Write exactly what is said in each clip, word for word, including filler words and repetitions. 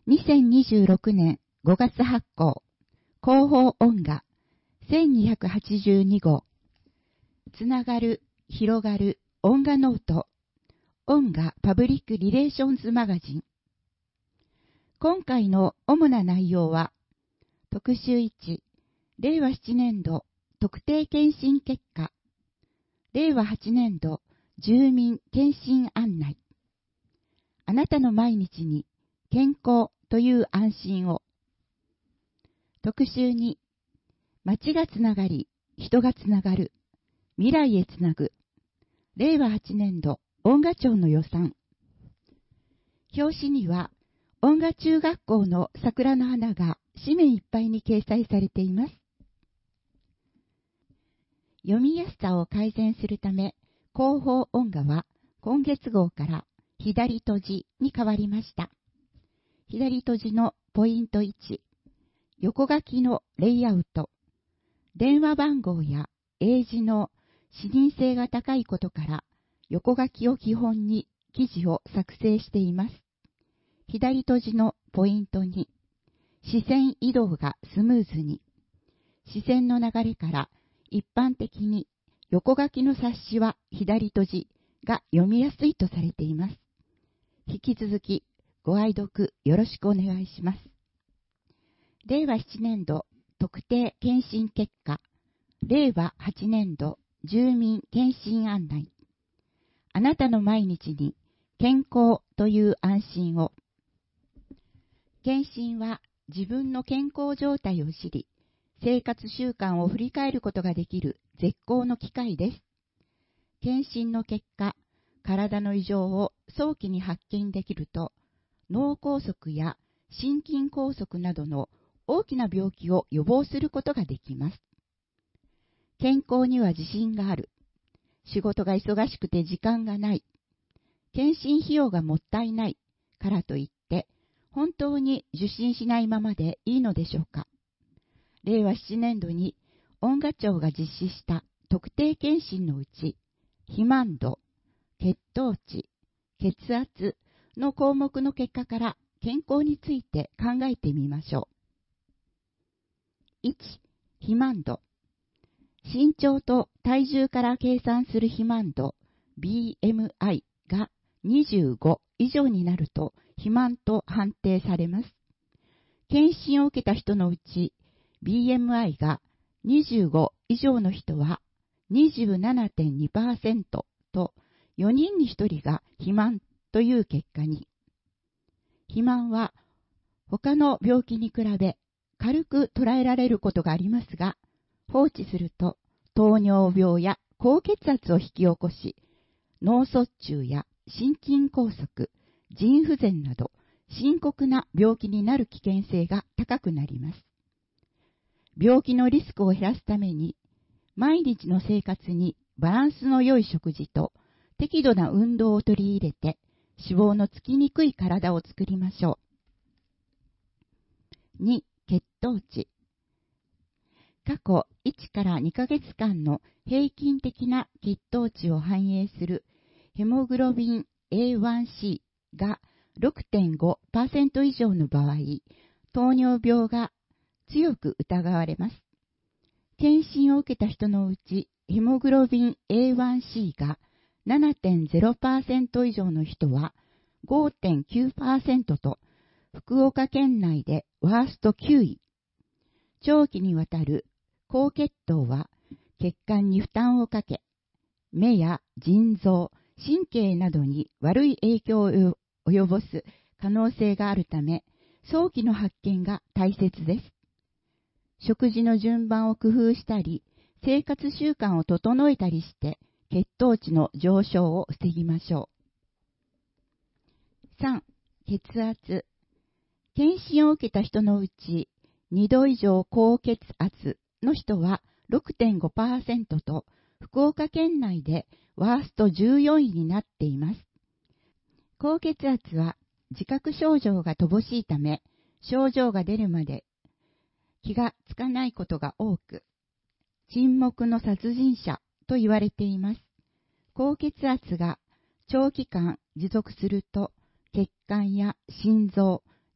にせんにじゅうろくねんごがつ発行、広報音画せんにひゃくはちじゅうにごう、つながる、広がる、音画ノート、音画パブリックリレーションズマガジン。今回の主な内容は、特集いち、れいわななねん度特定健診結果、れいわはちねん度住民健診案内、あなたの毎日に健康という安心を、特集に、街がつながり、人がつながる、未来へつなぐ、れいわはちねん度音画庁の予算。表紙には、音画中学校の桜の花が紙面いっぱいに掲載されています。読みやすさを改善するため、広報音画は今月号から左閉じに変わりました。左閉じのポイントいち、横書きのレイアウト。電話番号や英字の視認性が高いことから、横書きを基本に記事を作成しています。左閉じのポイントに、視線移動がスムーズに。視線の流れから一般的に横書きの冊子は左閉じが読みやすいとされています。引き続きご愛読よろしくお願いします。れいわななねん度特定健診結果、れいわはちねん度住民健診案内、あなたの毎日に健康という安心を。健診は自分の健康状態を知り、生活習慣を振り返ることができる絶好の機会です。健診の結果、体の異常を早期に発見できると、脳梗塞や心筋梗塞などの大きな病気を予防することができます。健康には自信がある。仕事が忙しくて時間がない。健診費用がもったいないからといって、本当に受診しないままでいいのでしょうか。れいわななねん度に音画庁が実施した特定健診のうち、肥満度、血糖値、血圧の項目の結果から健康について考えてみましょう。いち、肥満度。身長と体重から計算する肥満度 ビーエムアイ がにじゅうご以上になると肥満と判定されます。検診を受けた人のうち ビーエムアイ がにじゅうご以上の人は にじゅうななてんにパーセント とよにんにひとりが肥満という結果に。肥満は他の病気に比べ軽く捉えられることがありますが、放置すると糖尿病や高血圧を引き起こし、脳卒中や心筋梗塞、腎不全など深刻な病気になる危険性が高くなります。病気のリスクを減らすために、毎日の生活にバランスの良い食事と適度な運動を取り入れて、脂肪のつきにくい体を作りましょう。に、血糖値。過去いちからにかげつかんの平均的な血糖値を反映するヘモグロビン エーワンシー が ろくてんごパーセント 以上の場合、糖尿病が強く疑われます。検診を受けた人のうち、ヘモグロビン エーワンシー が ななてんゼロパーセント 以上の人は ごてんきゅうパーセント と、福岡県内でワーストきゅうい。長期にわたる高血糖は血管に負担をかけ、目や腎臓、神経などに悪い影響を及ぼす可能性があるため、早期の発見が大切です。食事の順番を工夫したり、生活習慣を整えたりして、血糖値の上昇を防ぎましょう。さん、血圧。検診を受けた人のうち、にど以上高血圧の人は ろくてんごパーセント と、福岡県内でワーストじゅうよんいになっています。高血圧は自覚症状が乏しいため、症状が出るまで気がつかないことが多く、沈黙の殺人者と言われています。高血圧が長期間持続すると、血管や心臓、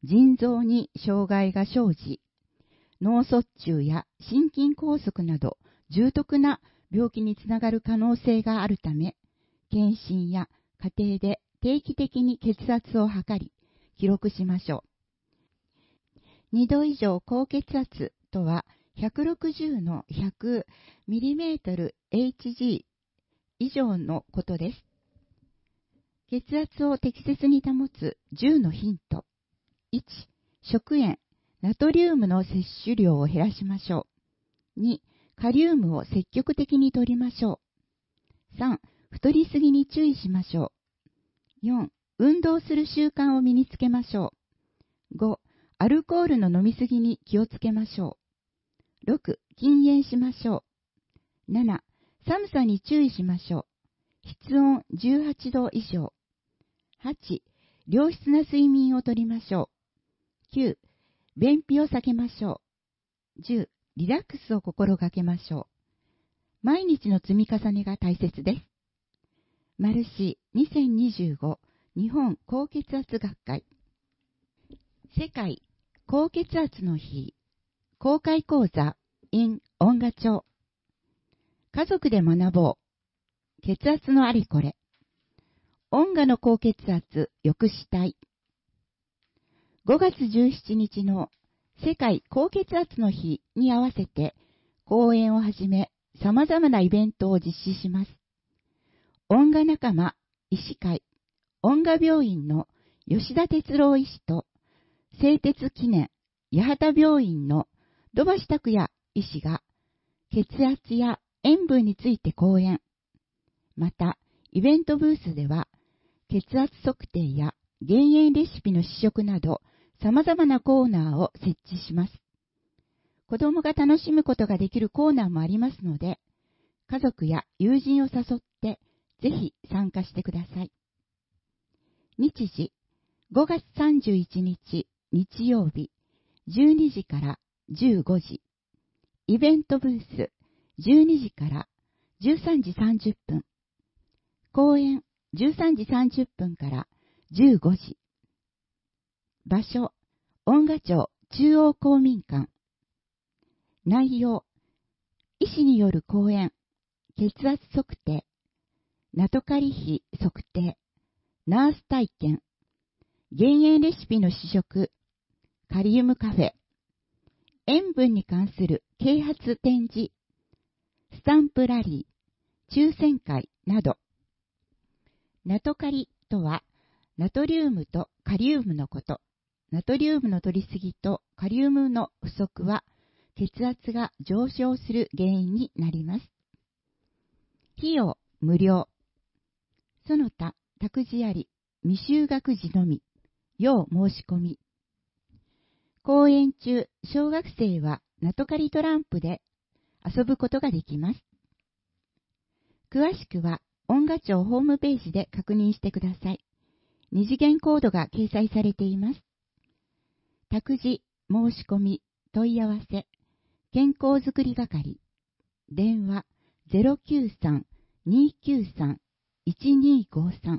腎臓に障害が生じ、脳卒中や心筋梗塞など重篤な病気につながる可能性があるため、検診や家庭で定期的に血圧を測り、記録しましょう。にど以上高血圧とは、ひゃくろくじゅうのひゃくミリメートルエイチジー 以上のことです。血圧を適切に保つじゅうのヒント。いち、食塩、ナトリウムの摂取量を減らしましょう。に、カリウムを積極的に摂りましょう。さん、太りすぎに注意しましょう。よん、運動する習慣を身につけましょう。ご、アルコールの飲みすぎに気をつけましょう。ろく、禁煙しましょう。なな、寒さに注意しましょう。室温じゅうはちど以上。はち、良質な睡眠をとりましょう。きゅう、便秘を避けましょう。じゅう、リラックスを心がけましょう。毎日の積み重ねが大切です。マルシーにせんにじゅうご日本高血圧学会世界高血圧の日公開講座 in 音楽町家族で学ぼう血圧のありこれ音楽の高血圧抑止隊ごがつじゅうしちにちの世界高血圧の日に合わせて講演をはじめ様々なイベントを実施します。音楽仲間医師会音楽病院の吉田哲郎医師と製鉄記念八幡病院の土橋拓也医師が血圧や塩分について講演。また、イベントブースでは血圧測定や減塩レシピの試食など様々なコーナーを設置します。子供が楽しむことができるコーナーもありますので、家族や友人を誘ってぜひ参加してください。日時、ごがつさんじゅういちにち日曜日、じゅうにじからじゅうごじ。イベントブース、じゅうにじからじゅうさんじさんじゅっぷん。講演、じゅうさんじさんじゅっぷんからじゅうごじ。場所、音楽町中央公民館。内容、医師による講演、血圧測定、ナトカリ比測定、ナース体験、減塩レシピの試食、カリウムカフェ、塩分に関する啓発展示、スタンプラリー、抽選会など。ナトカリとは、ナトリウムとカリウムのこと。ナトリウムの摂りすぎとカリウムの不足は、血圧が上昇する原因になります。費用無料。その他、託児あり、未就学児のみ、要申し込み。講演中、小学生はナトカリトランプで遊ぶことができます。詳しくは、音楽庁ホームページで確認してください。二次元コードが掲載されています。託児、申し込み、問い合わせ、健康づくり係、電話 ゼロきゅうさん にきゅうさん いちにごさん。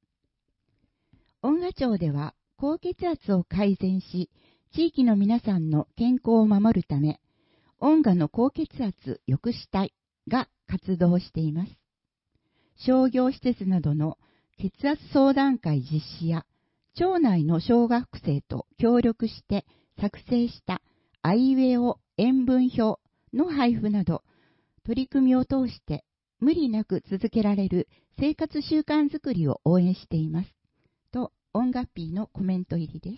音楽庁では高血圧を改善し、地域の皆さんの健康を守るため、音楽の高血圧抑止隊が活動しています。商業施設などの血圧相談会実施や、町内の小学生と協力して作成したアイウェイオ塩分表の配布など、取り組みを通して無理なく続けられる生活習慣づくりを応援しています。と、音楽ピーのコメント入りです。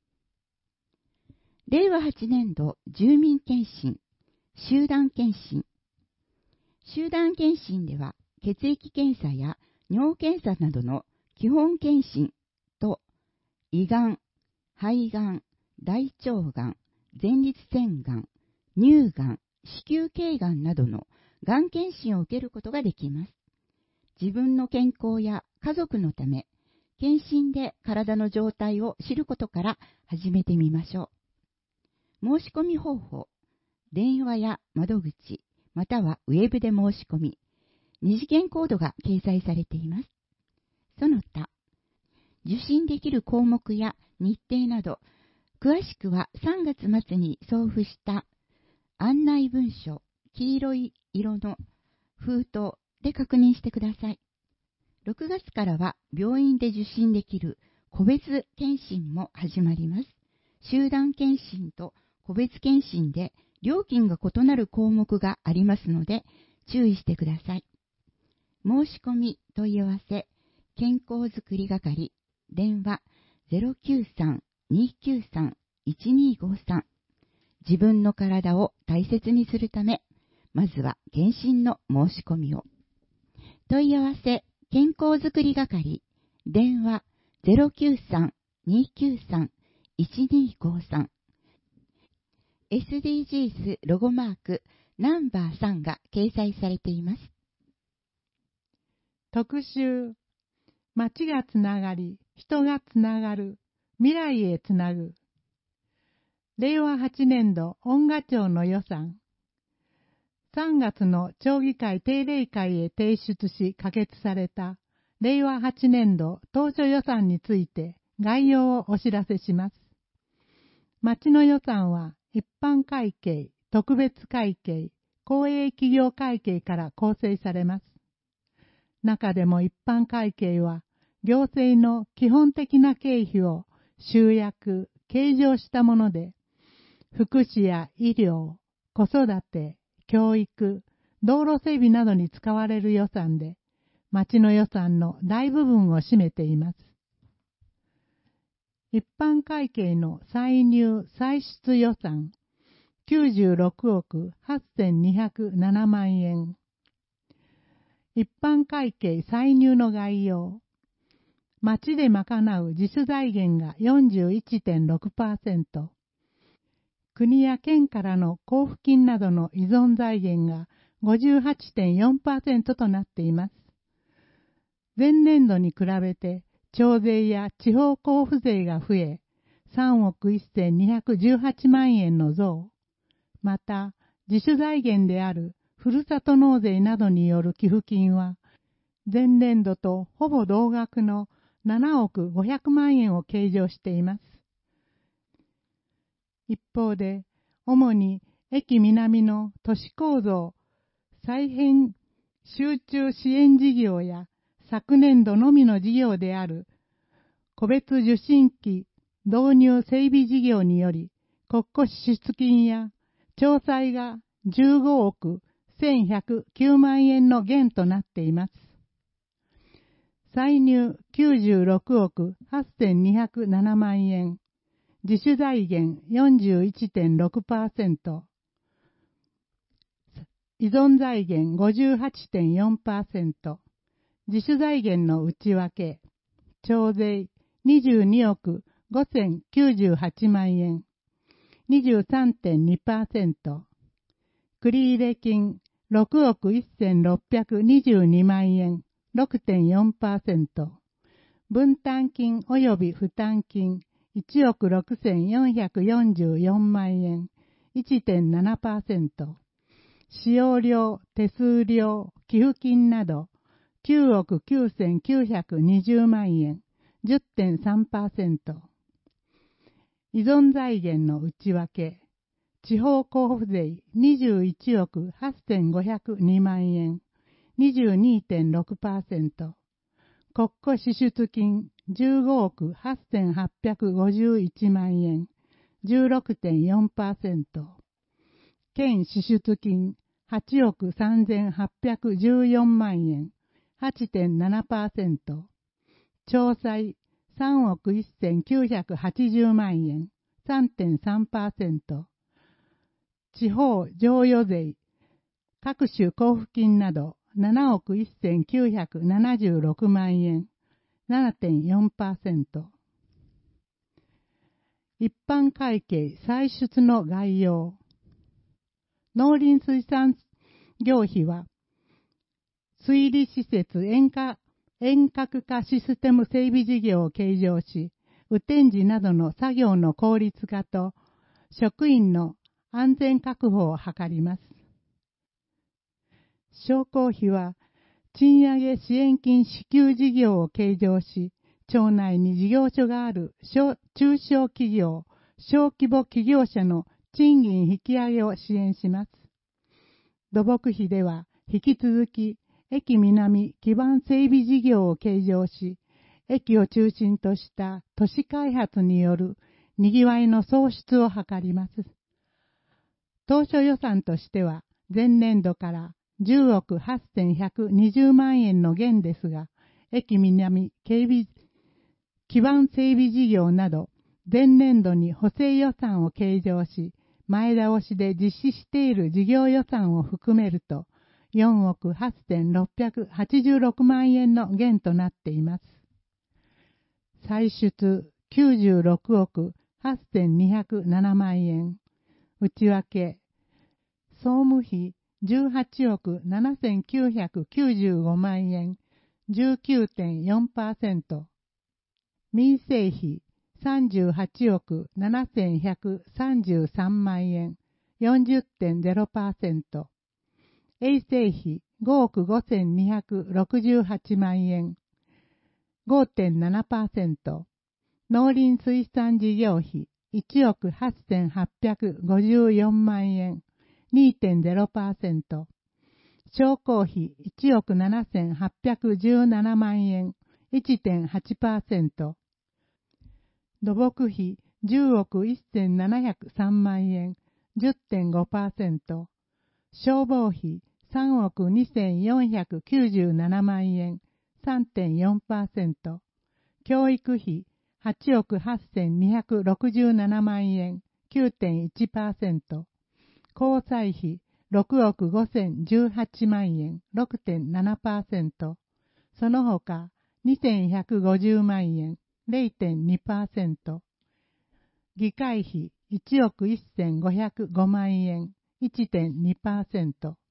れいわはちねんど住民検診、集団検診。集団検診では、血液検査や尿検査などの基本検診と、胃がん、肺がん、大腸がん、前立腺がん、乳がん、子宮頸がんなどのがん検診を受けることができます。自分の健康や家族のため、検診で体の状態を知ることから始めてみましょう。申し込み方法、電話や窓口、またはウェブで申し込み、二次元コードが掲載されています。その他、 受信できる項目や日程など、詳しくはさんがつ末に送付した案内文書、黄色い色の封筒で確認してください。ろくがつからは病院で受診できる個別検診も始まります。集団検診と個別検診で料金が異なる項目がありますので注意してください。申し込み問い合わせ健康づくり係電話 ゼロきゅうさん にきゅうさん いちにごさん。 自分の体を大切にするため、まずは検診の申し込みを。問い合わせ健康づくり係電話 ゼロきゅうさん にきゅうさん いちにごさん。 エスディージーズ ロゴマークナンバーさんが掲載されています。 特集、街がつながり、人がつながる、未来へつなぐ。れいわはちねんど恩賀町の予算。さんがつの町議会定例会へ提出し可決されたれいわはちねんど当初予算について概要をお知らせします。町の予算は一般会計、特別会計、公営企業会計から構成されます。中でも一般会計は行政の基本的な経費を集約、計上したもので、福祉や医療、子育て、教育、道路整備などに使われる予算で、町の予算の大部分を占めています。一般会計の歳入・歳出予算きゅうじゅうろくおくはっせんにひゃくななまんえん。一般会計歳入の概要。町で賄う自主財源が よんじゅういってんろくパーセント。国や県からの交付金などの依存財源が ごじゅうはちてんよんパーセント となっています。前年度に比べて町税や地方交付税が増え、さんおくせんにひゃくじゅうはちまんえんの増。また、自主財源であるふるさと納税などによる寄付金は、前年度とほぼ同額のななおくごひゃくまんえんを計上しています。一方で、主に駅南の都市構造再編集中支援事業や昨年度のみの事業である個別受信機導入整備事業により国庫支出金や町債がじゅうごおくせんひゃくきゅうまんえんの減となっています。歳入きゅうじゅうろくおくはっせんにひゃくななまんえん、自主財源 よんじゅういってんろくパーセント、依存財源 ごじゅうはちてんよんパーセント、自主財源の内訳、町税にじゅうにおくごせんきゅうじゅうはちまんえん、にじゅうさんてんにパーセント、繰入金ろくおくせんろっぴゃくにじゅうにまんえん、ろくてんよんパーセント、分担金及び負担金いちおくろくせんよんひゃくよんじゅうよんまんえん、いってんななパーセント、使用料、手数料、寄付金などきゅうおくきゅうせんきゅうひゃくにじゅうまんえん、じゅってんさんパーセント、依存財源の内訳、地方交付税にじゅういちおくはっせんごひゃくにまんえん、にじゅうにてんろくパーセント、国庫支出金じゅうごおくはっせんはっぴゃくごじゅういちまんえん、じゅうろくてんよんパーセント、県支出金はちおくさんぜんはっぴゃくじゅうよんまんえん、はちてんななパーセント、町債さんおくせんきゅうひゃくはちじゅうまんえん、さんてんさんパーセント、地方譲与税、各種交付金などななおくせんきゅうひゃくななじゅうろくまんえん、ななてんよんパーセント。一般会計歳出の概要。農林水産業費は、水利施設遠隔遠隔化システム整備事業を計上し、雨天時などの作業の効率化と職員の安全確保を図ります。商工費は、賃上げ支援金支給事業を計上し、 町内に事業所がある小中小企業、小規模企業者の賃金引き上げを支援します。土木費では引き続き駅南基盤整備事業を計上し、駅を中心とした都市開発によるにぎわいの創出を図ります。当初予算としては前年度からじゅうおくはっせんひゃくにじゅうまんえんの減ですが、駅南警備基盤整備事業など前年度に補正予算を計上し、前倒しで実施している事業予算を含めるとよんおくはっせんろっぴゃくはちじゅうろくまんえんの減となっています。歳出きゅうじゅうろくおくはっせんにひゃくななまんえん、内訳総務費じゅうはちおくななせんきゅうひゃくきゅうじゅうごまんえん じゅうきゅうてんよんパーセント、民生費さんじゅうはちおくななせんひゃくさんじゅうさんまんえん よんじゅってんゼロパーセント、衛生費ごおくごせんにひゃくろくじゅうはちまんえん ごてんななパーセント、農林水産事業費いちおくはっせんはっぴゃくごじゅうよんまんえん にてんゼロパーセント、商工費いちおくななせんはっぴゃくじゅうななまんえん いってんはちパーセント、土木費じゅうおくせんななひゃくさんまんえん じゅってんごパーセント、消防費さんおくにせんよんひゃくきゅうじゅうななまんえん さんてんよんパーセント、教育費はちおくはっせんにひゃくろくじゅうななまんえん きゅうてんいちパーセント、交際費ろくおくごせんじゅうはちまんえん ろくてんななパーセント、その他にせんひゃくごじゅうまんえん れいてんにパーセント、議会費いちおくせんごひゃくごまんえん いってんにパーセント。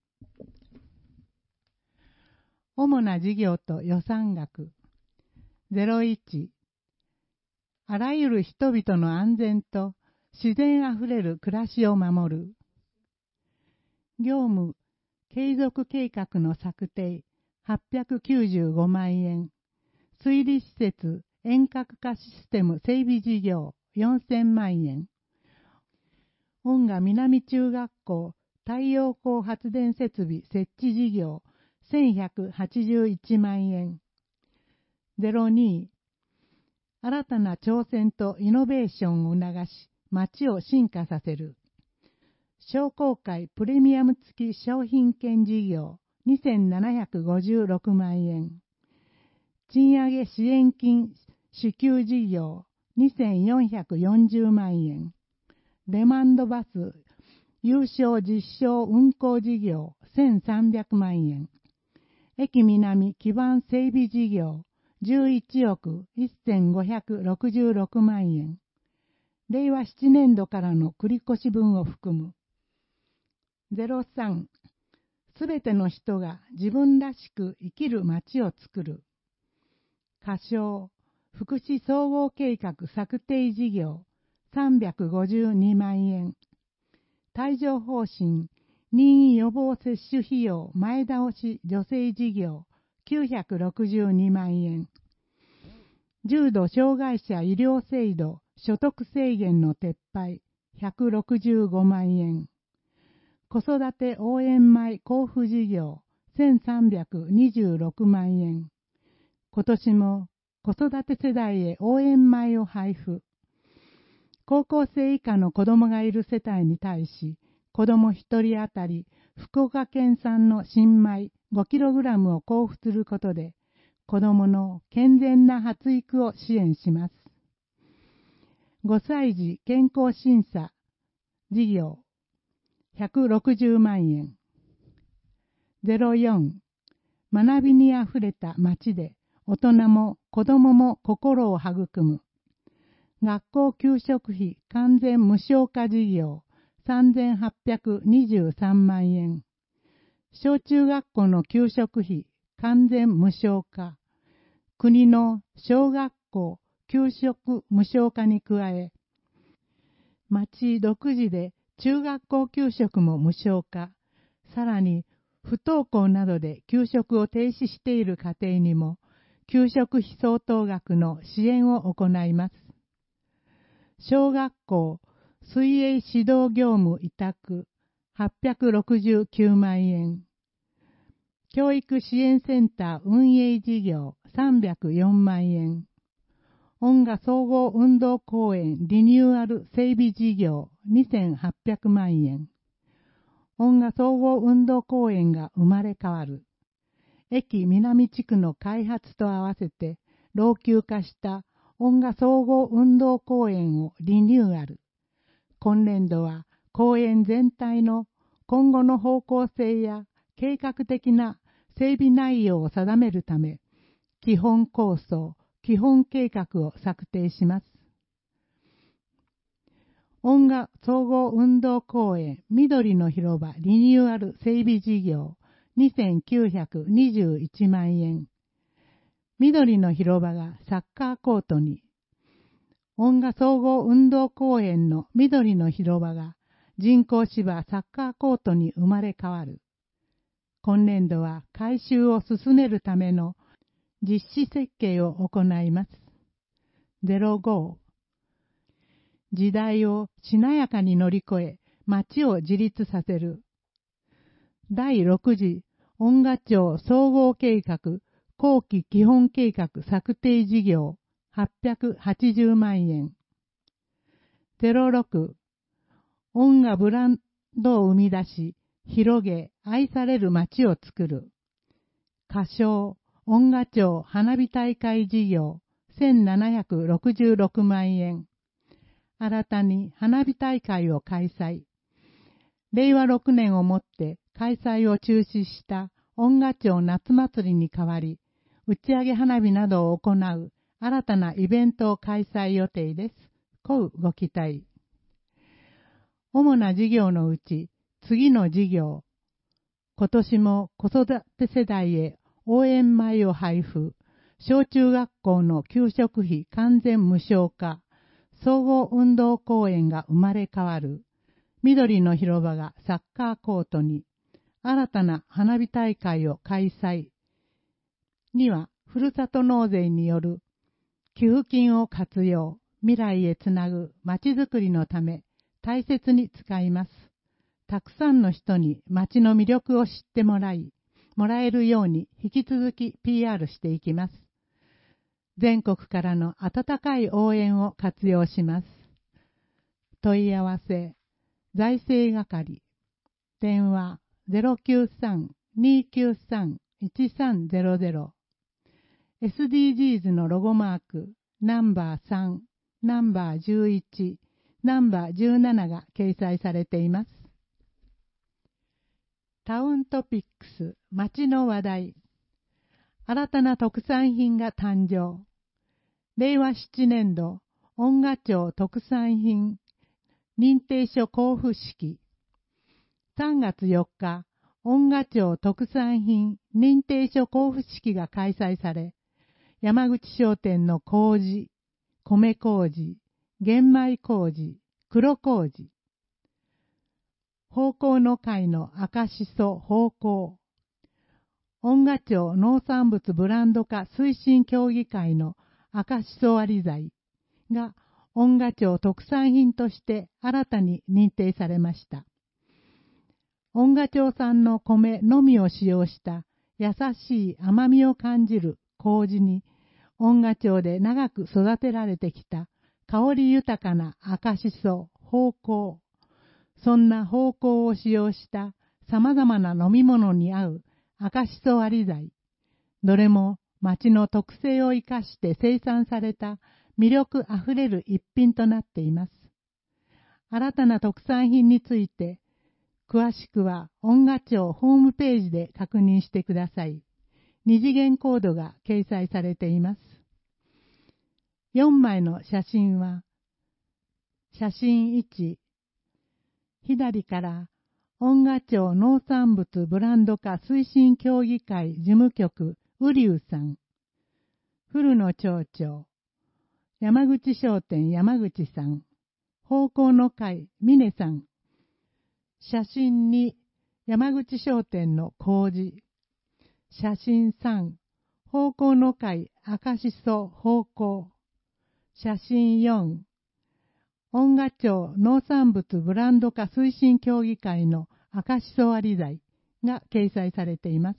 主な事業と予算額ゼロいち、あらゆる人々の安全と自然あふれる暮らしを守る。業務継続計画の策定はっぴゃくきゅうじゅうごまんえん、水利施設遠隔化システム整備事業よんせんまんえん、恩賀南中学校太陽光発電設備設置事業せんひゃくはちじゅういちまんえん。ゼロに、新たな挑戦とイノベーションを促し、街を進化させる。商工会プレミアム付き商品券事業にせんななひゃくごじゅうろくまんえん。賃上げ支援金支給事業にせんよんひゃくよんじゅうまんえん。レマンドバス有償実証運行事業せんさんびゃくまんえん。駅南基盤整備事業じゅういちおくせんごひゃくろくじゅうろくまんえん。れいわななねんどからの繰越分を含む。ゼロさん、すべての人が自分らしく生きる街を作る。仮称、福祉総合計画策定事業さんびゃくごじゅうにまんえん。帯状疱疹任意予防接種費用前倒し助成事業きゅうひゃくろくじゅうにまんえん。重度障害者医療制度所得制限の撤廃ひゃくろくじゅうごまんえん。子育て応援米交付事業せんさんびゃくにじゅうろくまんえん。今年も子育て世代へ応援米を配布。高校生以下の子供がいる世帯に対し、子供ひとり当たり福岡県産の新米 ごキログラム を交付することで、子供の健全な発育を支援します。ごさい児健康審査事業ひゃくろくじゅうまんえん。ゼロよん、学びにあふれた街で大人も子供も心を育む。学校給食費完全無償化事業さんぜんはっぴゃくにじゅうさんまんえん。小中学校の給食費完全無償化。国の小学校給食無償化に加え、町独自で中学校給食も無償化。さらに不登校などで給食を停止している家庭にも給食費相当額の支援を行います。小学校水泳指導業務委託はっぴゃくろくじゅうきゅうまんえん。教育支援センター運営事業さんびゃくよんまんえん。音楽総合運動公園リニューアル整備事業にせんはっぴゃくまんえん。音楽総合運動公園が生まれ変わる。駅南地区の開発と合わせて老朽化した音楽総合運動公園をリニューアル。今年度は公園全体の今後の方向性や計画的な整備内容を定めるため、基本構想、基本計画を策定します。音楽総合運動公園緑の広場リニューアル整備事業にせんきゅうひゃくにじゅういちまんえん。緑の広場がサッカーコートに。音楽総合運動公園の緑の広場が人工芝サッカーコートに生まれ変わる。今年度は改修を進めるための実施設計を行います。ゼロご。時代をしなやかに乗り越え、町を自立させる。だいろく次音楽庁総合計画後期基本計画策定事業はっぴゃくはちじゅうまんえん。ゼロろく音楽ブランドを生み出し、広げ、愛される街を作る。歌唱音楽庁花火大会事業せんななひゃくろくじゅうろくまんえん。新たに花火大会を開催。れいわろくねんをもって開催を中止した音楽庁夏祭りに代わり、打ち上げ花火などを行う新たなイベントを開催予定です。こうご期待。主な事業のうち、次の事業。今年も子育て世代へ応援米を配布。小中学校の給食費完全無償化。総合運動公園が生まれ変わる。緑の広場がサッカーコートに。新たな花火大会を開催。には、ふるさと納税による寄付金を活用。未来へつなぐまちづくりのため大切に使います。たくさんの人に町の魅力を知ってもらい、もらえるように引き続き ピーアール していきます。全国からの温かい応援を活用します。問い合わせ、財政係、電話 ゼロきゅうさん にきゅうさん いちさんゼロゼロ、エスディージーズ のロゴマーク、ナンバーさん、ナンバーじゅういち、ナンバーじゅうななが掲載されています。タウントピックス、町の話題。新たな特産品が誕生。れいわななねん度、音楽庁特産品認定書交付式。さんがつよっか、音楽庁特産品認定書交付式が開催され、山口商店の麹、米麹、玄米麹、黒麹、芳香の会の赤しそ芳香、音楽庁農産物ブランド化推進協議会の赤しそ割り剤が音楽庁特産品として新たに認定されました。音楽庁産の米のみを使用した優しい甘みを感じる麹に、音楽庁で長く育てられてきた香り豊かな赤しそ、芳香。そんな芳香を使用した様々な飲み物に合う赤しそ割り剤。どれも町の特性を生かして生産された魅力あふれる一品となっています。新たな特産品について、詳しくは音楽庁ホームページで確認してください。二次元コードが掲載されています。よんまいの写真は、写真いち、左から音楽庁農産物ブランド化推進協議会事務局瓜生さん、古野町長、山口商店山口さん、芳香の会峰さん、写真に山口商店の麹、写真さん、 奉公の会赤しそ奉公。写真よん。恩賀町農産物ブランド化推進協議会の赤しそ割り剤が掲載されています。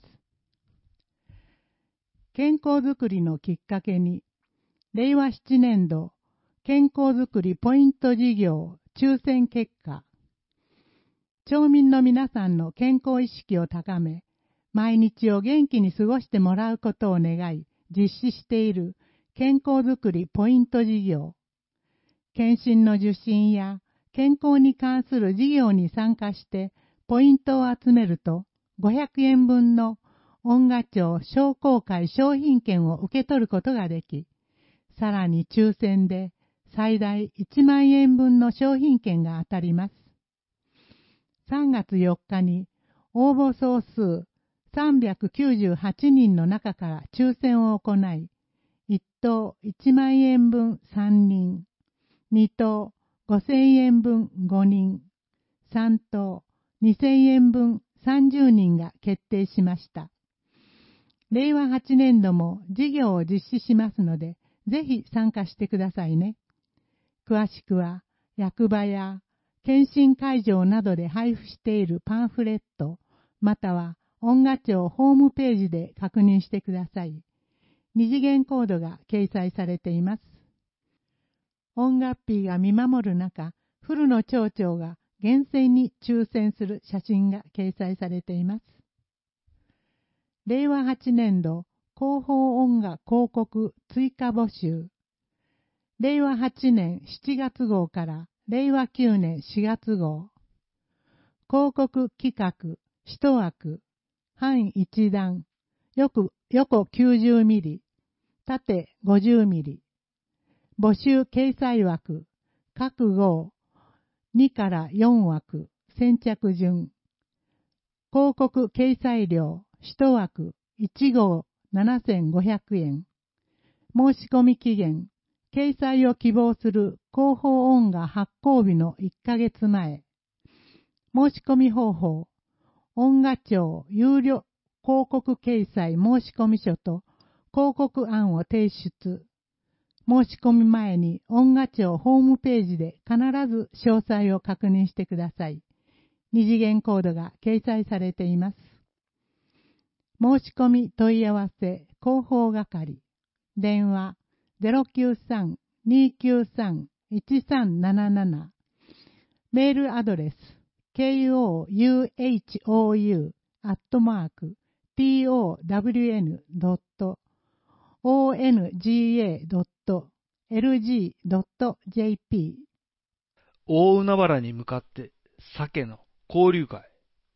健康づくりのきっかけに、れいわなねんど健康づくりポイント事業抽選結果。町民の皆さんの健康意識を高め、毎日を元気に過ごしてもらうことを願い、実施している健康づくりポイント事業。検診の受診や健康に関する事業に参加してポイントを集めるとごひゃくえんぶんの恩賀町商工会商品券を受け取ることができ、さらに抽選で最大いちまんえんぶんの商品券が当たります。さんがつよっかに応募総数さんびゃくきゅうじゅうはちにんの中から抽選を行い、いっとういちまんえんぶんさんにん、にとうごせんえんぶんごにん、さんとうにせんえんぶんさんじゅうにんが決定しました。れいわはちねんども事業を実施しますので、ぜひ参加してくださいね。詳しくは役場や検診会場などで配布しているパンフレット、または恩賀町ホームページで確認してください。二次元コードが掲載されています。恩賀っぴーが見守る中、古野町長が厳正に抽選する写真が掲載されています。れいわはちねんど広報恩賀広告追加募集。れいわはちねんしちがつごうかられいわきゅうねんしがつごう。広告企画一枠、半一段、横きゅうじゅうミリ、縦ごじゅうミリ。募集掲載枠、各号にからよんわく、先着順。広告掲載料、一枠、いちごうななせんごひゃくえん。申し込み期限、掲載を希望する広報恩賀発行日のいっかげつまえ。申し込み方法、恩賀町有料広告掲載申込書と広告案を提出。申し込み前に恩賀町ホームページで必ず詳細を確認してください。二次元コードが掲載されています。申し込み問い合わせ広報係。電話 ゼロきゅうさん にーきゅうさん いちさんなななな。メールアドレス ケーオーユーエイチオーユー アットマーク ティーオーダブリューエヌ ドット オーエヌジーエー ドット エルジー ドット ジェーピー。 大海原に向かって鮭の交流会。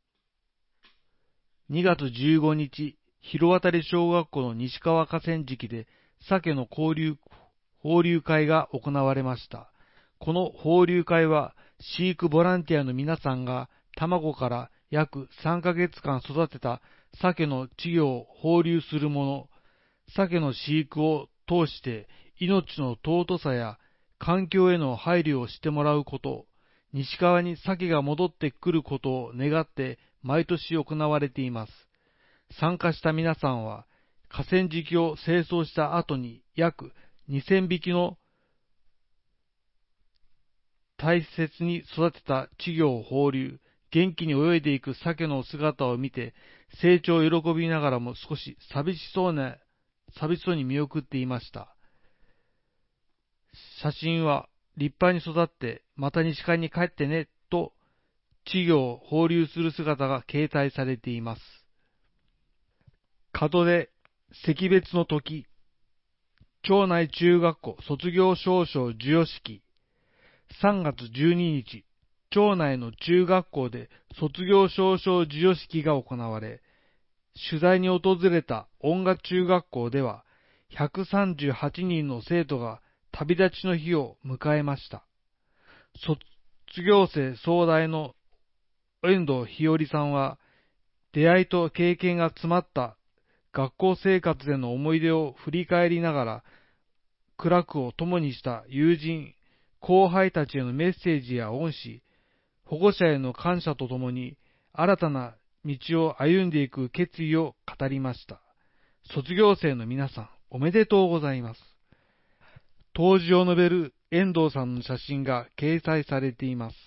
にがつじゅうごにち、広渡小学校の西川河川敷で鮭の交流放流会が行われました。この放流会は飼育ボランティアの皆さんが卵から約さんかげつかん育てた鮭の稚魚を放流するもの。鮭の飼育を通して命の尊さや環境への配慮をしてもらうこと、西川に鮭が戻ってくることを願って毎年行われています。参加した皆さんは河川敷を清掃した後に約にせんびきの大切に育てた稚魚を放流、元気に泳いでいく鮭の姿を見て成長を喜びながらも少し寂しそうな寂しそうに見送っていました。写真は立派に育ってまた西川に帰ってねと稚魚を放流する姿が掲載されています。門出惜別の時、町内中学校卒業証書授与式。さんがつじゅうににち、町内の中学校で卒業証書授与式が行われ、取材に訪れた恩賀中学校では、ひゃくさんじゅうはちにんの生徒が旅立ちの日を迎えました。卒業生総代の遠藤日和さんは、出会いと経験が詰まった学校生活での思い出を振り返りながら、苦楽を共にした友人、後輩たちへのメッセージや恩師、保護者への感謝とともに、新たな道を歩んでいく決意を語りました。 卒業生の皆さん、おめでとうございます。答辞を述べる遠藤さんの写真が掲載されています。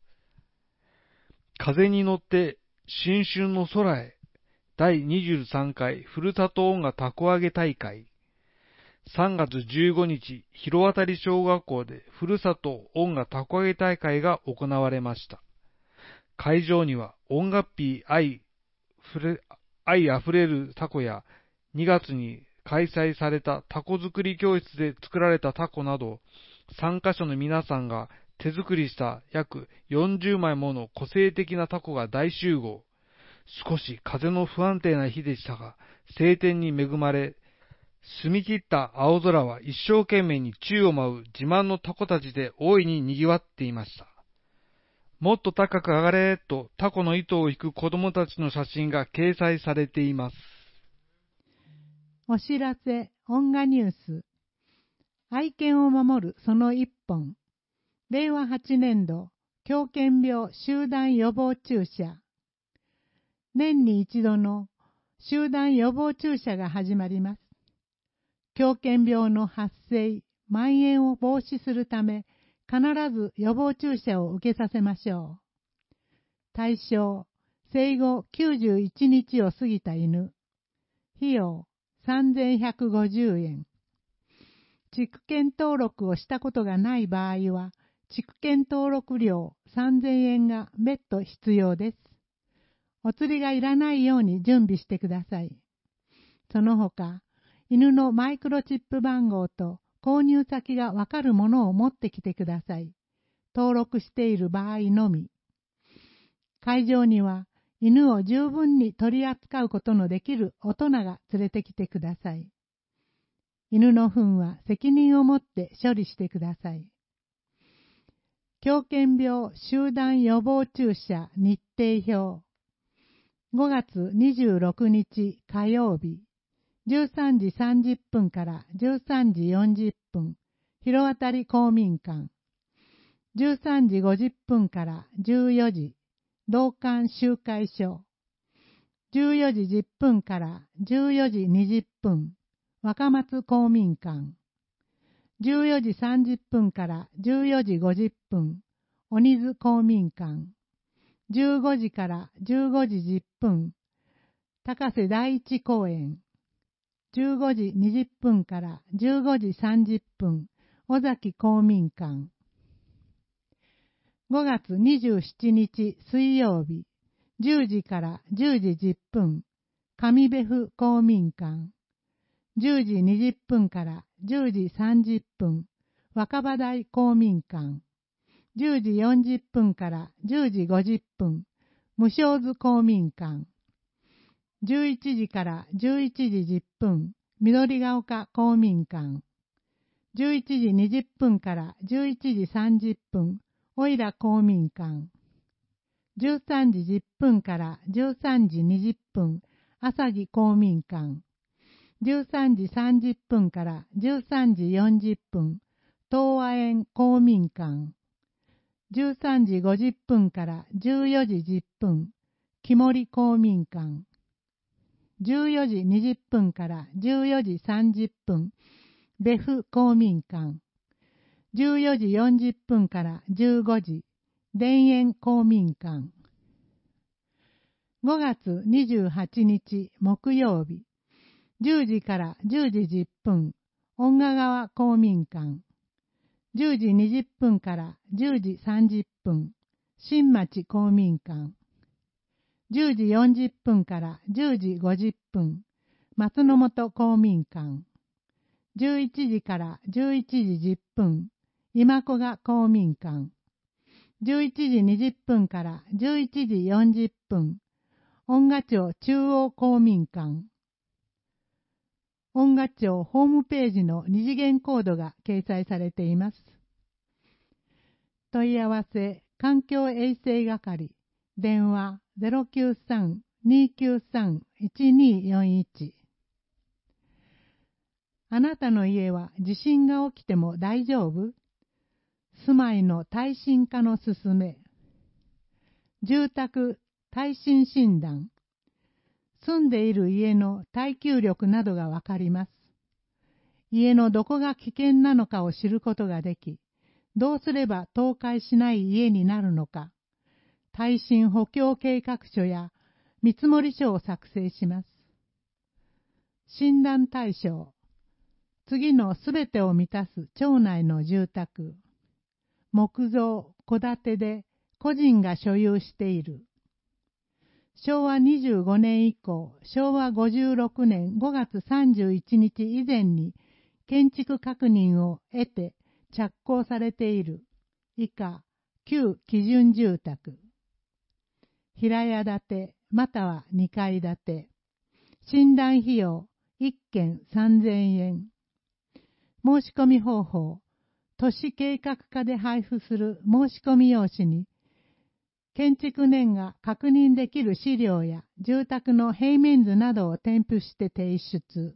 風に乗って新春の空へだいにじゅうさんかいふるさと音楽たこ揚げ大会。さんがつじゅうごにち、広渡小学校でふるさと音楽たこ揚げ大会が行われました。会場には音楽ピー愛ふれ愛あふれるタコやにがつに開催されたタコ作り教室で作られたタコなど、参加者の皆さんが手作りした約よんじゅうまいもの個性的なタコが大集合。少し風の不安定な日でしたが、晴天に恵まれ、澄み切った青空は一生懸命に宙を舞う自慢のタコたちで大いに賑わっていました。もっと高く上がれとタコの糸を引く子供たちの写真が掲載されています。 お知らせ、音楽ニュース。愛犬を守るその一本。れいわはちねんど、狂犬病集団予防注射。年に一度の集団予防注射が始まります。狂犬病の発生、蔓延を防止するため、必ず予防注射を受けさせましょう。対象、生後きゅうじゅういちにちを過ぎた犬。費用、さんぜんひゃくごじゅうえん。畜犬登録をしたことがない場合は、畜犬登録料さんぜんえんが別途必要です。お釣りがいらないように準備してください。その他、犬のマイクロチップ番号と購入先がわかるものを持ってきてください。登録している場合のみ。会場には犬を十分に取り扱うことのできる大人が連れてきてください。犬の糞は責任を持って処理してください。狂犬病集団予防注射日程表。ごがつにじゅうろくにち火曜日、じゅうさんじさんじゅっぷんからじゅうさんじよんじゅっぷん、広渡公民館。じゅうさんじごじゅっぷんからじゅうよじ、道館集会所。じゅうよじじゅっぷんからじゅうよじにじゅっぷん、若松公民館。じゅうよじさんじゅっぷんからじゅうよじごじゅっぷん、鬼津公民館。じゅうごじからじゅうごじじゅっぷん、高瀬第一公園。じゅうごじにじゅっぷんからじゅうごじさんじゅっぷん、尾崎公民館。ごがつにじゅうしちにち水曜日、じゅうじからじゅうじじゅっぷん、上部府公民館。じゅうじにじゅっぷんからじゅうじさんじゅっぷん、若葉台公民館。じゅうじよんじゅっぷんからじゅうじごじゅっぷん、無償図公民館。じゅういちじからじゅういちじじゅっぷん、緑が丘公民館。じゅういちじにじゅっぷんからじゅういちじさんじゅっぷん、おいら公民館。じゅうさんじじゅっぷんからじゅうさんじにじゅっぷん、朝木公民館。じゅうさんじさんじゅっぷんからじゅうさんじよんじゅっぷん、東和園公民館。じゅうさんじごじゅっぷんからじゅうよじじゅっぷん、木森公民館。じゅうよじにじゅっぷんからじゅうよじさんじゅっぷん、別府公民館。じゅうよじよんじゅっぷんからじゅうごじ、田園公民館。ごがつにじゅうはちにち木曜日、じゅうじからじゅうじじゅっぷん、恩賀川公民館。じゅうじにじゅっぷんからじゅうじさんじゅっぷん、新町公民館。じゅうじよんじゅっぷんからじゅうじごじゅっぷん、松の本公民館。じゅういちじからじゅういちじじゅっぷん、今古賀公民館。じゅういちじにじゅっぷんからじゅういちじよんじゅっぷん、恩賀町中央公民館。恩賀町ホームページの二次元コードが掲載されています。問い合わせ、環境衛生係、電話 ゼロきゅうさん にきゅうさん いちによんいち。あなたの家は地震が起きても大丈夫？住まいの耐震化のすすめ。住宅耐震診断。 住んでいる家の耐久力などがわかります。家のどこが危険なのかを知ることができ、どうすれば倒壊しない家になるのか、耐震補強計画書や見積書を作成します。診断対象。次のすべてを満たす町内の住宅。木造、戸建てで個人が所有している。しょうわにじゅうごねん以降、しょうわごじゅうろくねんごがつさんじゅういちにち以前に建築確認を得て着工されている。以下、旧基準住宅。平屋建てまたはにかい建て。診断費用いっけんさんぜんえん。申し込み方法。都市計画課で配布する申し込み用紙に、建築年が確認できる資料や住宅の平面図などを添付して提出。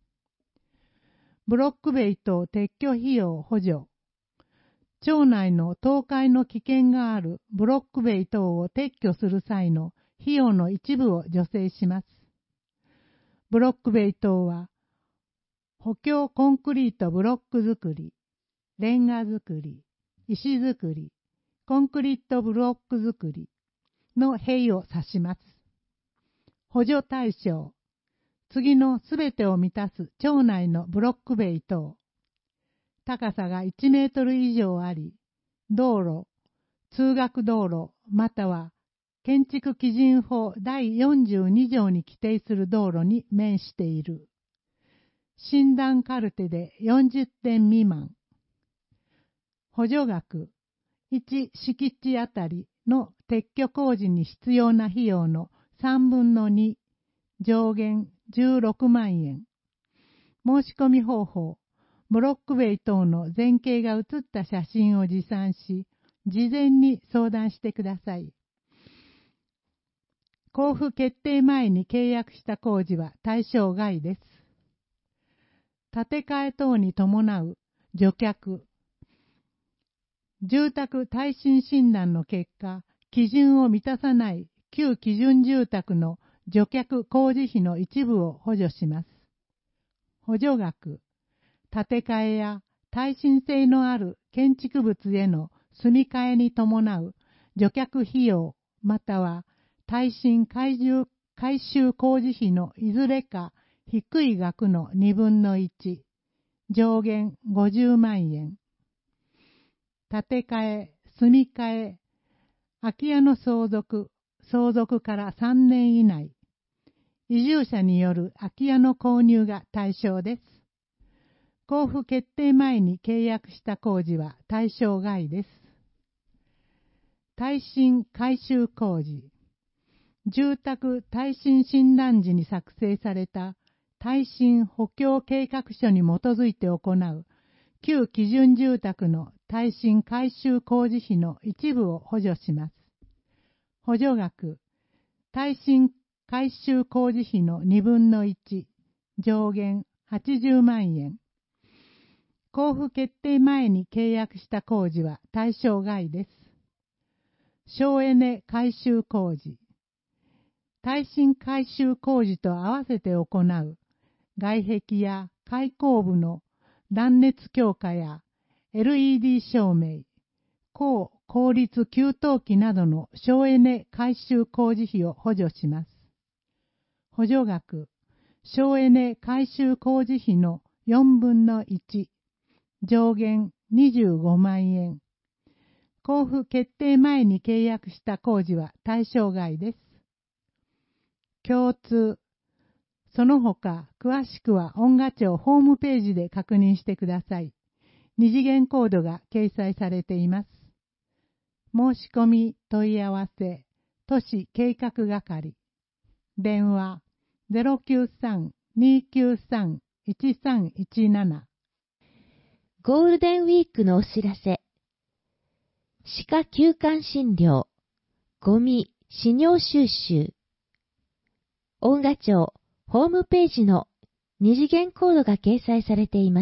ブロック塀等撤去費用補助。町内の倒壊の危険があるブロック塀等を撤去する際の費用の一部を助成します。ブロック塀等は、補強コンクリートブロック作り、レンガ作り、石作り、コンクリートブロック作りの塀を指します。補助対象。次のすべてを満たす町内のブロック塀等。高さがいちメートル以上あり、道路、通学道路または建築基準法だいよんじゅうにじょうに規定する道路に面している。診断カルテでよんじゅってん未満。補助額。いち敷地あたりの撤去工事に必要な費用のさんぶんのに、上限じゅうろくまんえん。申し込み方法。ブロック塀等の前景が写った写真を持参し、事前に相談してください。交付決定前に契約した工事は対象外です。建て替え等に伴う除却。住宅耐震診断の結果、基準を満たさない旧基準住宅の除却工事費の一部を補助します。補助額。建て替えや耐震性のある建築物への住み替えに伴う除却費用または耐震改修改修工事費のいずれか低い額のにぶんのいち、上限ごじゅうまんえん。建て替え、住み替え、空き家の相続、相続からさんねん以内、移住者による空き家の購入が対象です。交付決定前に契約した工事は対象外です。耐震改修工事。住宅耐震診断時に作成された耐震補強計画書に基づいて行う旧基準住宅の耐震改修工事費の一部を補助します。補助額。耐震改修工事費のにぶんのいち、上限はちじゅうまんえん。交付決定前に契約した工事は対象外です。省エネ改修工事。耐震改修工事と合わせて行う外壁や開口部の断熱強化や エルイーディー 照明、高効率給湯器などの省エネ改修工事費を補助します。補助額。省エネ改修工事費のよんぶんのいち、上限にじゅうごまんえん。交付決定前に契約した工事は対象外です。共通。その他、詳しくは音楽庁ホームページで確認してください。二次元コードが掲載されています。申し込み問い合わせ、都市計画係。電話 ゼロきゅうさん にきゅうさん いちさんいちなな。 ゴールデンウィークのお知らせ。歯科休館診療、ゴミ、資料収集。音楽庁ホームページの二次元コードが掲載されています。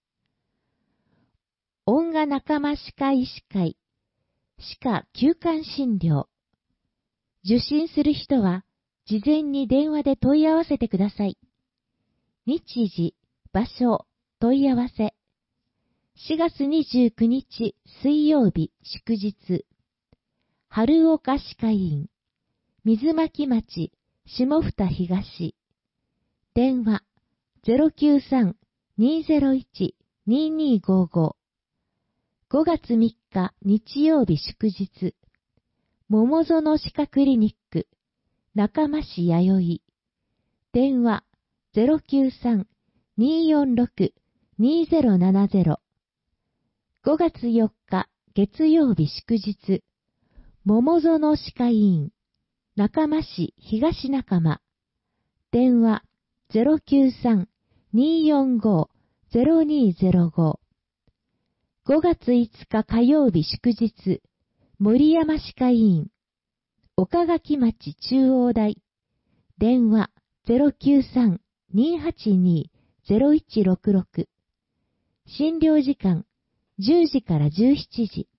音楽仲間歯科医師会、歯科休館診療。受診する人は事前に電話で問い合わせてください。日時、場所、問い合わせ。しがつにじゅうくにち水曜日祝日。春岡歯科医院、水巻町、下二東。電話 ゼロきゅうさん にーゼロいち にーにーごーご。ごがつみっか日曜日祝日。桃園歯科クリニック、中間市弥生。電話 ゼロきゅうさん にーよんろく にーゼロななゼロ。ごがつよっか月曜日祝日。桃園歯科医院、中間市東中間。電話 ゼロきゅうさん にーよんご ゼロにーゼロご。ごがついつか火曜日祝日。森山歯科医院、岡垣町中央大。電話 ゼロきゅうさん にーはちにー ゼロいちろくろく。診療時間じゅうじからじゅうしちじ。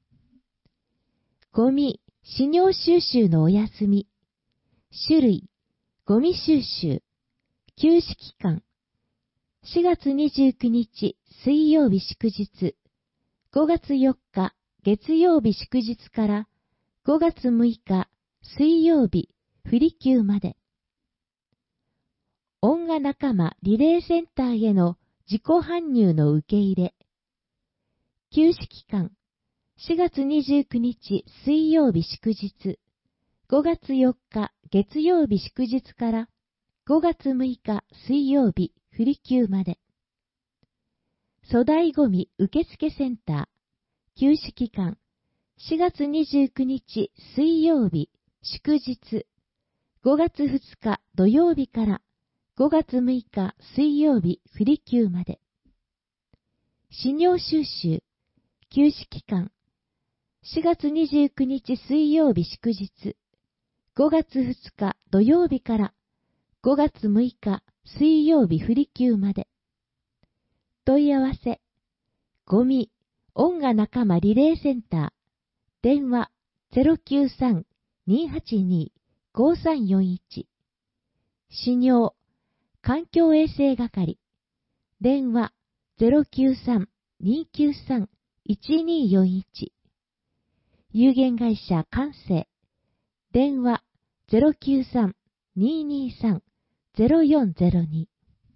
ゴミ、飼料収集のお休み。種類、ゴミ収集。休止期間。しがつにじゅうくにち水曜日祝日。ごがつよっか月曜日祝日からごがつむいか水曜日不利休まで。音楽仲間リレーセンターへの自己搬入の受け入れ。休止期間。しがつにじゅうくにち水曜日祝日。ごがつよっか月曜日祝日からごがつむいか水曜日不利休まで。粗大ごみ受付センター。休止期間。しがつにじゅうくにち水曜日祝日。ごがつふつか土曜日からごがつむいか水曜日不利休まで。飼料収集。休止期間。しがつにじゅうくにち水曜日祝日。ごがつふつか土曜日からごがつむいか水曜日不利休まで。問い合わせ。ゴミ、音楽仲間リレーセンター。電話 ゼロきゅうさん にーはちにー ごさんよんいち。飼料、環境衛生係。電話 ゼロきゅうさん にーきゅうさん いちにーよんいち。有限会社関西。電話 ゼロきゅうさん にーにーさん ゼロよんゼロに。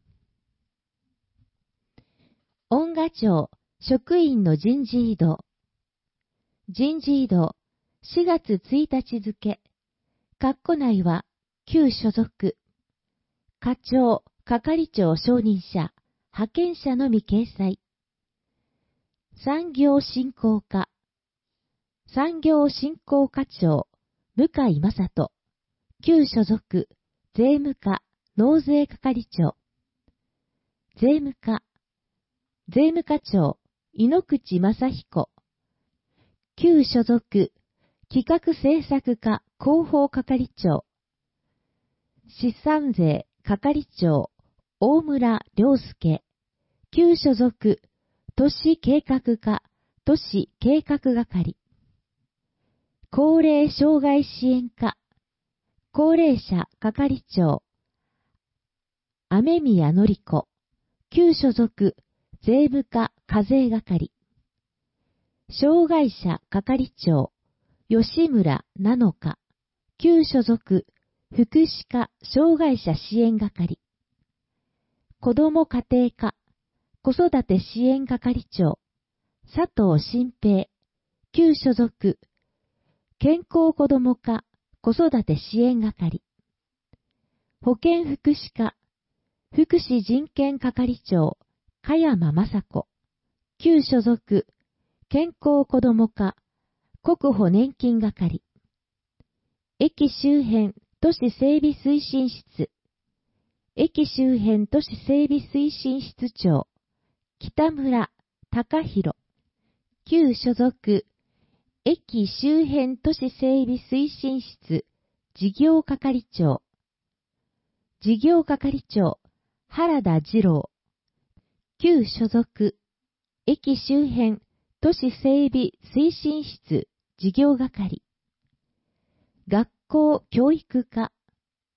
音楽庁職員の人事異動。人事異動しがつついたち付。括弧内は旧所属。課長、係長承認者、派遣者のみ掲載。産業振興課。産業振興課長、向井正人。旧所属、税務課、納税係長。税務課。税務課長、井ノ口正彦。旧所属、企画政策課広報係長。資産税係長、大村良介。旧所属、都市計画課、都市計画係。高齢障害支援課、高齢者係長、雨宮典子。旧所属、税務課課税係。障害者係長、吉村七日。旧所属、福祉課障害者支援係。子ども家庭課、子育て支援係長、佐藤新平。旧所属、健康子ども課子育て支援係。保健福祉課、福祉人権係長、加山雅子。旧所属、健康子ども課国保年金係。駅周辺都市整備推進室。駅周辺都市整備推進室長、北村隆弘。旧所属、駅周辺都市整備推進室事業係長。事業係長、原田二郎。旧所属、駅周辺都市整備推進室事業係。学校教育課、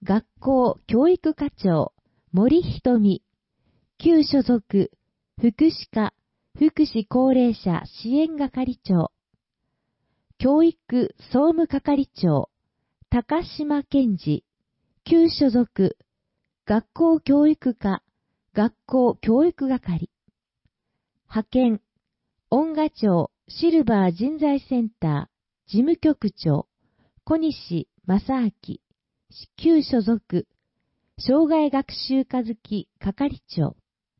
学校教育課長森瞳、旧所属福祉課福祉高齢者支援係長、教育総務係長高島健二、旧所属学校教育課学校教育係、派遣恩賀町シルバー人材センター事務局長小西正明、旧所属障害学習家づき係長、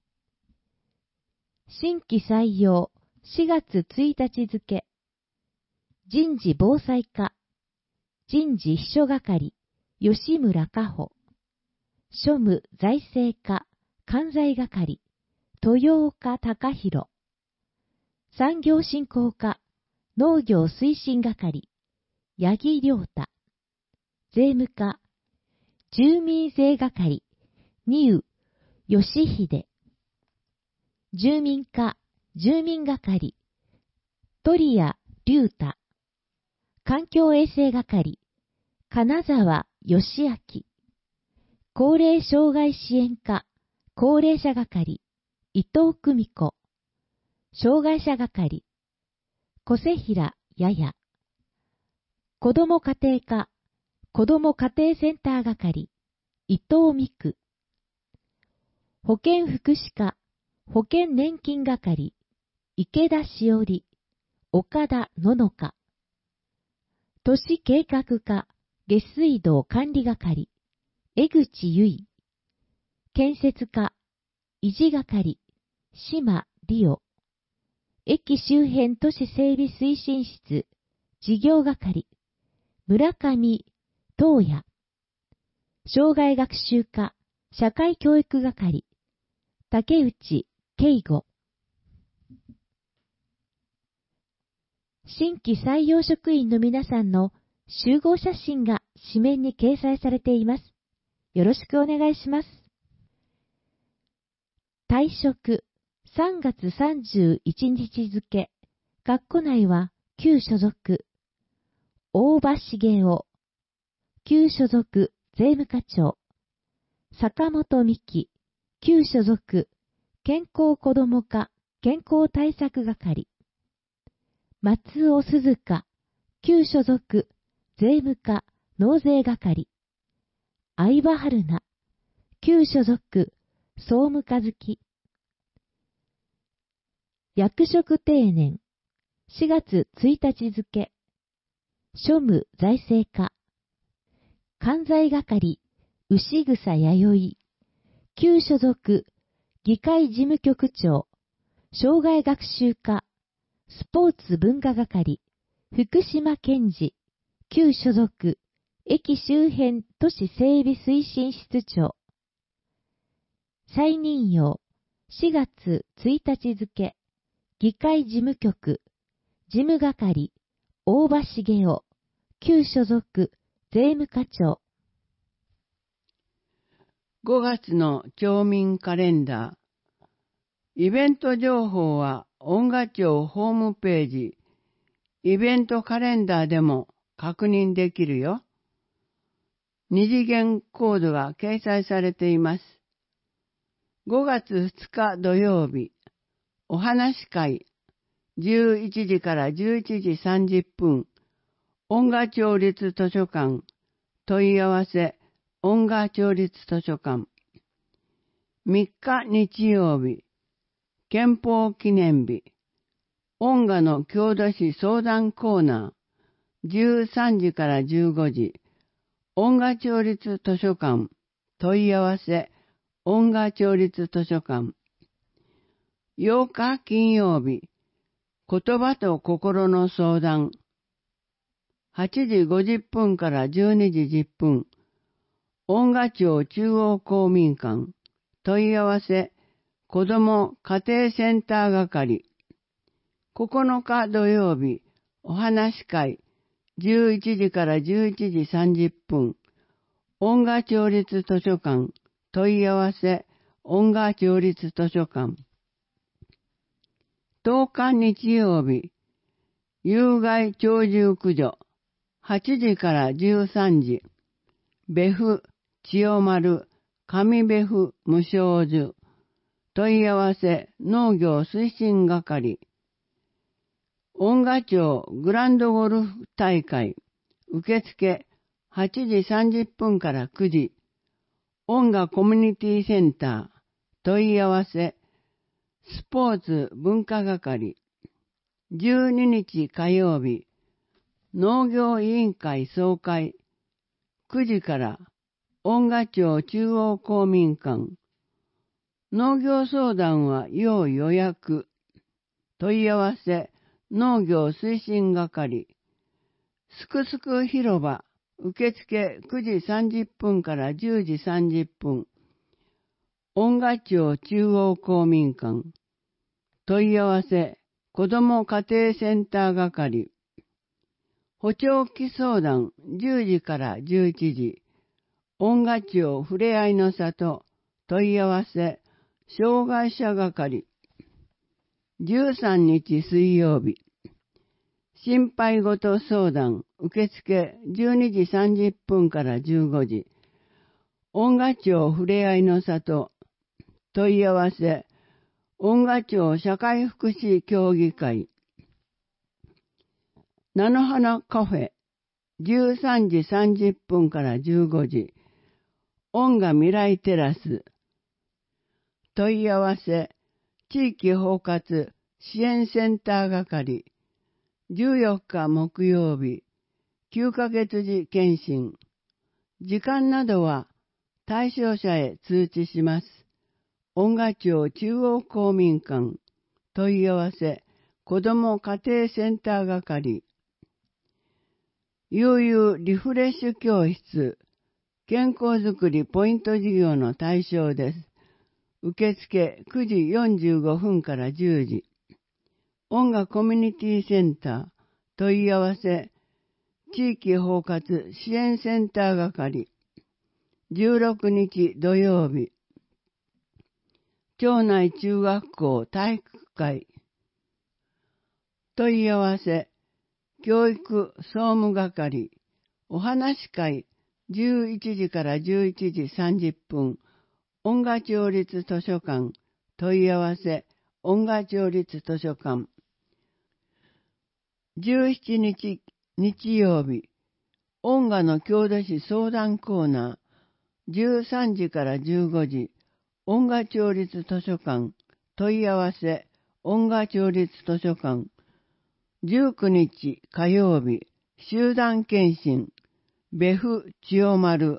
新規採用しがつついたち付、人事防災課人事秘書係吉村加穂、庶務財政課関西係豊岡隆弘、産業振興課農業推進係八木亮太、税務課住民税係丹生義秀、住民課住民係鳥谷龍太、環境衛生係金沢義明、高齢障害支援課高齢者係伊藤久美子、障害者係小瀬平やや、子ども家庭課子ども家庭センター係伊藤美久、保健福祉課保健年金係池田しおり、岡田ののか、都市計画課下水道管理係江口結衣、建設課維持係島理央、駅周辺都市整備推進室事業係村上東也、障害学習課社会教育係竹内圭吾、新規採用職員の皆さんの集合写真が紙面に掲載されています。よろしくお願いします。退職さんがつさんじゅういちにち付、括弧内は旧所属大場茂雄、旧所属税務課長坂本美希、旧所属健康子ども課健康対策係松尾鈴香、旧所属税務課納税係相葉春菜、旧所属総務課付、役職定年しがつついたち付、庶務財政課関西係牛草弥生、旧所属議会事務局長障害学習課スポーツ文化係福島健二、旧所属駅周辺都市整備推進室長、再任用しがつついたち付、議会事務局事務係大場茂雄、旧所属税務課長。 ごがつの町民カレンダー。イベント情報は恩賀町ホームページ、イベントカレンダーでも確認できるよ。二次元コードが掲載されています。ごがつふつか土曜日、お話会、じゅういちじからじゅういちじさんじゅっぷん、恩賀町立図書館、問い合わせ、恩賀町立図書館。みっか日曜日、憲法記念日、恩賀の郷土史相談コーナー、じゅうさんじからじゅうごじ、恩賀町立図書館、問い合わせ、恩賀町立図書館。ようか金曜日、言葉と心の相談、はちじごじゅっぷんからじゅうにじじゅっぷん、恩賀町中央公民館、問い合わせ、子ども家庭センター係。ここのか土曜日、お話会、じゅういちじからじゅういちじさんじゅっぷん、恩賀町立図書館、問い合わせ、恩賀町立図書館。とおか日曜日、有害鳥獣駆除、はちじからじゅうさんじ、別府千代丸、上部府無償樹、問い合わせ農業推進係、恩賀町グランドゴルフ大会、受付はちじさんじゅっぷんからくじ、恩賀コミュニティセンター、問い合わせ、スポーツ文化係、じゅうににち火曜日、農業委員会総会、くじから恩賀町中央公民館、農業相談は要予約、問い合わせ、農業推進係、すくすく広場、受付くじさんじゅっぷんからじゅうじさんじゅっぷん、恩賀町中央公民館、問い合わせ、子ども家庭センター係、補聴器相談じゅうじからじゅういちじ、恩賀町ふれあいの里、問い合わせ、障害者係、じゅうさんにち水曜日、心配事相談、受付じゅうにじさんじゅっぷんからじゅうごじ、恩賀町ふれあいの里、問い合わせ、恩賀町社会福祉協議会、菜の花カフェ、じゅうさんじさんじゅっぷんからじゅうごじ、恩賀未来テラス、問い合わせ、地域包括支援センター係、じゅうよっか木曜日、きゅうかげつ時検診、時間などは対象者へ通知します。恩賀町中央公民館、問い合わせ、子ども家庭センター係、悠々リフレッシュ教室、健康づくりポイント事業の対象です。受付くじよんじゅうごふんからじゅうじ、恩賀コミュニティセンター、問い合わせ、地域包括支援センター係、じゅうろくにち土曜日、町内中学校体育会、問い合わせ、教育総務係、お話会、じゅういちじからじゅういちじさんじゅっぷん、恩賀町立図書館、問い合わせ、恩賀町立図書館、じゅうしちにち日曜日、恩賀の郷土史相談コーナー、じゅうさんじからじゅうごじ、恩賀町立図書館、問い合わせ、恩賀町立図書館、じゅうくにち火曜日、集団検診、別府千代丸、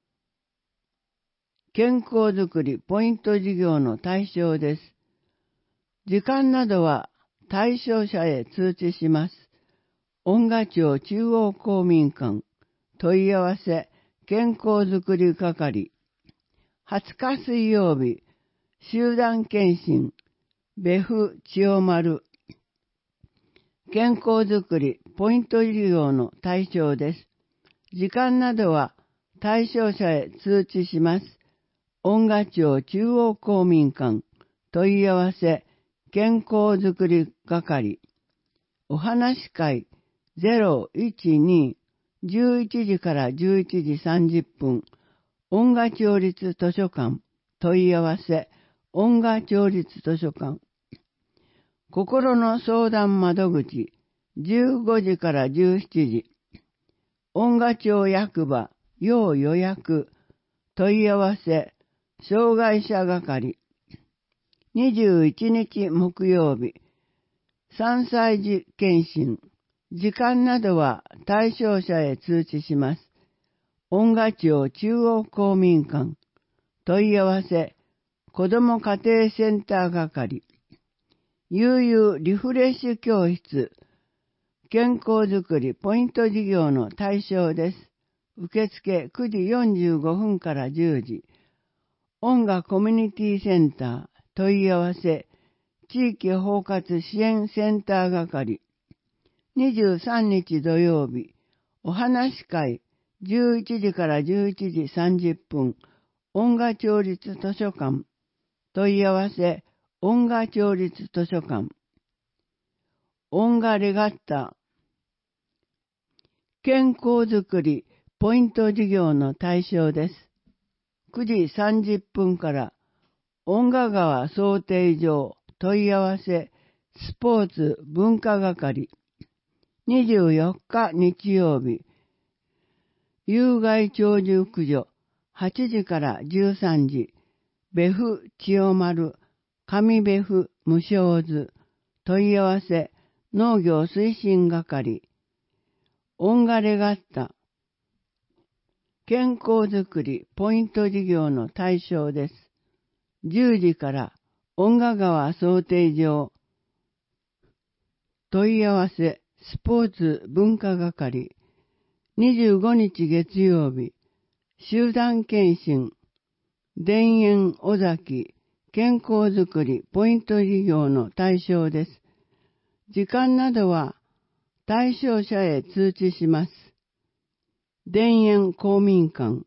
健康づくりポイント事業の対象です。時間などは対象者へ通知します。恩賀町中央公民館、問い合わせ、健康づくり係、はつか水曜日、集団検診、別府千代丸、健康づくりポイント事業の対象です。時間などは対象者へ通知します。恩賀町中央公民館、問い合わせ、健康づくり係、お話会ゼロいちに、じゅういちじからじゅういちじさんじゅっぷん、恩賀町立図書館、問い合わせ、恩賀町立図書館、心の相談窓口、じゅうごじからじゅうしちじ、恩賀町役場、要予約、問い合わせ、障害者係、にじゅういちにち木曜日、さんさい児検診、時間などは対象者へ通知します。恩賀町中央公民館、問い合わせ、子ども家庭センター係、悠々リフレッシュ教室、健康づくりポイント事業の対象です。受付くじよんじゅうごふんからじゅうじ、恩賀コミュニティセンター、問い合わせ、地域包括支援センター係、にじゅうさんにち土曜日、お話会、じゅういちじからじゅういちじさんじゅっぷん、恩賀町立図書館、問い合わせ、恩賀町立図書館、恩賀レガッタ、健康づくりポイント事業の対象です。 くじさんじゅっぷんから音楽川漕艇場問い合わせスポーツ文化係にじゅうよっか日曜日有害鳥獣駆除はちじからじゅうさんじ別府千代丸上別府無償図問い合わせ農業推進係音楽レガッタ健康づくりポイント事業の対象です。じゅうじから音楽川漕艇場問い合わせスポーツ文化係にじゅうごにち月曜日集団検診田園尾崎健康づくりポイント事業の対象です。時間などは対象者へ通知します。田園公民館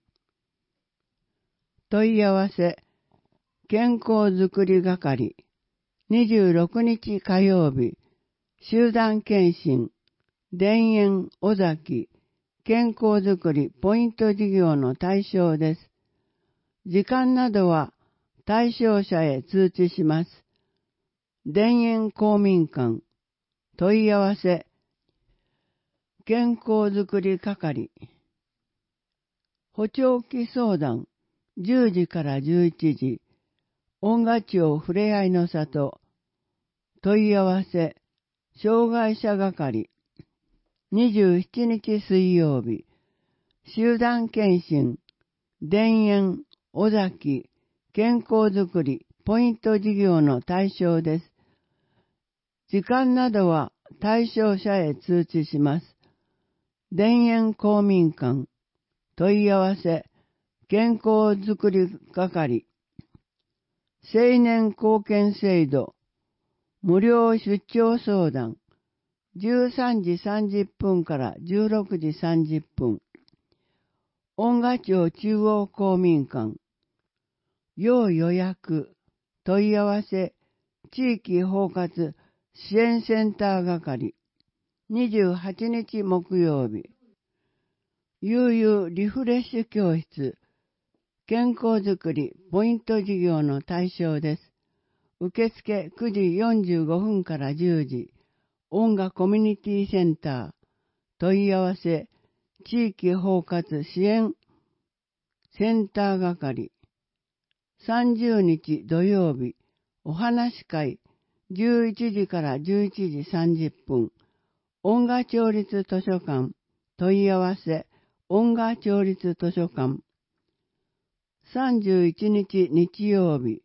問い合わせ健康づくり係にじゅうろくにち火曜日集団検診田園尾崎健康づくりポイント事業の対象です。時間などは対象者へ通知します。田園公民館問い合わせ健康づくり係補聴器相談じゅうじからじゅういちじ音楽町ふれあいの里問い合わせ障害者係にじゅうしちにち水曜日集団検診田園尾崎健康づくりポイント事業の対象です。時間などは対象者へ通知します。田園公民館問い合わせ健康づくり係青年貢献制度無料出張相談じゅうさんじさんじゅっぷんからじゅうろくじさんじゅっぷん音楽町中央公民館要予約問い合わせ地域包括支援センター係にじゅうはちにち木曜日悠々リフレッシュ教室健康づくりポイント事業の対象です。受付くじよんじゅうごふんからじゅうじ音楽コミュニティセンター問い合わせ地域包括支援センター係さんじゅうにち土曜日お話し会じゅういちじからじゅういちじさんじゅっぷん音楽町立図書館問い合わせ音楽町立図書館さんじゅういちにち日曜日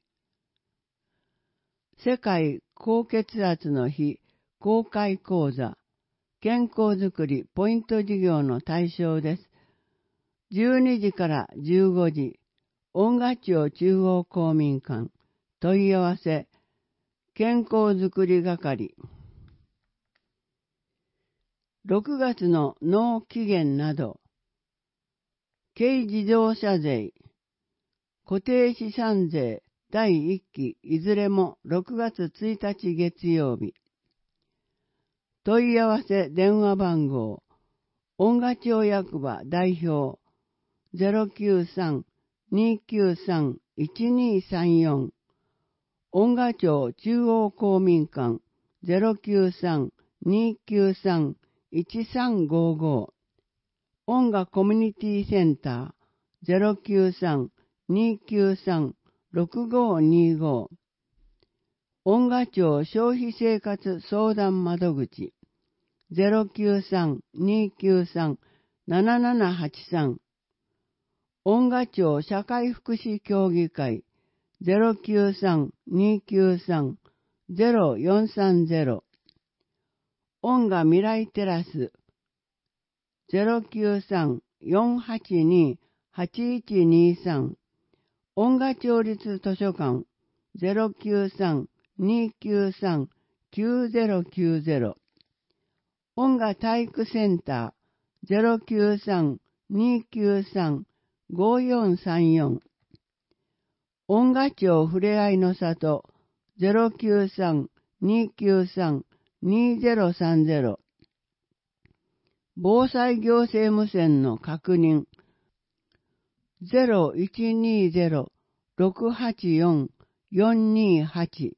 世界高血圧の日公開講座健康づくりポイント事業の対象です。じゅうにじからじゅうごじ音楽町中央公民館問い合わせ健康づくり係ろくがつの納期限など軽自動車税固定資産税だいいっきいずれもろくがつついたち月曜日問い合わせ電話番号音楽町役場代表 ゼロきゅうさん にきゅうさん いちにさんよん 音楽町中央公民館 ゼロきゅうさん にきゅうさん いちさんごご 音楽コミュニティセンター ゼロきゅうさん にきゅうさん ろくごにご 音楽町消費生活相談窓口 ゼロきゅうさん にきゅうさん ななななはちさん 音楽町社会福祉協議会 ゼロきゅうさん にきゅうさん ゼロよんさんゼロ 音楽未来テラス ゼロきゅうさん よんはちに はちいちにさん 音楽町立図書館 ゼロきゅうさん にきゅうさん きゅうゼロきゅうゼロ 音楽体育センター ゼロきゅうさん にきゅうさん ごよんさんよん 音楽町ふれあいの里 ゼロきゅうさん にきゅうさん にゼロさんゼロ 防災行政無線の確認ゼロいちにゼロ ろくはちよん よんにはち。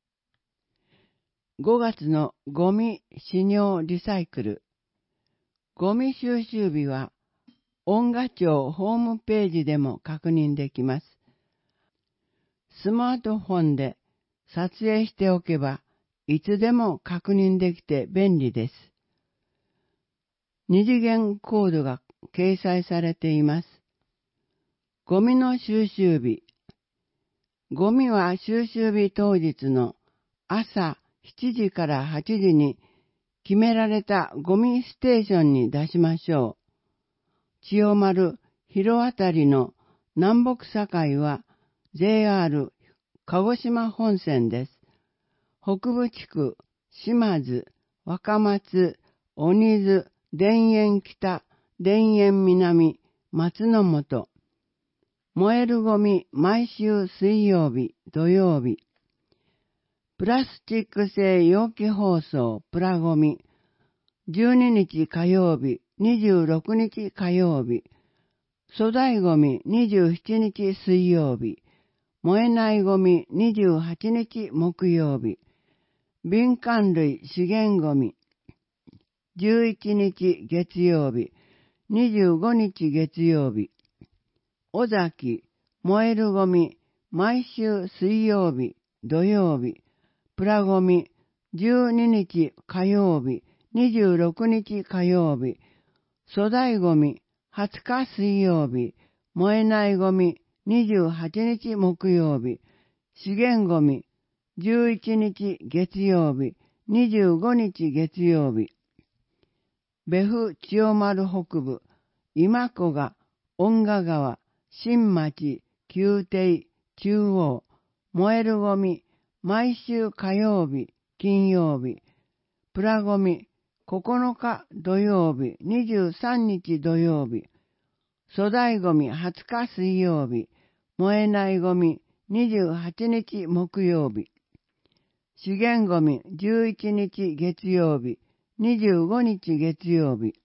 ごがつのゴミ使用リサイクル。ゴミ収集日は、音楽庁ホームページでも確認できます。スマートフォンで撮影しておけば、いつでも確認できて便利です。二次元コードが掲載されています。ゴミの収集日。ゴミは収集日当日の朝しちじからはちじに決められたゴミステーションに出しましょう。千代丸広あたりの南北境は ジェイアール 鹿児島本線です。北部地区、島津、若松、鬼津、田園北、田園南、松の本。燃えるゴミ毎週水曜日、土曜日。プラスチック製容器包装プラゴミ。じゅうににち火曜日、にじゅうろくにち火曜日。粗大ゴミにじゅうしちにち水曜日。燃えないゴミにじゅうはちにち木曜日。敏感類資源ゴミ。じゅういちにち月曜日。にじゅうごにち月曜日。尾崎、燃えるゴミ、毎週水曜日、土曜日、プラゴミ、じゅうににち火曜日、にじゅうろくにち火曜日、粗大ゴミ、はつか水曜日、燃えないゴミ、にじゅうはちにち木曜日、資源ゴミ、じゅういちにち月曜日、にじゅうごにち月曜日、別府千代丸北部、今古賀、恩賀川、新町、旧邸、中央、燃えるゴミ、毎週火曜日、金曜日、プラゴミ、ここのか土曜日、にじゅうさんにち土曜日、粗大ゴミはつか水曜日、燃えないゴミ、にじゅうはちにち木曜日、資源ゴミじゅういちにち月曜日、にじゅうごにち月曜日、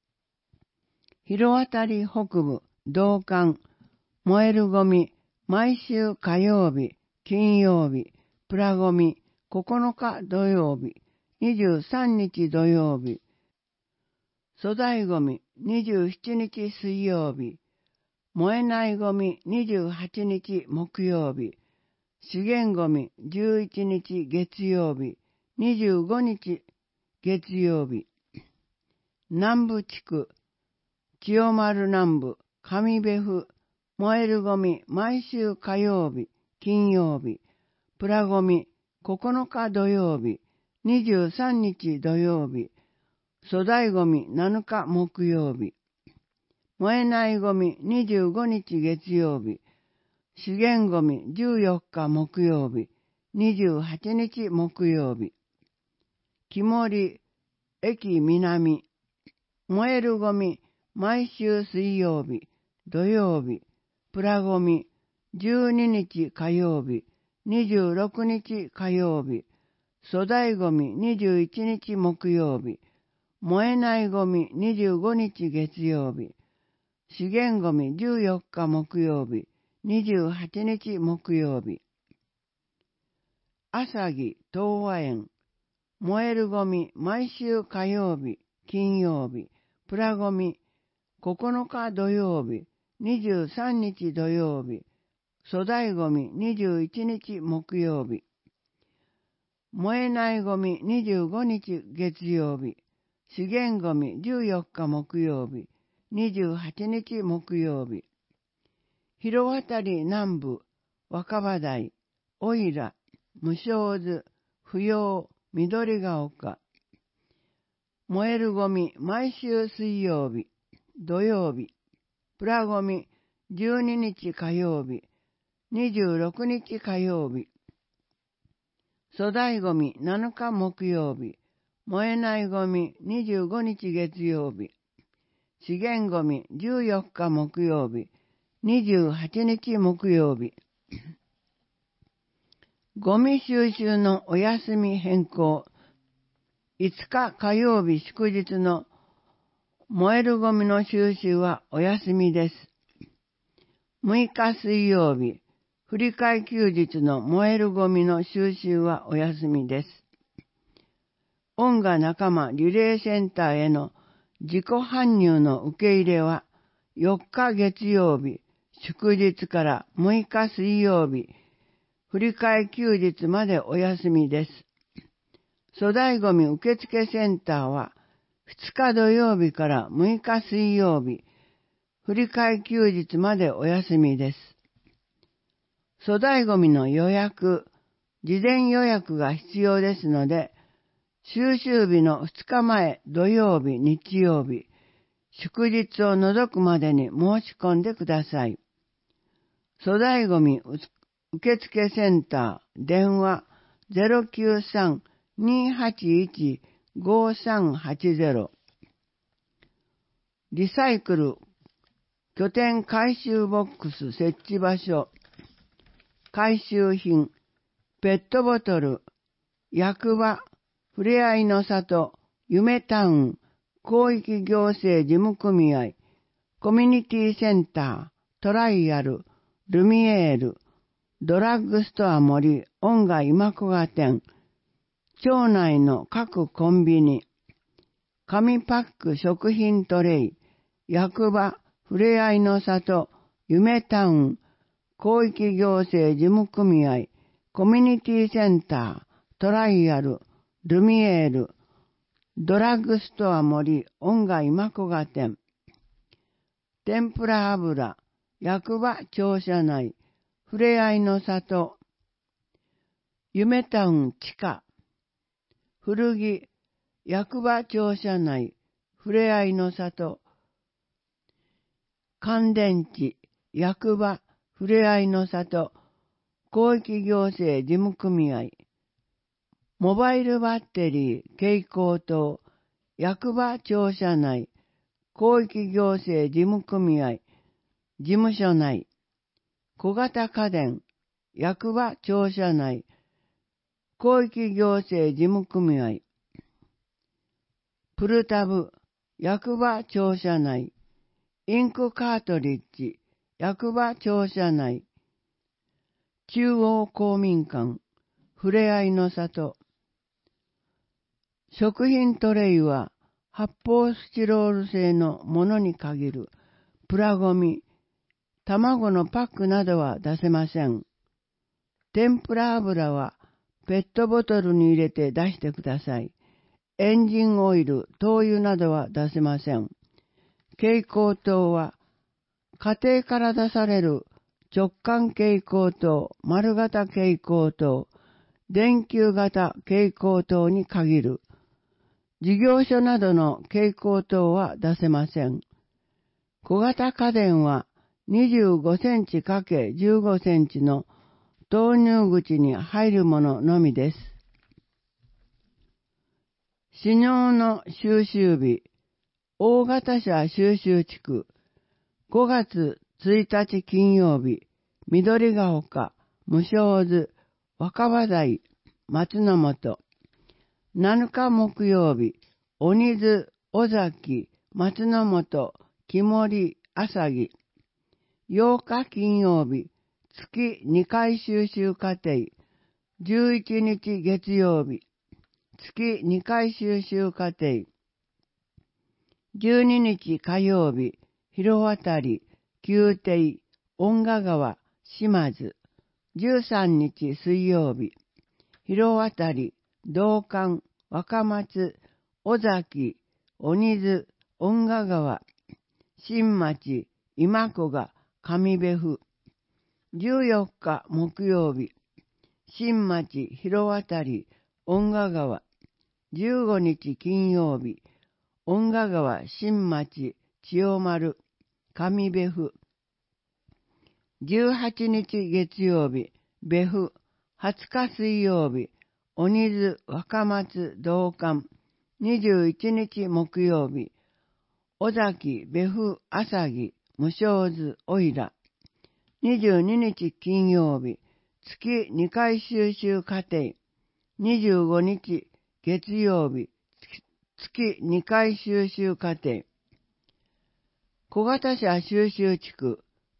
広渡り北部、道館、燃えるゴミ、毎週火曜日、金曜日、プラゴミ、ここのか土曜日、にじゅうさんにち土曜日、粗大ゴミ、にじゅうしちにち水曜日、燃えないゴミ、にじゅうはちにち木曜日、資源ゴミ、じゅういちにち月曜日、にじゅうごにち月曜日、南部地区、千代丸南部、上別府、燃えるゴミ、毎週火曜日、金曜日、プラゴミ、ここのか土曜日、にじゅうさんにち土曜日、粗大ゴミなのか木曜日、燃えないゴミにじゅうごにち月曜日、資源ゴミじゅうよっか木曜日、にじゅうはちにち木曜日、木森、駅南、燃えるゴミ、毎週水曜日、土曜日、プラゴミ、じゅうににち火曜日、にじゅうろくにち火曜日、粗大ゴミにじゅういちにち木曜日、燃えないゴミにじゅうごにち月曜日、資源ゴミじゅうよっか木曜日、にじゅうはちにち木曜日、朝木東和園、燃えるゴミ毎週火曜日、金曜日、プラゴミ、ここのか土曜日、にじゅうさんにち土曜日、粗大ゴミにじゅういちにち木曜日、燃えないゴミにじゅうごにち月曜日、資源ゴミじゅうよっか木曜日、にじゅうはちにち木曜日、広渡り南部、若葉台、おいら、無償図、不要、緑が丘、燃えるゴミ毎週水曜日、土曜日、プラゴミじゅうににち火曜日、にじゅうろくにち火曜日、粗大ゴミなのか木曜日、燃えないゴミにじゅうごにち月曜日、資源ゴミじゅうよっか木曜日、にじゅうはちにち木曜日、ゴミ収集のお休み変更、いつか火曜日祝日の燃えるゴミの収集はお休みです。 むいか水曜日、振り替え休日の燃えるゴミの収集はお休みです。恩賀仲間リレーセンターへの自己搬入の受け入れはよっか月曜日、祝日からむいか水曜日、振り替え休日までお休みです。粗大ゴミ受付センターはふつか土曜日からむいか水曜日、振り替え休日までお休みです。粗大ゴミの予約、事前予約が必要ですので、収集日のふつかまえ土曜日、日曜日、祝日を除くまでに申し込んでください。粗大ゴミ受付センター、電話 ゼロきゅうさん にーはちいち ごさんはちゼロ。リサイクル拠点回収ボックス設置場所、回収品、ペットボトル、役場、ふれあいの里、夢タウン、広域行政事務組合、コミュニティセンター、トライアル、ルミエール、ドラッグストア森、恩賀今古賀店、町内の各コンビニ、紙パック食品トレイ、役場、ふれあいの里、夢タウン、広域行政事務組合、コミュニティセンター、トライアル、ルミエール、ドラッグストア森、恩賀今古賀店、天ぷら油、役場庁舎内、ふれあいの里、夢タウン地下、古着、役場庁舎内、ふれあいの里、乾電池、役場、ふれあいの里、広域行政事務組合、モバイルバッテリー、蛍光灯、役場庁舎内、広域行政事務組合、事務所内、小型家電、役場庁舎内、広域行政事務組合、プルタブ、役場庁舎内、インクカートリッジ、役場庁舎内、中央公民館、ふれあいの里、食品トレイは発泡スチロール製のものに限るプラゴミ、卵のパックなどは出せません。天ぷら油はペットボトルに入れて出してください。エンジンオイル、灯油などは出せません。蛍光灯は家庭から出される直管蛍光灯、丸型蛍光灯、電球型蛍光灯に限る。事業所などの蛍光灯は出せません。小型家電はにじゅうごセンチかけるじゅうごセンチの投入口に入るもののみです。飼料の収集日、大型車収集地区、ごがつついたち金曜日、緑が丘、無償図、若葉台、松の本、なのか木曜日、鬼津、尾崎、松の本、木森、朝木、ようか金曜日、月にかい収集課程、じゅういちにち月曜日、月にかい収集課程、じゅうににち火曜日、広渡り、宮廷、恩賀川、島津、じゅうさんにち水曜日、広渡り、道館、若松、尾崎、鬼津、恩賀川、新町、今古賀、上部府、じゅうよっか木曜日、新町、広渡り、恩賀川、じゅうごにち金曜日、恩賀川、新町、千代丸、上部府、じゅうはちにち月曜日、部府、はつか水曜日、鬼津、若松、道館、にじゅういちにち木曜日、尾崎、部府、朝木、無償図、おいら、にじゅうににち金曜日、月にかい収集課程、にじゅうごにち月曜日、月にかい収集課程、小型車収集地区、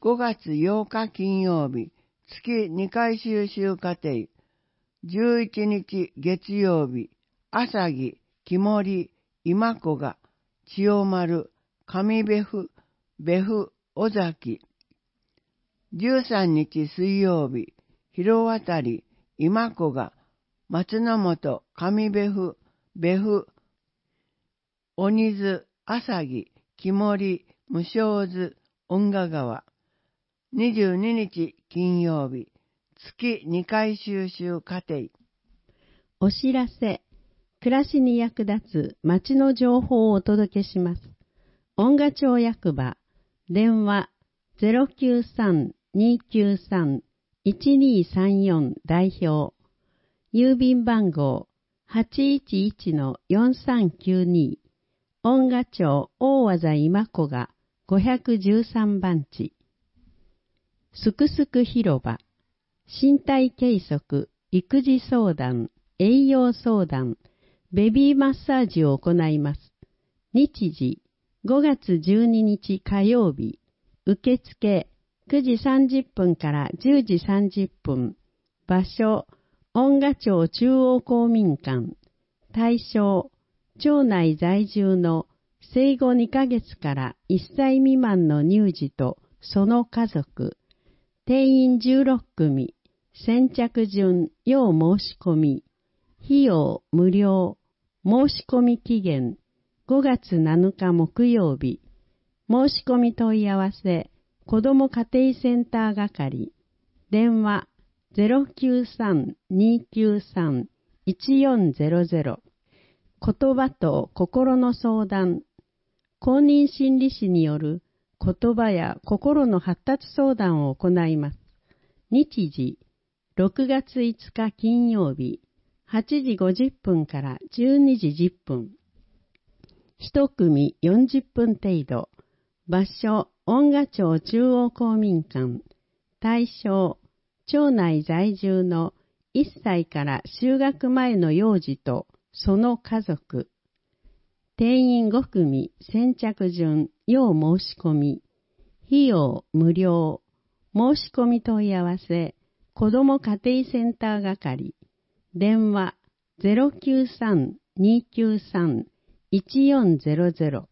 ごがつようか金曜日、月にかい収集課程、じゅういちにち月曜日、朝木、木森、今子が、千代丸、上別府、別府、尾崎。じゅうさんにち水曜日、広渡り、今子が、松の本、上別府、別府、鬼津、朝木、木森、無償津、恩賀川。にじゅうににち金曜日、月にかい収集課程。 お知らせ、暮らしに役立つ町の情報をお届けします。恩賀町役場、電話 ゼロきゅうさん にきゅうさん いちにさんよん 代表、郵便番号 はちいちいち のよんさんきゅうに、恩賀町大技今子がごひゃくじゅうさんばんち。すくすく広場、身体計測、育児相談、栄養相談、ベビーマッサージを行います。日時、ごがつじゅうににち火曜日、受付くじさんじゅっぷんからじゅうじさんじゅっぷん、場所、恩賀町中央公民館、対象、町内在住の生後にかげつからいっさい未満の乳児とその家族、定員じゅうろくくみ、先着順要申し込み、費用無料、申し込み期限ごがつなのか木曜日、申し込み問い合わせ、子ども家庭センター係、電話 ゼロきゅうさん にきゅうさん いちよんゼロゼロ、言葉と心の相談、公認心理師による言葉や心の発達相談を行います。日時、ろくがついつか金曜日、はちじごじゅっぷんからじゅうにじじゅっぷん。一組よんじゅっぷん程度。場所、恩賀町中央公民館。対象、町内在住のいっさいから就学前の幼児とその家族。定員ごくみ、先着順、要申し込み。費用無料。申し込み問い合わせ、子ども家庭センター係。電話 ゼロきゅうさん にきゅうさん いちよんゼロゼロ。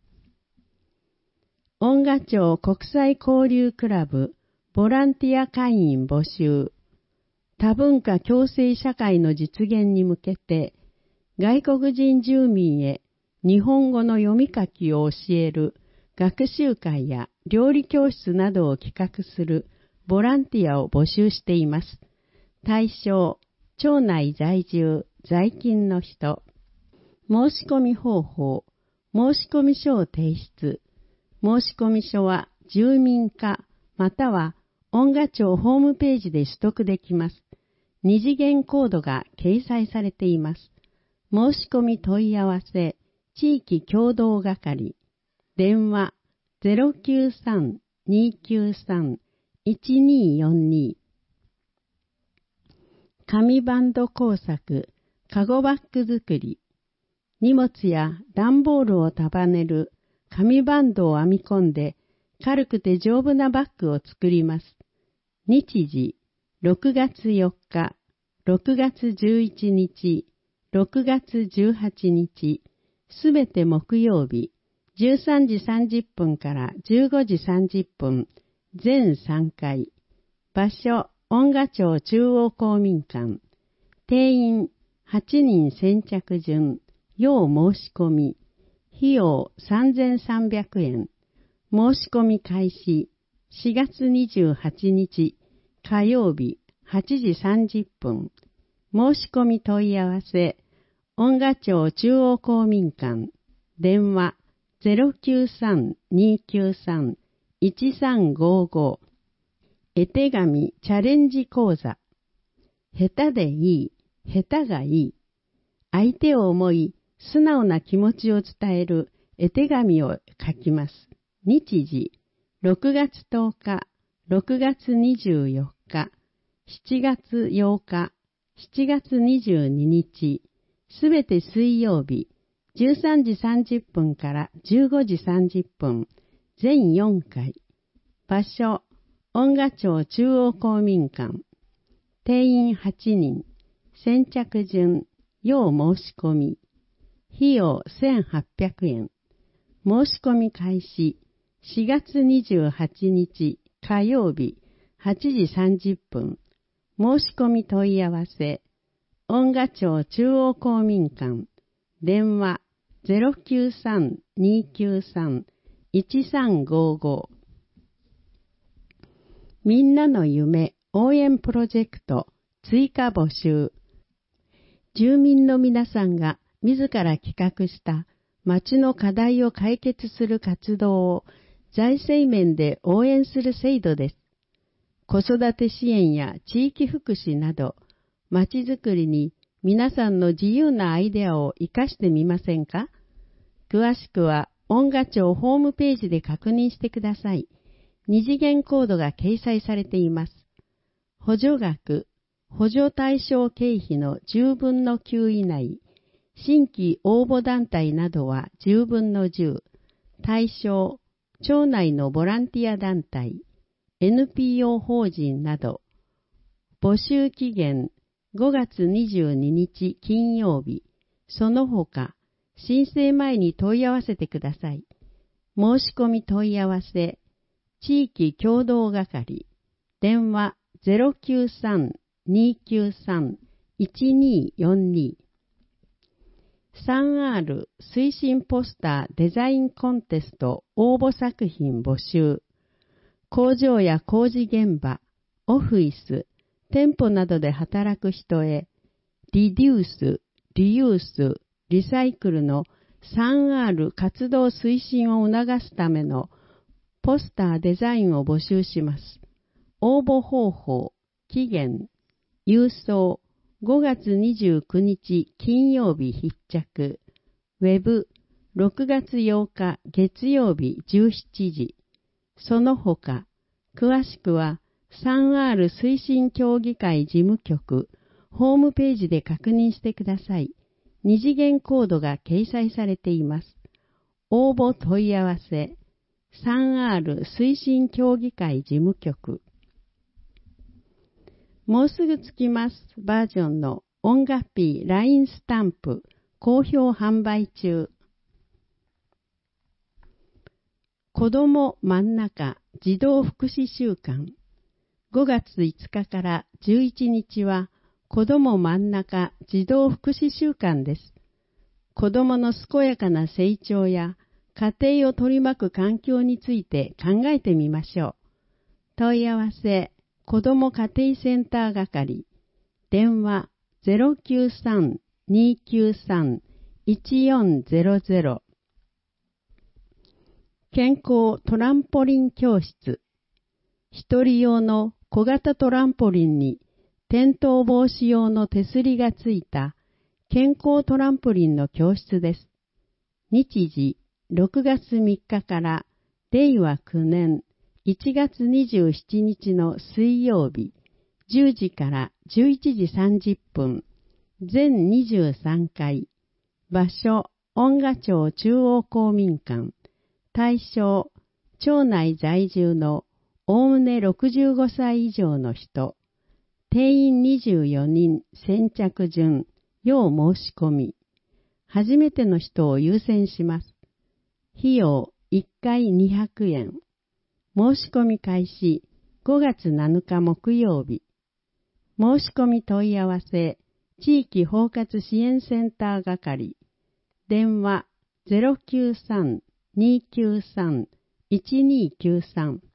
恩賀町国際交流クラブボランティア会員募集。多文化共生社会の実現に向けて、外国人住民へ日本語の読み書きを教える学習会や料理教室などを企画するボランティアを募集しています。対象、町内在住、在勤の人。申し込み方法、申し込み書を提出。申し込み書は住民課または恩賀町ホームページで取得できます。二次元コードが掲載されています。申し込み問い合わせ、地域協同係。電話 ゼロきゅうさん にきゅうさん いちによんに。紙バンド工作、カゴバッグ作り。荷物や段ボールを束ねる紙バンドを編み込んで軽くて丈夫なバッグを作ります。日時、ろくがつよっか、ろくがつじゅういちにち、ろくがつじゅうはちにち、すべて木曜日、じゅうさんじさんじゅっぷんからじゅうごじさんじゅっぷん、全さんかい。場所、恩賀町中央公民館。定員はちにん先着順、要申し込み。費用さんぜんさんびゃくえん。申し込み開始しがつにじゅうはちにち火曜日はちじさんじゅっぷん。申し込み問い合わせ、恩賀町中央公民館。電話 ゼロきゅうさん にきゅうさん いちさんごご。絵手紙チャレンジ講座。下手でいい、下手がいい。相手を思い、素直な気持ちを伝える絵手紙を書きます。日時、ろくがつとおか、ろくがつにじゅうよっか、しちがつようか、しちがつにじゅうににち、すべて水曜日、じゅうさんじさんじゅっぷんからじゅうごじさんじゅっぷん、全よんかい。 場所、恩賀町中央公民館。定員はちにん。先着順、要申し込み。費用せんはっぴゃくえん。申し込み開始、しがつにじゅうはちにち火曜日はちじさんじゅっぷん。申し込み問い合わせ、恩賀町中央公民館。電話 ゼロきゅうさん にーきゅうさん いちさんごご。みんなの夢応援プロジェクト追加募集。住民の皆さんが自ら企画した町の課題を解決する活動を財政面で応援する制度です。子育て支援や地域福祉など、町づくりに皆さんの自由なアイデアを活かしてみませんか？詳しくは、恩賀町ホームページで確認してください。二次元コードが掲載されています。補助額、補助対象経費のじゅうぶんのきゅう以内、新規応募団体などはじゅうぶんのじゅう、対象、町内のボランティア団体、エヌピーオー 法人など、募集期限ごがつにじゅうににち金曜日、その他、申請前に問い合わせてください。申し込み問い合わせ、地域協同係、電話 ゼロきゅうさん にーきゅうさん いちにーよんに。スリーアール 推進ポスターデザインコンテスト応募作品募集。工場や工事現場、オフィス、店舗などで働く人へ、リデュース、リユース、リサイクルの スリーアール 活動推進を促すためのポスターデザインを募集します。応募方法、期限、郵送、ごがつにじゅうくにち金曜日必着、ウェブ、ろくがつようか月曜日じゅうしちじ、その他、詳しくは スリーアール 推進協議会事務局、ホームページで確認してください。二次元コードが掲載されています。応募問い合わせ、スリーアール 推進協議会事務局。もうすぐ着きますバージョンの音楽ピー ライン スタンプ好評販売中。子ども真ん中児童福祉週間。ごがついつかからじゅういちにちは子ども真ん中児童福祉週間です。子どもの健やかな成長や家庭を取り巻く環境について考えてみましょう。問い合わせ、子ども家庭センター係、電話 ゼロきゅうさん にーきゅうさん いちよんゼロゼロ。健康トランポリン教室。一人用の小型トランポリンに転倒防止用の手すりがついた健康トランポリンの教室です。日時ろくがつみっかかられいわきゅうねんいちがつにじゅうしちにちの水曜日じゅうじからじゅういちじさんじゅっぷん、全にじゅうさんかい。場所、恩賀町中央公民館。対象、町内在住のおおむねろくじゅうごさい以上の人。定員にじゅうよにん、先着順、要申し込み。初めての人を優先します。費用いっかいにひゃくえん。申し込み開始ごがつなのか木曜日。申し込み問い合わせ、地域包括支援センター係。電話 ゼロきゅうさん にーきゅうさん いちにーきゅうさん。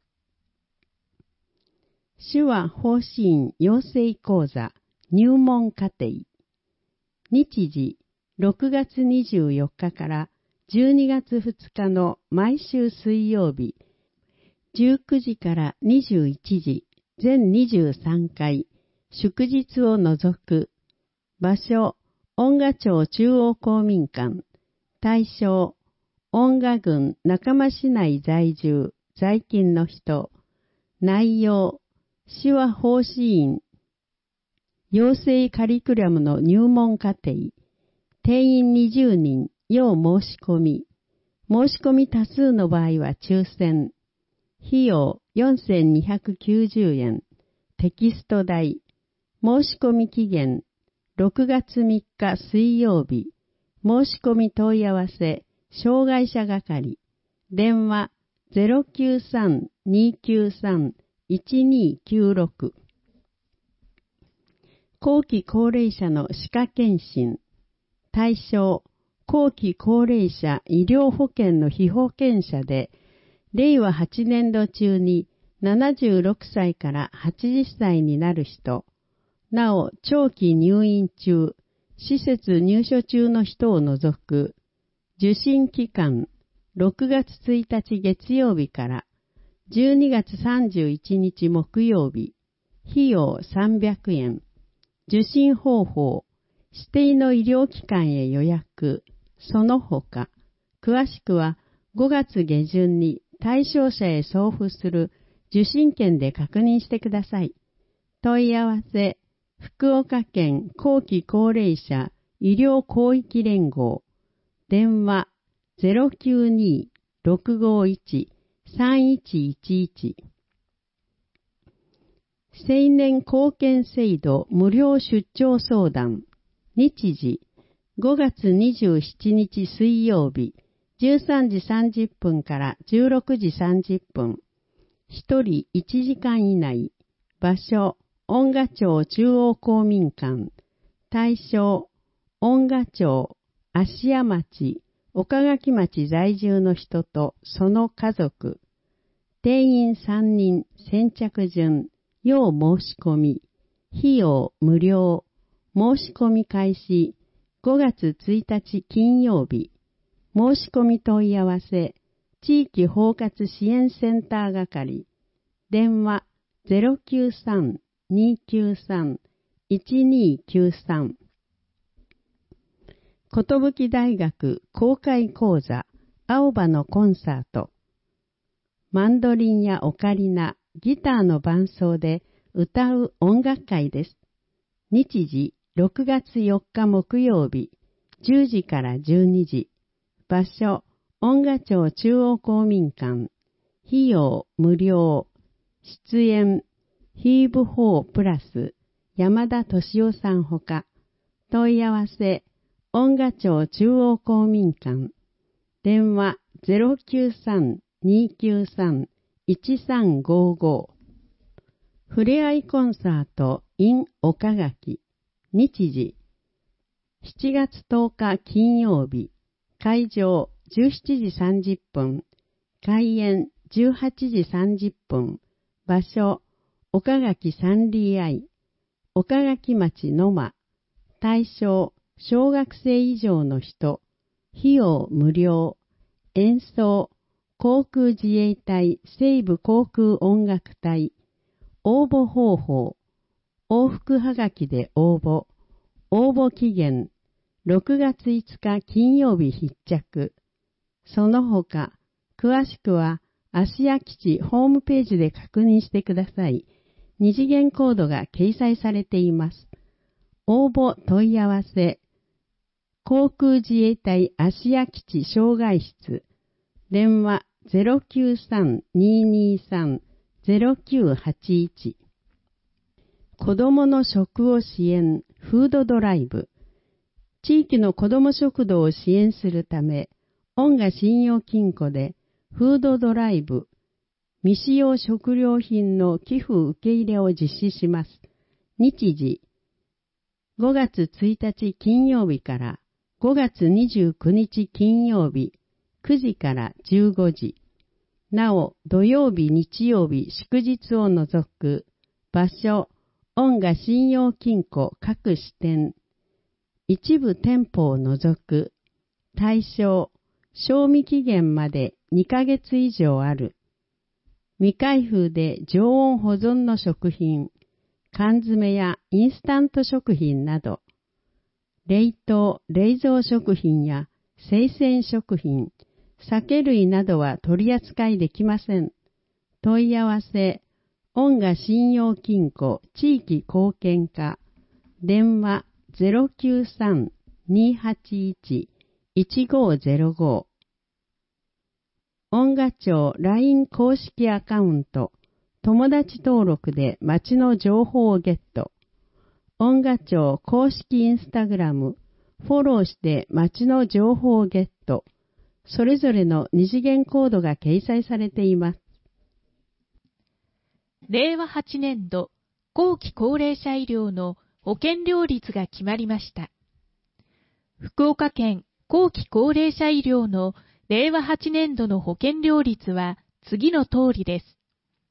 手話奉仕員養成講座入門課程。日時ろくがつにじゅうよっかからじゅうにがつふつかの毎週水曜日、じゅうくじからにじゅういちじ、全にじゅうさんかい、祝日を除く。場所、恩賀町中央公民館。対象、恩賀郡中間市内在住、在勤の人。内容、手話奉仕員養成カリキュラムの入門課程。定員にじゅうにん、要申し込み。申し込み多数の場合は抽選。 費用よんせんにひゃくきゅうじゅうえん。テキスト代。申し込み期限ろくがつみっか水曜日。申し込み問い合わせ、障害者係。電話 ゼロきゅうさん にきゅうさん いちにきゅうろく。後期高齢者の歯科検診。対象、後期高齢者医療保険の被保険者で、れいわはちねんど中にななじゅうろくさいからはちじゅっさいになる人、なお長期入院中、施設入所中の人を除く、受診期間ろくがつついたち月曜日からじゅうにがつさんじゅういちにち木曜日、費用さんびゃくえん。受診方法、指定の医療機関へ予約、その他、詳しくはごがつげじゅんに対象者へ送付する受診券で確認してください。問い合わせ、福岡県後期高齢者医療広域連合、電話 ゼロきゅうに ろくごいち さんいちいちいち。青年貢献制度無料出張相談。日時、ごがつにじゅうしちにち水曜日、じゅうさんじさんじゅっぷんからじゅうろくじさんじゅっぷん。ひとりいちじかん以内。場所、恩賀町中央公民館。対象、恩賀町、芦屋町、岡垣町在住の人とその家族。定員さんにん、先着順。要申し込み。費用無料。申し込み開始。ごがつついたち金曜日。申し込み問い合わせ。地域包括支援センター係。電話 ゼロきゅうさん にきゅうさん いちにきゅうさん。寿大学公開講座青葉のコンサート。マンドリンやオカリナ、ギターの伴奏で歌う音楽会です。日時、ろくがつよっか木曜日、じゅうじからじゅうにじ。場所、恩賀町中央公民館。費用無料。出演、ヒーブホープラス、山田敏夫さんほか。問い合わせ、恩賀町中央公民館。電話 ゼロきゅうさん にきゅうさん いちさんごご。ふれあいコンサート in 岡垣。日時、しちがつとおか金曜日。会場じゅうしちじさんじゅっぷん。開演じゅうはちじさんじゅっぷん。場所、岡垣サンリーアイ。岡垣町の間。対象、小学生以上の人。費用無料。演奏、航空自衛隊西部航空音楽隊。応募方法、往復はがきで応募。応募期限、ろくがついつか金曜日必着。その他、詳しくは、芦屋基地ホームページで確認してください。二次元コードが掲載されています。応募問い合わせ、航空自衛隊芦屋基地障害室。電話 ゼロきゅうさん にーにーさん ゼロきゅうはちいち。子どもの食を支援、フードドライブ。地域の子ども食堂を支援するため、恩賀信用金庫でフードドライブ、未使用食料品の寄付受け入れを実施します。日時、ごがつついたち金曜日からごがつにじゅうくにち金曜日、くじからじゅうごじ。なお、土曜日、日曜日、祝日を除く、場所、恩賀信用金庫各支店、一部店舗を除く、対象、賞味期限までにかげつ以上ある、未開封で常温保存の食品、缶詰やインスタント食品など、冷凍、冷蔵食品や生鮮食品、酒類などは取り扱いできません。問い合わせ、恩賀信用金庫地域貢献課、電話 ゼロきゅうさん にーはちいち いちごーゼロご。 音楽庁 ライン 公式アカウント、友達登録で町の情報をゲット。音楽庁公式インスタグラム、フォローして町の情報をゲット。それぞれの二次元コードが掲載されています。 れいわはちねんど後期高齢者医療の保険料率が決まりました。福岡県後期高齢者医療のれいわはちねんどの保険料率は次の通りです。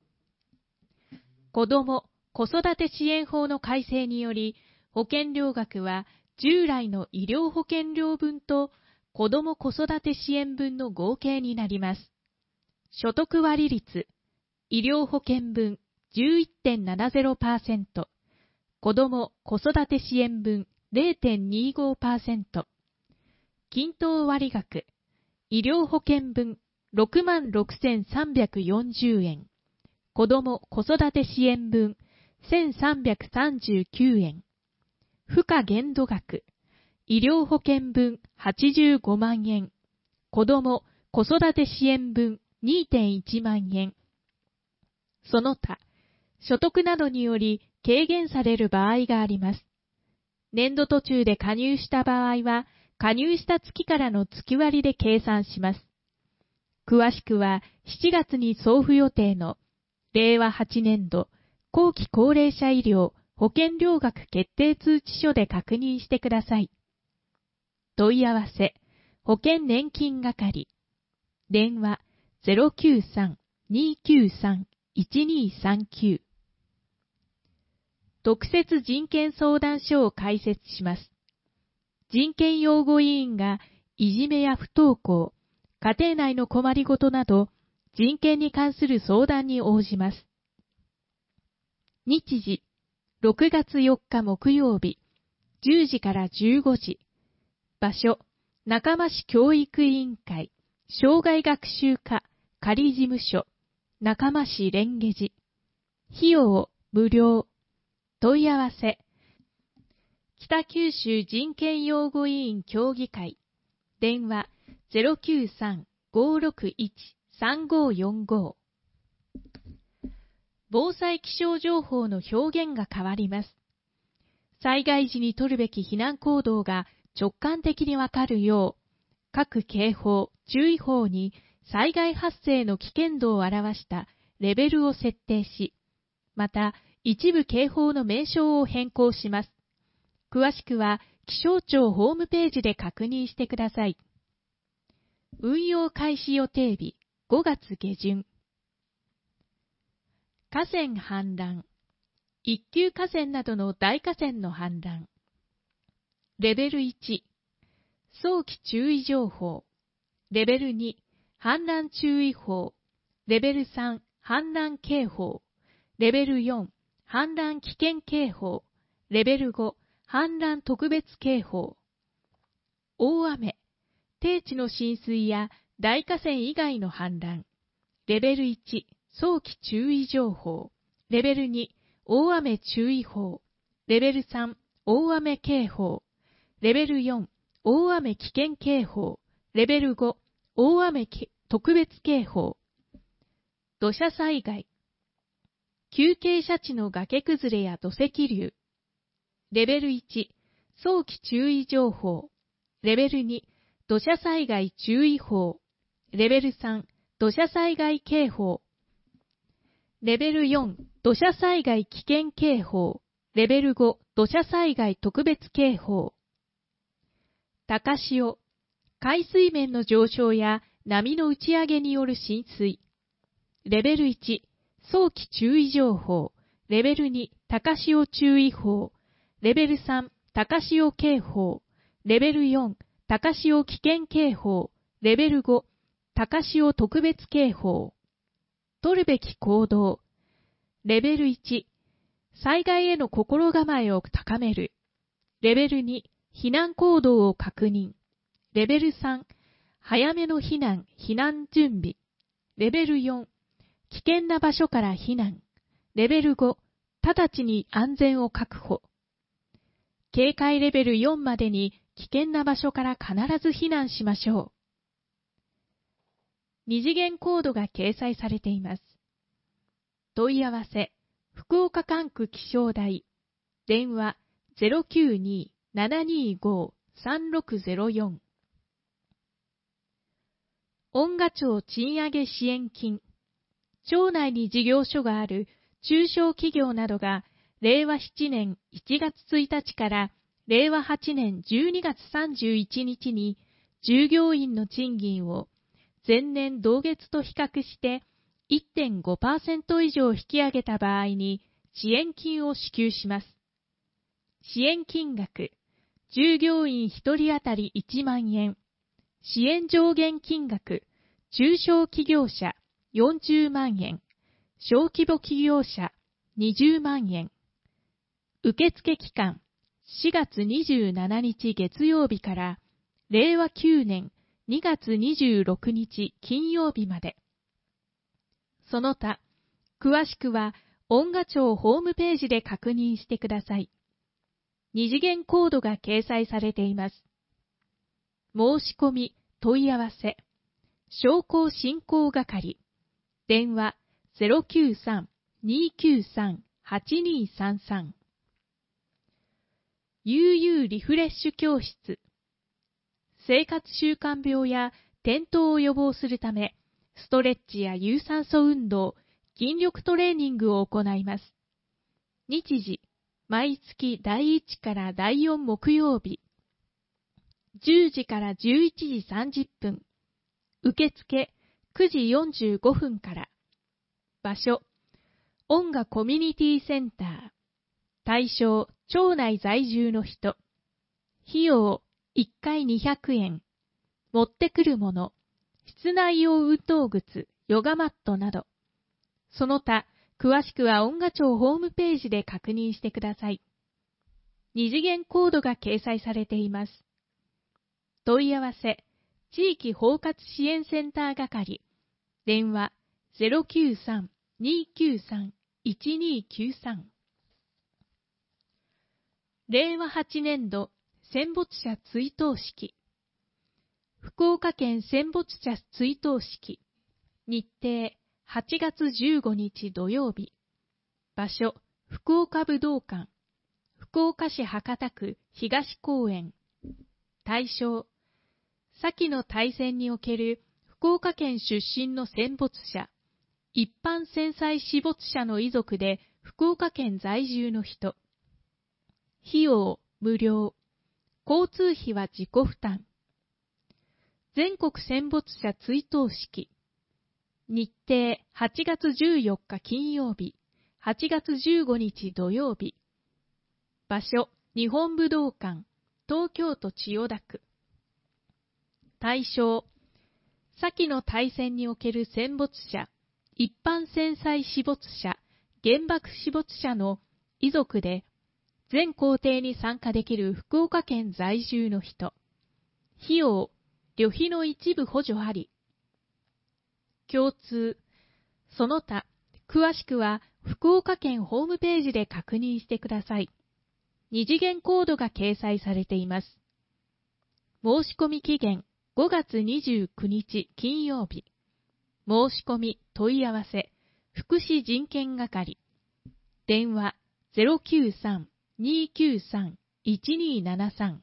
子ども・子育て支援法の改正により、保険料額は従来の医療保険料分と子ども・子育て支援分の合計になります。所得割率、医療保険分 じゅういってんななゼロパーセント、子ども・子育て支援分 れいてんにじゅうごパーセント、均等割額、医療保険分 ろくまんろくせんさんびゃくよんじゅうえん、子ども・子育て支援分せんさんびゃくさんじゅうきゅうえん、負荷限度額、医療保険分はちじゅうごまんえん、子ども・子育て支援分 にてんいちまんえん。その他、所得などにより軽減される場合があります。年度途中で加入した場合は、加入した月からの月割で計算します。詳しくはしちがつに送付予定のれいわはちねんど後期高齢者医療保険料額決定通知書で確認してください。問い合わせ、保険年金係、電話 ゼロきゅうさん にーきゅうさん いちにーさんきゅう。特設人権相談所を開設します。人権擁護委員がいじめや不登校、家庭内の困りごとなど人権に関する相談に応じます。日時、ろくがつよっか木曜日、じゅうじからじゅうごじ。場所、中間市教育委員会、障害学習課、仮事務所、中間市蓮華寺。費用、無料。問い合わせ。北九州人権擁護委員協議会。電話 ゼロきゅうさん ごーろくいち さんごーよんご。防災気象情報の表現が変わります。災害時に取るべき避難行動が直感的にわかるよう、各警報、注意報に災害発生の危険度を表したレベルを設定し、また一部警報の名称を変更します。詳しくは気象庁ホームページで確認してください。運用開始予定日ごがつげじゅん。河川氾濫、一級河川などの大河川の氾濫。レベルいち、早期注意情報。レベルに、氾濫注意報。レベルさん、氾濫警報。レベルよん、氾濫危険警報。レベルご、氾濫特別警報。大雨、低地の浸水や大河川以外の氾濫。レベルいち、早期注意情報。レベルに、大雨注意報。レベルさん、大雨警報。レベルよん、大雨危険警報。レベルご、大雨特別警報。土砂災害。急傾斜地の崖崩れや土石流。レベルいち、早期注意情報。レベルに、土砂災害注意報。レベルさん、土砂災害警報。レベルよん、土砂災害危険警報。レベルご、土砂災害特別警報。高潮、海水面の上昇や波の打ち上げによる浸水。レベルいち、早期注意情報。レベルに、高潮注意報。レベルさん、高潮警報。レベルよん、高潮危険警報。レベルご、高潮特別警報。取るべき行動。レベルいち、災害への心構えを高める。レベルに、避難行動を確認。レベルさん、早めの避難、避難準備。レベルよん、危険な場所から避難。レベルご、直ちに安全を確保。警戒レベルよんまでに危険な場所から必ず避難しましょう。 二次元コードが掲載されています。問い合わせ、福岡管区気象台、電話 ゼロきゅうに ななにご さんろくゼロよん。恩賀町賃上げ支援金。町内に事業所がある中小企業などが、れいわななねんいちがつついたちかられいわはちねんじゅうにがつさんじゅういちにちに従業員の賃金を前年同月と比較して いってんごパーセント 以上引き上げた場合に支援金を支給します。支援金額、従業員ひとり当たりいちまんえん。支援上限金額、中小企業者よんじゅうまんえん。小規模企業者にじゅうまんえん。受付期間、しがつにじゅうしちにち月曜日かられいわきゅうねんにがつにじゅうろくにち金曜日まで。その他、詳しくは恩賀町ホームページで確認してください。二次元コードが掲載されています。申し込み、問い合わせ、商工振興係、電話 ゼロきゅうさん にーきゅうさん はちにーさんさん。悠々リフレッシュ教室。生活習慣病や転倒を予防するため、ストレッチや有酸素運動、筋力トレーニングを行います。日時、毎月だいいちからだいよん木曜日。じゅうじからじゅういちじさんじゅっぷん。受付くじよんじゅうごふんから。場所、恩賀コミュニティセンター。対象、町内在住の人。費用、いっかいにひゃくえん。持ってくるもの、室内用運動靴、ヨガマットなど。その他、詳しくは恩賀町ホームページで確認してください。二次元コードが掲載されています。問い合わせ、地域包括支援センター係、電話 ゼロきゅうさん にーきゅうさん いちにーきゅうさん。れいわはちねんど戦没者追悼式。福岡県戦没者追悼式。日程、はちがつじゅうごにち土曜日。場所、福岡武道館。福岡市博多区東公園。対象、先の大戦における福岡県出身の戦没者、一般戦災死没者の遺族で福岡県在住の人。費用、無料。交通費は自己負担。全国戦没者追悼式。日程、はちがつじゅうよっか金曜日、はちがつじゅうごにち土曜日。場所、日本武道館、東京都千代田区。対象、先の大戦における戦没者、一般戦災死没者、原爆死没者の遺族で、全行程に参加できる福岡県在住の人。費用、旅費の一部補助あり。共通、その他、詳しくは福岡県ホームページで確認してください。二次元コードが掲載されています。申し込み期限、ごがつにじゅうくにち金曜日。申し込み、問い合わせ、福祉人権係。電話 ゼロきゅうさん にーきゅうさん いちにーななさん。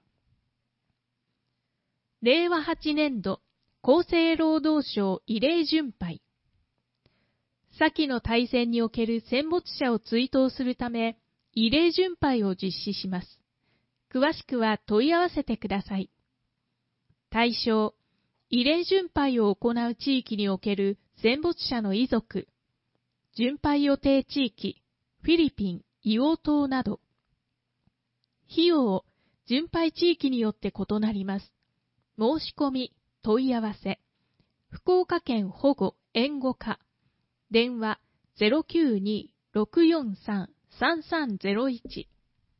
れいわはちねんど厚生労働省慰霊巡拝。先の大戦における戦没者を追悼するため、慰霊巡拝を実施します。詳しくは問い合わせてください。対象、慰霊巡拝を行う地域における戦没者の遺族、巡拝予定地域、フィリピン、硫黄島など。費用、巡拝地域によって異なります。申し込み、問い合わせ、福岡県保護援護課、電話 ゼロきゅうに ろくよんさん さんさんゼロいち。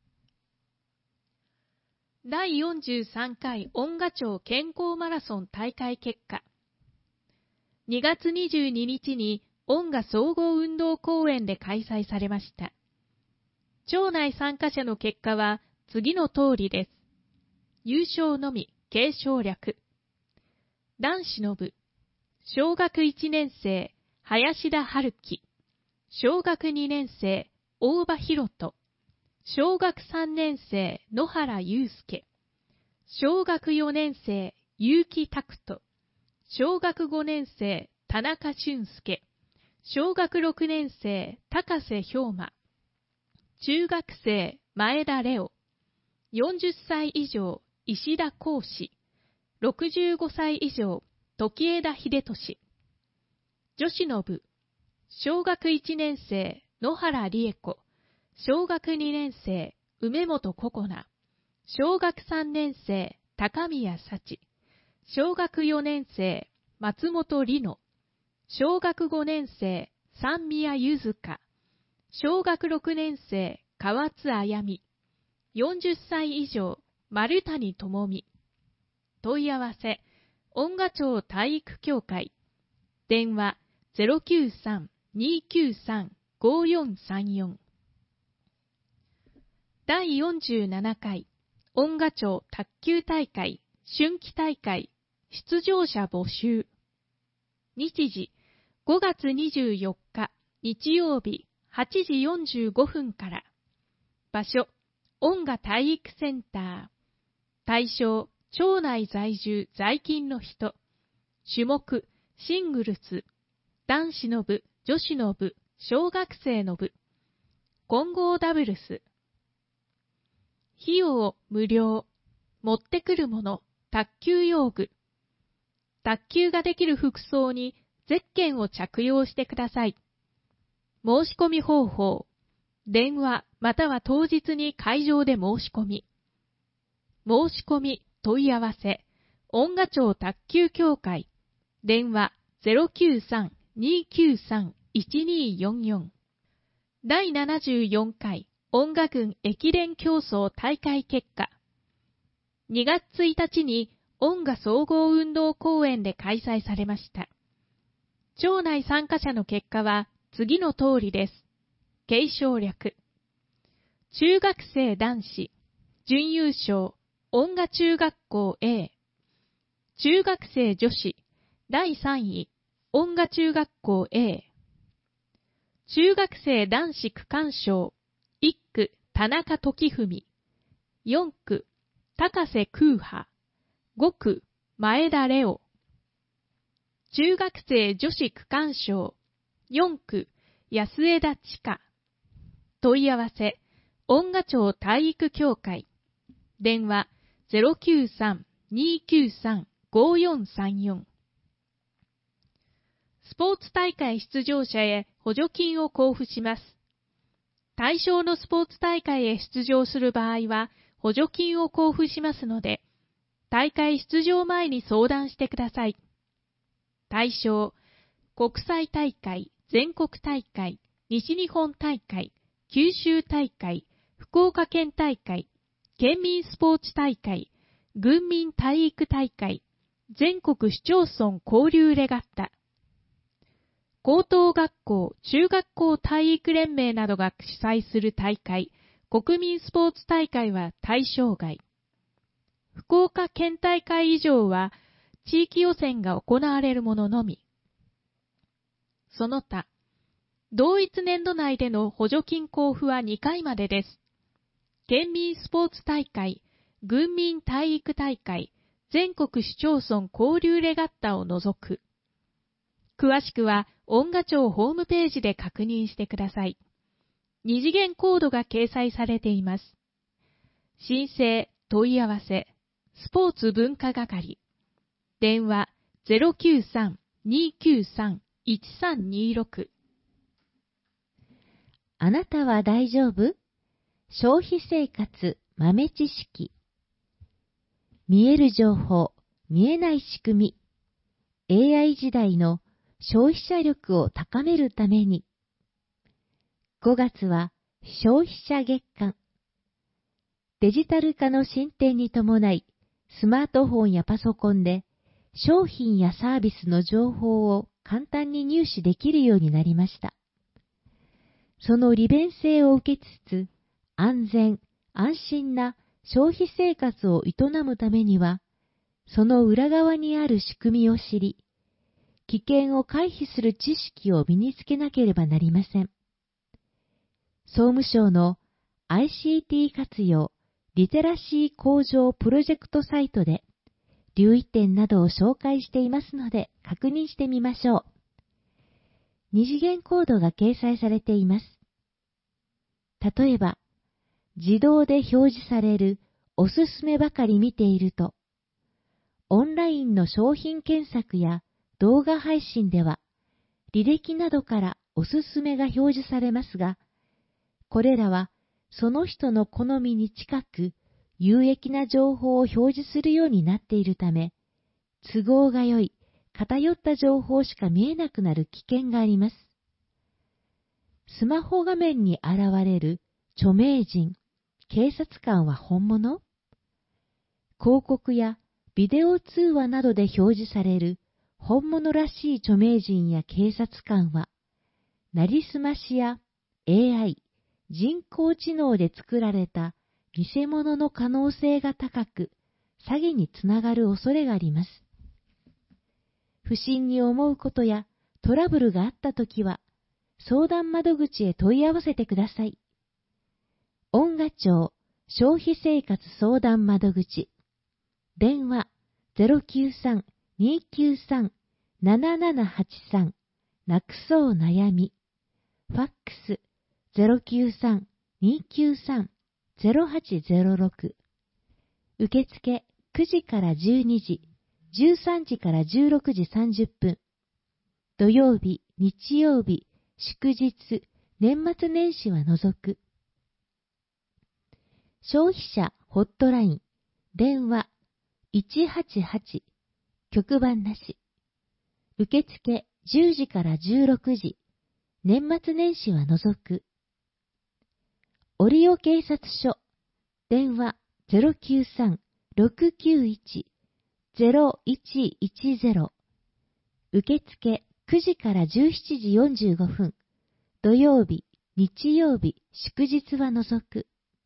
だいよんじゅうさんかい恩賀町健康マラソン大会結果。にがつにじゅうににちに恩賀総合運動公園で開催されました。町内参加者の結果は次の通りです。優勝のみ、継承略。男子の部、 小学いちねん生、林田春樹。小学にねん生、大場博人。小学さんねん生、野原祐介。小学よねん生、結城拓人。小学ごねん生、田中俊介。小学ろくねん生、高瀬氷馬。中学生、前田レオ。よんじゅっさい以上、石田光志。ろくじゅうごさい以上、時枝秀俊。女子の部。小学いちねん生、野原理恵子。小学にねん生、梅本ココナ。小学さんねん生、高宮幸。小学よねん生、松本里乃。小学ごねん生、三宮ゆずか。小学ろくねん生、河津あやみ。よんじゅっさい以上、丸谷智美。問い合わせ、音賀町体育協会。電話 ゼロきゅうさん にーきゅうさん ごよんさんよん。だいよんじゅうななかい、音賀町卓球大会、春季大会、出場者募集。日時、ごがつにじゅうよっか、日曜日、はちじよんじゅうごふんから。場所、音賀体育センター。対象、町内在住在勤の人。種目、シングルス。男子の部、女子の部、小学生の部。混合ダブルス。費用無料。持ってくるもの、卓球用具。卓球ができる服装にゼッケンを着用してください。申し込み方法。電話または当日に会場で申し込み。申し込み、問い合わせ。音賀町卓球協会。電話 ゼロきゅうさん にーきゅうさん いちにーよんよん。だいななじゅうよんかい音賀郡駅伝競争大会結果。にがつついたちに音賀総合運動公園で開催されました。町内参加者の結果は次の通りです。継承略。中学生男子、準優勝、音賀中学校 A。中学生女子、だいさんい、音賀中学校 A。中学生男子区間賞、いっく、田中時文。よんく、高瀬空波。ごく、前田レオ。中学生女子区間賞、よんく、安枝千佳。問い合わせ、音賀町体育協会。電話 ゼロきゅうさん にーきゅうさん ごよんさんよん。スポーツ大会出場者へ補助金を交付します。対象のスポーツ大会へ出場する場合は補助金を交付しますので、大会出場前に相談してください。対象、国際大会、全国大会、西日本大会、九州大会、福岡県大会、県民スポーツ大会、軍民体育大会、全国市町村交流レガッタ。高等学校、中学校体育連盟などが主催する大会、国民スポーツ大会は対象外。福岡県大会以上は地域予選が行われるもののみ。その他、同一年度内での補助金交付はにかいまでです。県民スポーツ大会、軍民体育大会、全国市町村交流レガッタを除く。詳しくは、音賀町ホームページで確認してください。二次元コードが掲載されています。申請、問い合わせ、スポーツ文化係。電話 ゼロきゅうさん にーきゅうさん いちさんにーろく。 あなたは大丈夫？消費生活豆知識。見える情報、見えない仕組み。エーアイ 時代の消費者力を高めるために。ごがつは消費者月間。デジタル化の進展に伴い、スマートフォンやパソコンで商品やサービスの情報を簡単に入手できるようになりました。その利便性を受けつつ、安全、安心な消費生活を営むためには、その裏側にある仕組みを知り、 危険を回避する知識を身につけなければなりません。総務省の アイシーティー 活用リテラシー向上プロジェクトサイトで留意点などを紹介していますので確認してみましょう。二次元コードが掲載されています。例えば、自動で表示されるおすすめばかり見ていると、オンラインの商品検索や動画配信では、履歴などからおすすめが表示されますが、これらはその人の好みに近く有益な情報を表示するようになっているため、都合が良い、偏った情報しか見えなくなる危険があります。スマホ画面に現れる著名人、警察官は本物？広告やビデオ通話などで表示される本物らしい著名人や警察官は、なりすましや エーアイ、人工知能で作られた偽物の可能性が高く、詐欺につながる恐れがあります。不審に思うことやトラブルがあったときは、相談窓口へ問い合わせてください。音賀町消費生活相談窓口、電話 ゼロきゅうさん にーきゅうさん ななななはちさん なくそう悩み、ファックス ゼロきゅうさん にーきゅうさん ゼロはちゼロろく、受付くじからじゅうにじ、じゅうさんじからじゅうろくじさんじゅっぷん、土曜日、日曜日、祝日、年末年始は除く。消費者ホットライン、電話いちはちはち、局番なし。受付じゅうじからじゅうろくじ、年末年始は除く。折尾警察署、電話ゼロきゅうさん ろくきゅういち ゼロいちいちゼロ、受付くじからじゅうしちじよんじゅうごふん、土曜日、日曜日、祝日は除く。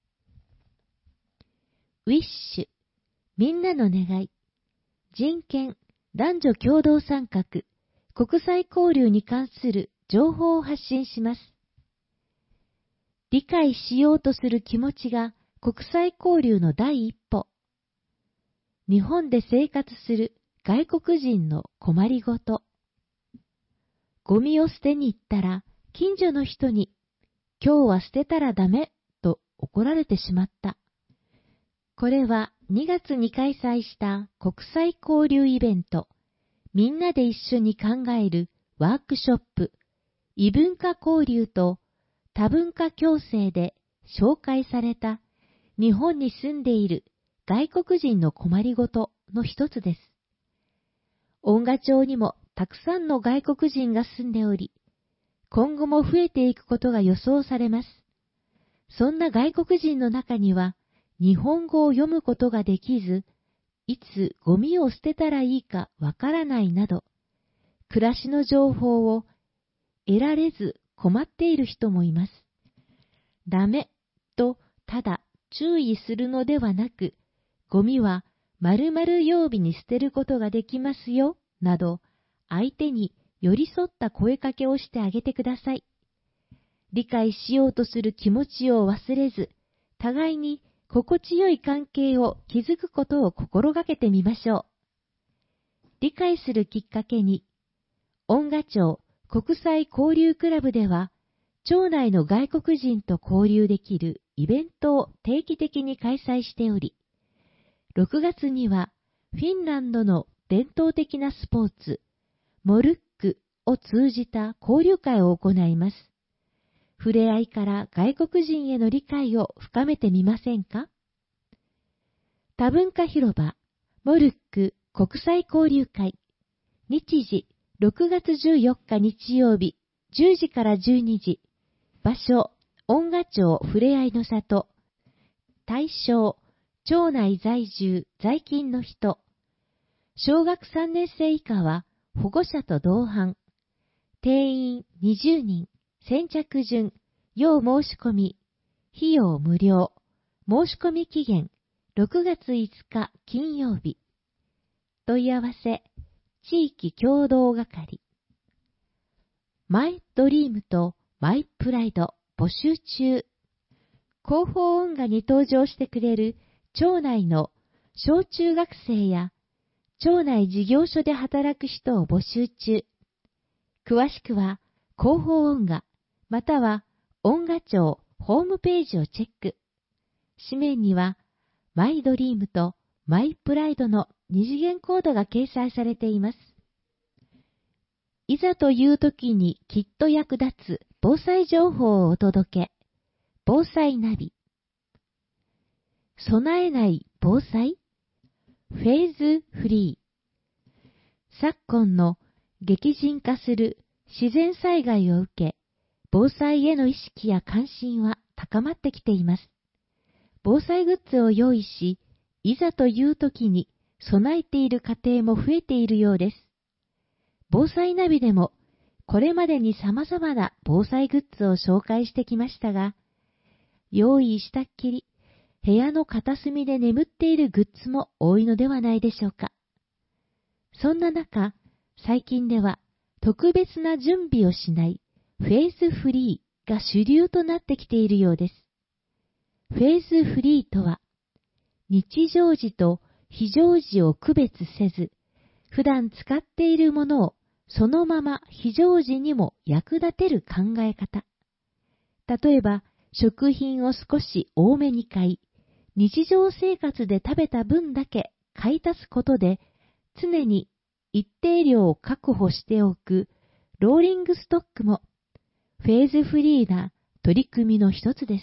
ウィッシュ、みんなの願い、人権、男女共同参画、国際交流に関する情報を発信します。理解しようとする気持ちが国際交流の第一歩。日本で生活する外国人の困りごと。ゴミを捨てに行ったら近所の人に今日は捨てたらダメと怒られてしまった。これはにがつに開催した国際交流イベント、みんなで一緒に考えるワークショップ、異文化交流と多文化共生で紹介された日本に住んでいる外国人の困りごとの一つです。音賀町にもたくさんの外国人が住んでおり、今後も増えていくことが予想されます。そんな外国人の中には、日本語を読むことができず、いつゴミを捨てたらいいかわからないなど、暮らしの情報を得られず困っている人もいます。ダメとただ注意するのではなく、ゴミは〇〇曜日に捨てることができますよ、など、相手に寄り添った声かけをしてあげてください。理解しようとする気持ちを忘れず、互いに心地よい関係を築くことを心がけてみましょう。理解するきっかけに、音賀町国際交流クラブでは、町内の外国人と交流できるイベントを定期的に開催しており、ろくがつにはフィンランドの伝統的なスポーツ、モルックを通じた交流会を行います。触れ合いから外国人への理解を深めてみませんか？多文化広場、モルック国際交流会、日時ろくがつじゅうよっか日曜日、じゅうじからじゅうにじ、場所、音賀町ふれあいの里、対象、町内在住、在勤の人、小学さんねん生以下は保護者と同伴、定員にじゅうにん、先着順、要申し込み、費用無料、申し込み期限ろくがついつか金曜日。問い合わせ地域共同係。マイドリームとマイプライド募集中。広報音楽に登場してくれる町内の小中学生や町内事業所で働く人を募集中。詳しくは広報音楽または音楽庁ホームページをチェック。紙面にはマイドリームとマイプライドの二次元コードが掲載されています。いざという時にきっと役立つ防災情報をお届け。防災ナビ。備えない防災？フェーズフリー。昨今の激甚化する自然災害を受け、防災への意識や関心は高まってきています。防災グッズを用意し、いざという時に備えている家庭も増えているようです。防災ナビでも、これまでに様々な防災グッズを紹介してきましたが、用意したっきり、部屋の片隅で眠っているグッズも多いのではないでしょうか。そんな中、最近では特別な準備をしないフェーズフリーが主流となってきているようです。フェーズフリーとは、日常時と非常時を区別せず、普段使っているものをそのまま非常時にも役立てる考え方。例えば、食品を少し多めに買い、日常生活で食べた分だけ買い足すことで、常に一定量を確保しておくローリングストックも、フェーズフリーな取り組みの一つです。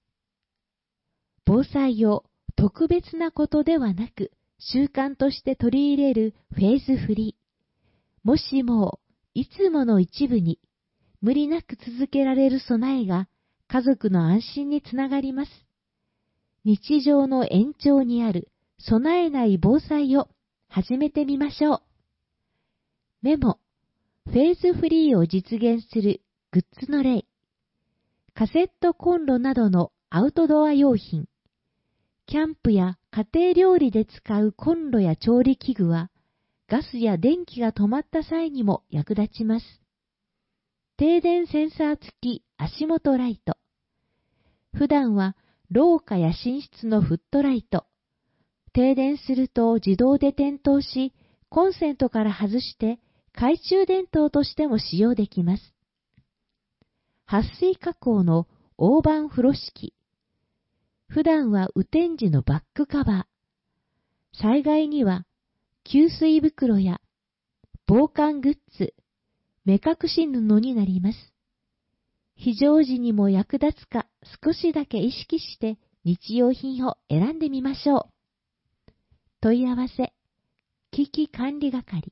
防災を特別なことではなく、習慣として取り入れるフェーズフリー。もしも、いつもの一部に、無理なく続けられる備えが、家族の安心につながります。日常の延長にある備えない防災を始めてみましょう。メモ、フェーズフリーを実現するグッズの例。カセットコンロなどのアウトドア用品。キャンプや家庭料理で使うコンロや調理器具は、ガスや電気が止まった際にも役立ちます。停電センサー付き足元ライト。普段は廊下や寝室のフットライト。停電すると自動で点灯し、コンセントから外して懐中電灯としても使用できます。撥水加工の大判風呂敷。普段は雨天時のバックカバー。災害には給水袋や防寒グッズ、目隠し布になります。非常時にも役立つか少しだけ意識して日用品を選んでみましょう。問い合わせ、危機管理係。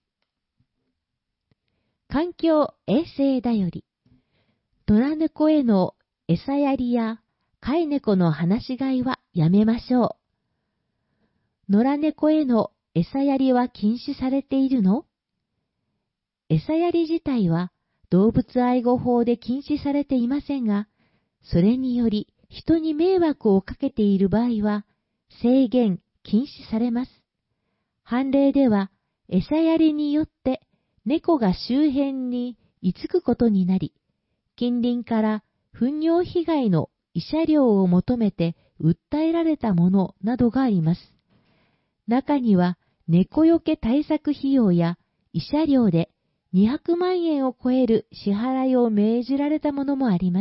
環境衛生だより。野良猫への餌やりや飼い猫の放し飼いはやめましょう。野良猫への餌やりは禁止されているの？餌やり自体は動物愛護法で禁止されていませんが、それにより人に迷惑をかけている場合は制限、禁止されます。判例では餌やりによって猫が周辺に居つくことになり、近隣から糞尿被害の慰謝料を求めて訴えられたものなどがあります。中には猫よけ対策費用や慰謝料でにひゃくまんえんを超える支払いを命じられたものもあります。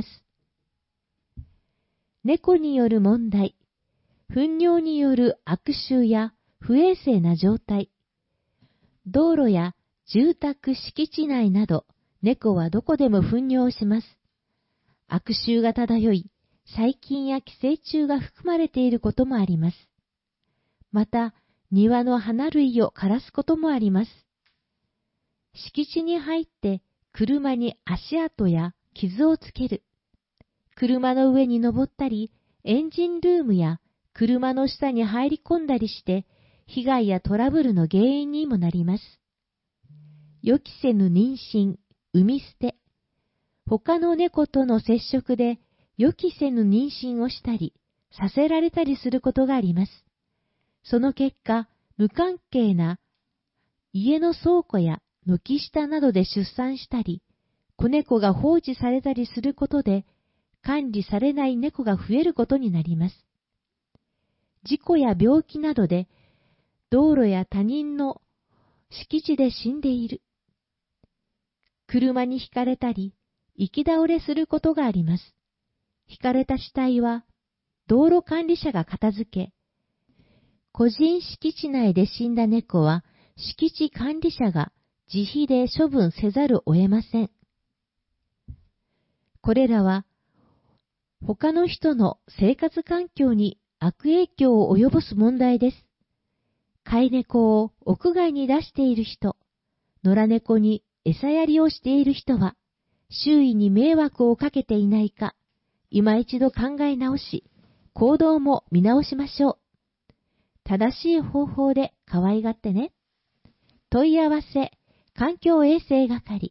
猫による問題、糞尿による悪臭や不衛生な状態、道路や住宅敷地内など、猫はどこでも糞尿します。悪臭が漂い、細菌や寄生虫が含まれていることもあります。また、庭の花類を枯らすこともあります。敷地に入って車に足跡や傷をつける。車の上に登ったり、エンジンルームや車の下に入り込んだりして、被害やトラブルの原因にもなります。予期せぬ妊娠、産み捨て。他の猫との接触で予期せぬ妊娠をしたり、させられたりすることがあります。その結果、無関係な家の倉庫や軒下などで出産したり、子猫が放置されたりすることで、管理されない猫が増えることになります。事故や病気などで、道路や他人の敷地で死んでいる。車にひかれたり、行き倒れすることがあります。ひかれた死体は、道路管理者が片付け、個人敷地内で死んだ猫は、敷地管理者が自費で処分せざるを得ません。これらは、他の人の生活環境に悪影響を及ぼす問題です。飼い猫を屋外に出している人、野良猫に餌やりをしている人は、周囲に迷惑をかけていないか、今一度考え直し、行動も見直しましょう。正しい方法で可愛がってね。問い合わせ、環境衛生係。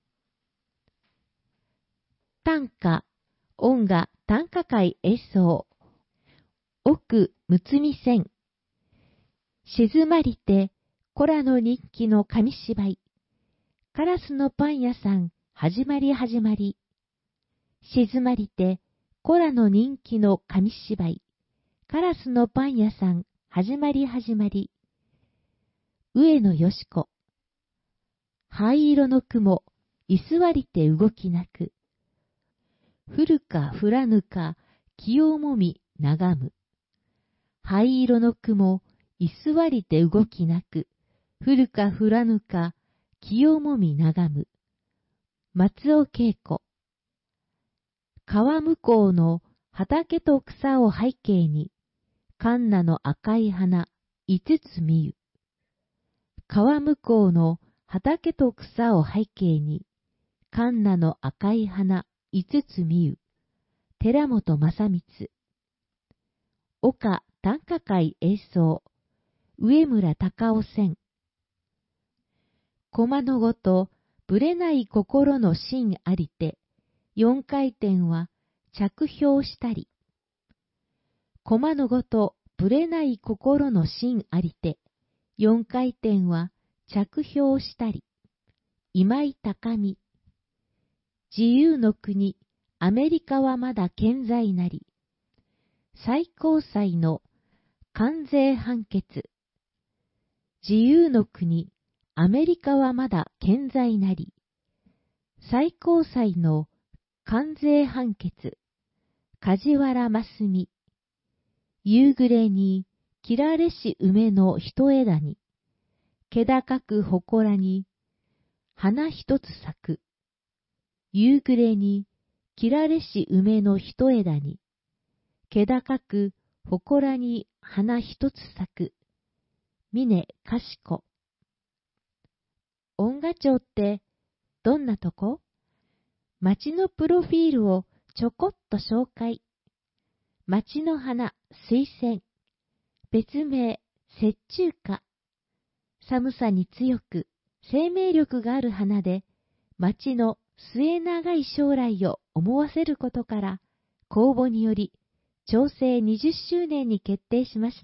短歌、音楽短歌会演奏。奥むつみ線。静まりて、コラの日記の紙芝居。カラスのパン屋さん、始まり始まり。静まりて、コラの人気の紙芝居。カラスのパン屋さん、始まり始まり。上野よし子。灰色の雲、居座りて動きなく。降るか降らぬか、気をもみ眺む。灰色の雲、居座りて動きなく。降るか降らぬか、気をもみ眺む。松尾恵子。川向こうの畑と草を背景に、カンナの赤い花、五つ見ゆ。川向こうの畑と草を背景に、カンナの赤い花、五つ見ゆ。寺本正光。岡短歌会演奏。上村隆夫線。駒のごと、ぶれない心の芯ありて、四回転は着氷したり。駒のごと、ぶれない心の芯ありて、四回転は着氷したり。今井高美。自由の国、アメリカはまだ健在なり。最高裁の関税判決。自由の国、アメリカはまだ健在なり。最高裁の関税判決。梶原真澄。夕暮れに、きられし梅の一枝に、気高く祠に、花一つ咲く。夕暮れに、きられし梅の一枝に、気高く祠に花一つ咲く。峰かしこ。音楽町ってどんなとこ？街のプロフィールをちょこっと紹介。街の花、水仙。別名、雪中花。寒さに強く、生命力がある花で、街の末長い将来を思わせることから、公募により、調整にじゅっしゅうねんに決定しました。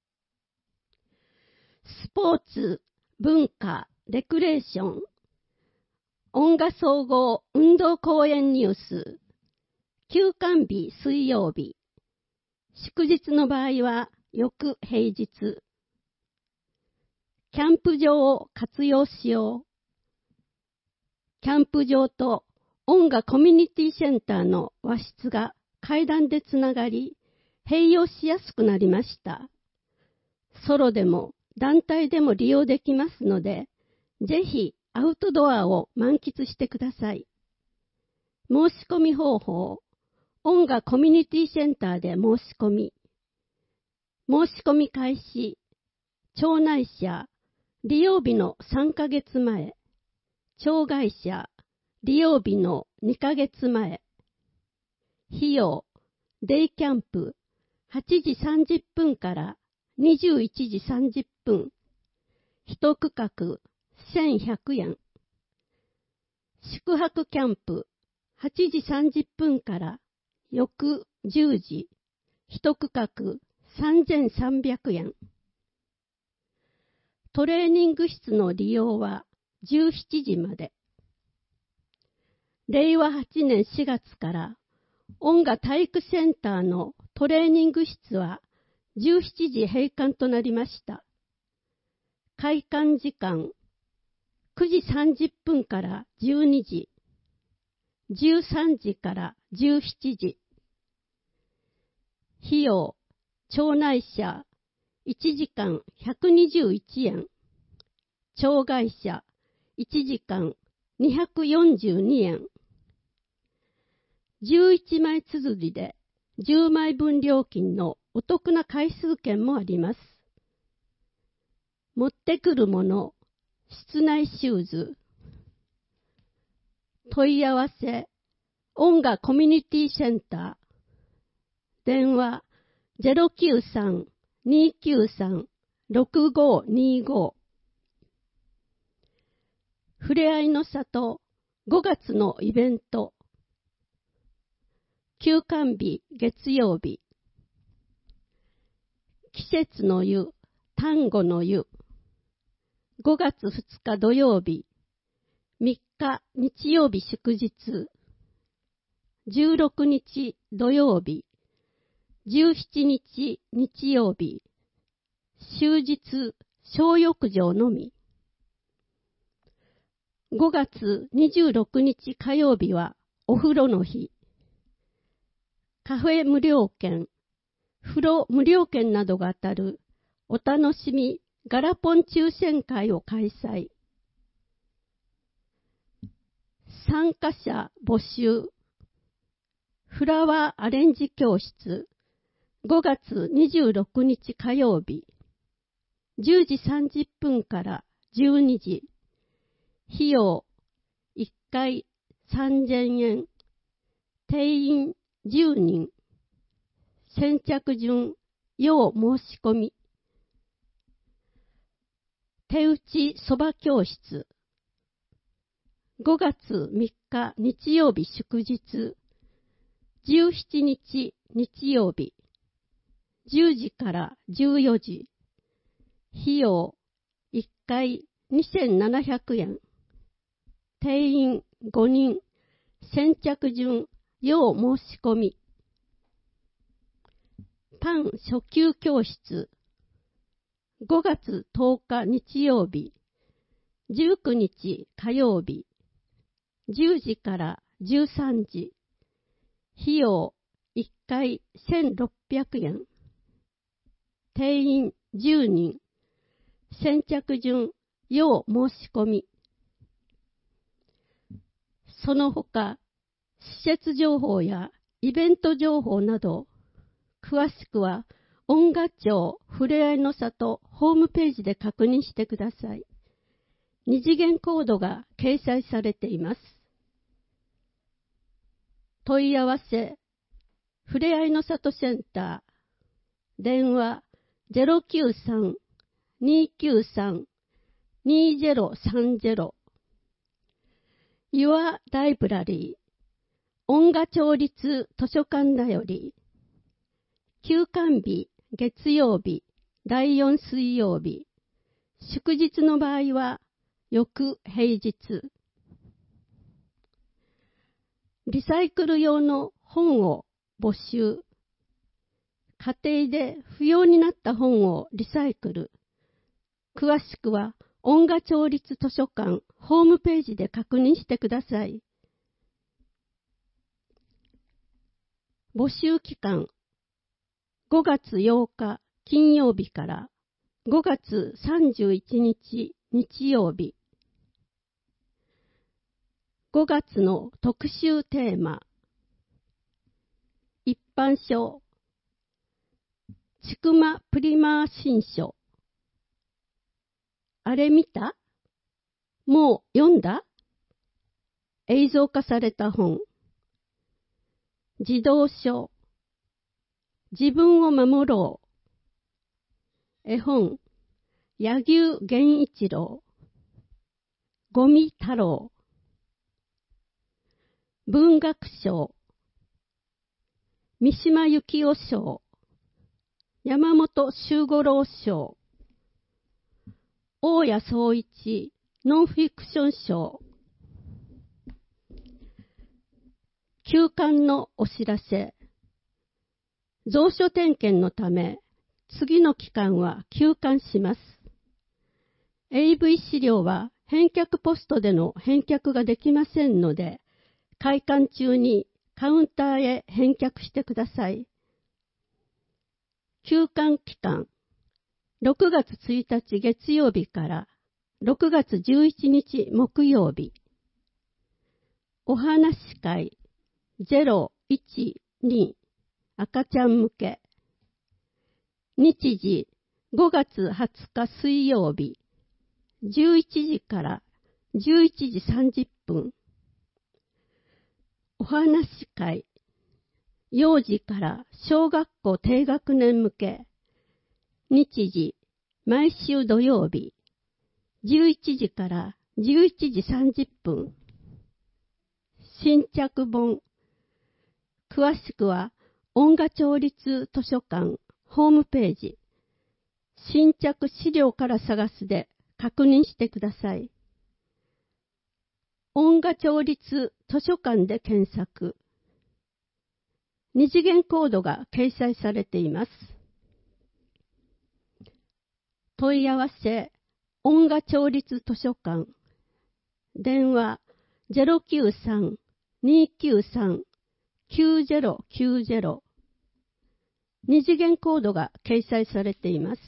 スポーツ、文化、レクレーション。音楽総合運動公園ニュース。休館日水曜日。祝日の場合は翌平日。キャンプ場を活用しよう。キャンプ場と音楽コミュニティセンターの和室が階段でつながり、併用しやすくなりました。ソロでも団体でも利用できますので、ぜひアウトドアを満喫してください。申し込み方法、音楽コミュニティセンターで申し込み。申し込み開始、町内者、利用日のさんかげつまえ、町外者、利用日のにかげつまえ。費用、デイキャンプ、はちじさんじゅっぷんからにじゅういちじさんじゅっぷん。一区画せんひゃくえん。宿泊キャンプ、はちじさんじゅっぷんから翌じゅうじ。一区画さんぜんさんびゃくえん。 トレーニング室の利用はじゅうしちじまで。れいわはちねんしがつから音楽体育センターのトレーニング室はじゅうしちじ閉館となりました。開館時間くじさんじゅっぷんからじゅうにじ、じゅうさんじからじゅうしちじ。費用、町内車いちじかんひゃくにじゅういちえん、町外車いちじかんにひゃくよんじゅうにえん。じゅういちまい綴りでじゅうまいぶん料金のお得な回数券もあります。持ってくるもの、室内シューズ。問い合わせ、音楽コミュニティセンター。電話 ゼロきゅうさん にーきゅうさん ろくごーにーご。ふれあいの里ごがつのイベント。休館日月曜日。季節の湯、端午の湯。ごがつふつか土曜日。みっか日曜日祝日。じゅうろくにち土曜日。じゅうしちにち日曜日。終日小浴場のみ。ごがつにじゅうろくにち火曜日はお風呂の日。カフェ無料券、風呂無料券などが当たるお楽しみガラポン抽選会を開催。参加者募集。フラワーアレンジ教室。ごがつにじゅうろくにち火曜日。じゅうじさんじゅっぷんからじゅうにじ。費用いっかいさんぜんえん。定員じゅうにん。先着順、要申し込み。手打ちそば教室。ごがつみっか日曜日祝日。じゅうしちにち日曜日。じゅうじからじゅうよじ。費用いっかいにせんななひゃくえん。定員ごにん。先着順、要申し込み。パン初級教室。ごがつとおか日曜日。じゅうくにち火曜日。じゅうじからじゅうさんじ。費用いっかいせんろっぴゃくえん。定員じゅうにん。先着順、要申し込み。その他、施設情報やイベント情報など、詳しくは音楽町ふれあいの里ホームページで確認してください。二次元コードが掲載されています。問い合わせ、ふれあいの里センター。電話 ゼロきゅうさん にーきゅうさん にーぜろさんぜろ。Your Library 音楽町立図書館だより。休館日月曜日、だいよん水曜日。祝日の場合は翌平日。リサイクル用の本を募集。家庭で不要になった本をリサイクル。詳しくは音楽町立図書館ホームページで確認してください。募集期間ごがつようか金曜日からごがつさんじゅういちにち日曜日。ごがつの特集テーマ。一般書。ちくまプリマー新書。あれ見た？もう読んだ？映像化された本。児童書。自分を守ろう。絵本。柳生源一郎。ゴミ太郎。文学賞。三島由紀夫賞。山本周五郎賞。 大谷総一ノンフィクション賞。休刊のお知らせ。蔵書点検のため、次の期間は休刊します。エーブイ 資料は返却ポストでの返却ができませんので、開館中にカウンターへ返却してください。休刊期間、ろくがつついたち月曜日からろくがつじゅういちにち木曜日。お話し会ゼロいちに赤ちゃん向け。日時ごがつはつか水曜日じゅういちじからじゅういちじさんじゅっぷん。お話し会幼児から小学校低学年向け。日時毎週土曜日じゅういちじからじゅういちじさんじゅっぷん。新着本。詳しくは音楽町立図書館ホームページ、新着資料から探すで確認してください。音楽町立図書館で検索。二次元コードが掲載されています。問い合わせ、音楽町立図書館。電話 ゼロきゅうさん にーきゅうさん きゅうゼロきゅうゼロ。二次元コードが掲載されています。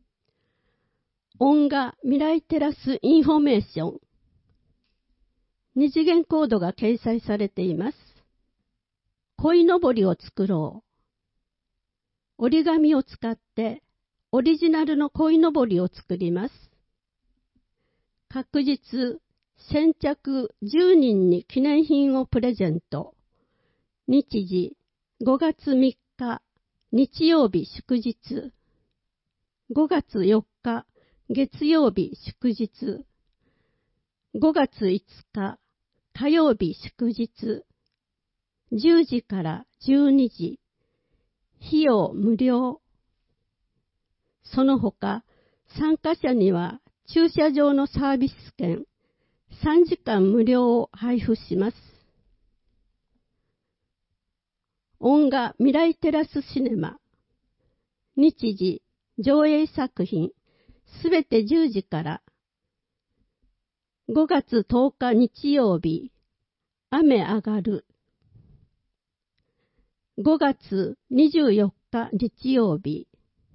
音楽未来テラスインフォメーション。二次元コードが掲載されています。鯉のぼりを作ろう。折り紙を使ってオリジナルの鯉のぼりを作ります。確実、先着じゅうにんに記念品をプレゼント。日時ごがつみっか日曜日祝日。ごがつよっか月曜日祝日。ごがついつか火曜日祝日。じゅうじからじゅうにじ。費用無料。その他、参加者には駐車場のサービス券さんじかん無料を配布します。音楽未来テラスシネマ。日時、上映作品、すべてじゅうじから。ごがつとおか日曜日、雨上がる。ごがつにじゅうよっか日曜日、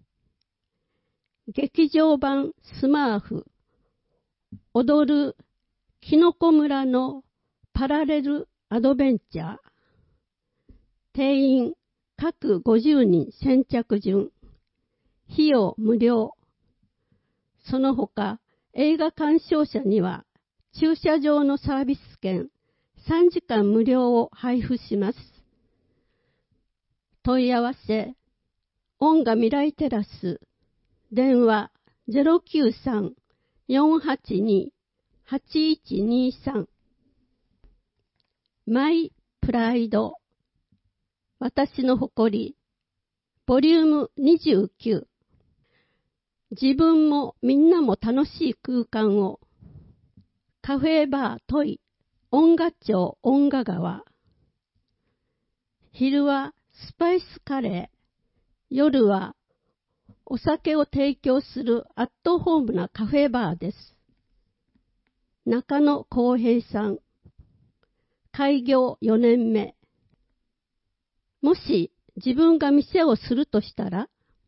劇場版スマーフ、踊るきのこ村のパラレルアドベンチャー。定員各ごじゅうにん先着順。費用無料。その他、映画鑑賞者には駐車場のサービス券さんじかん無料を配布します。問い合わせ、音楽未来テラス、電話 ゼロきゅうさん よんはちに はちいちにさん。マイプライド、私の誇り、ボリュームにじゅうきゅう。自分もみんなも楽しい空間を。カフェバートイ、音楽町音楽川。昼はスパイスカレー、夜はお酒を提供するアットホームなカフェバーです。中野浩平さん、開業よねんめ。もし自分が店をするとしたら、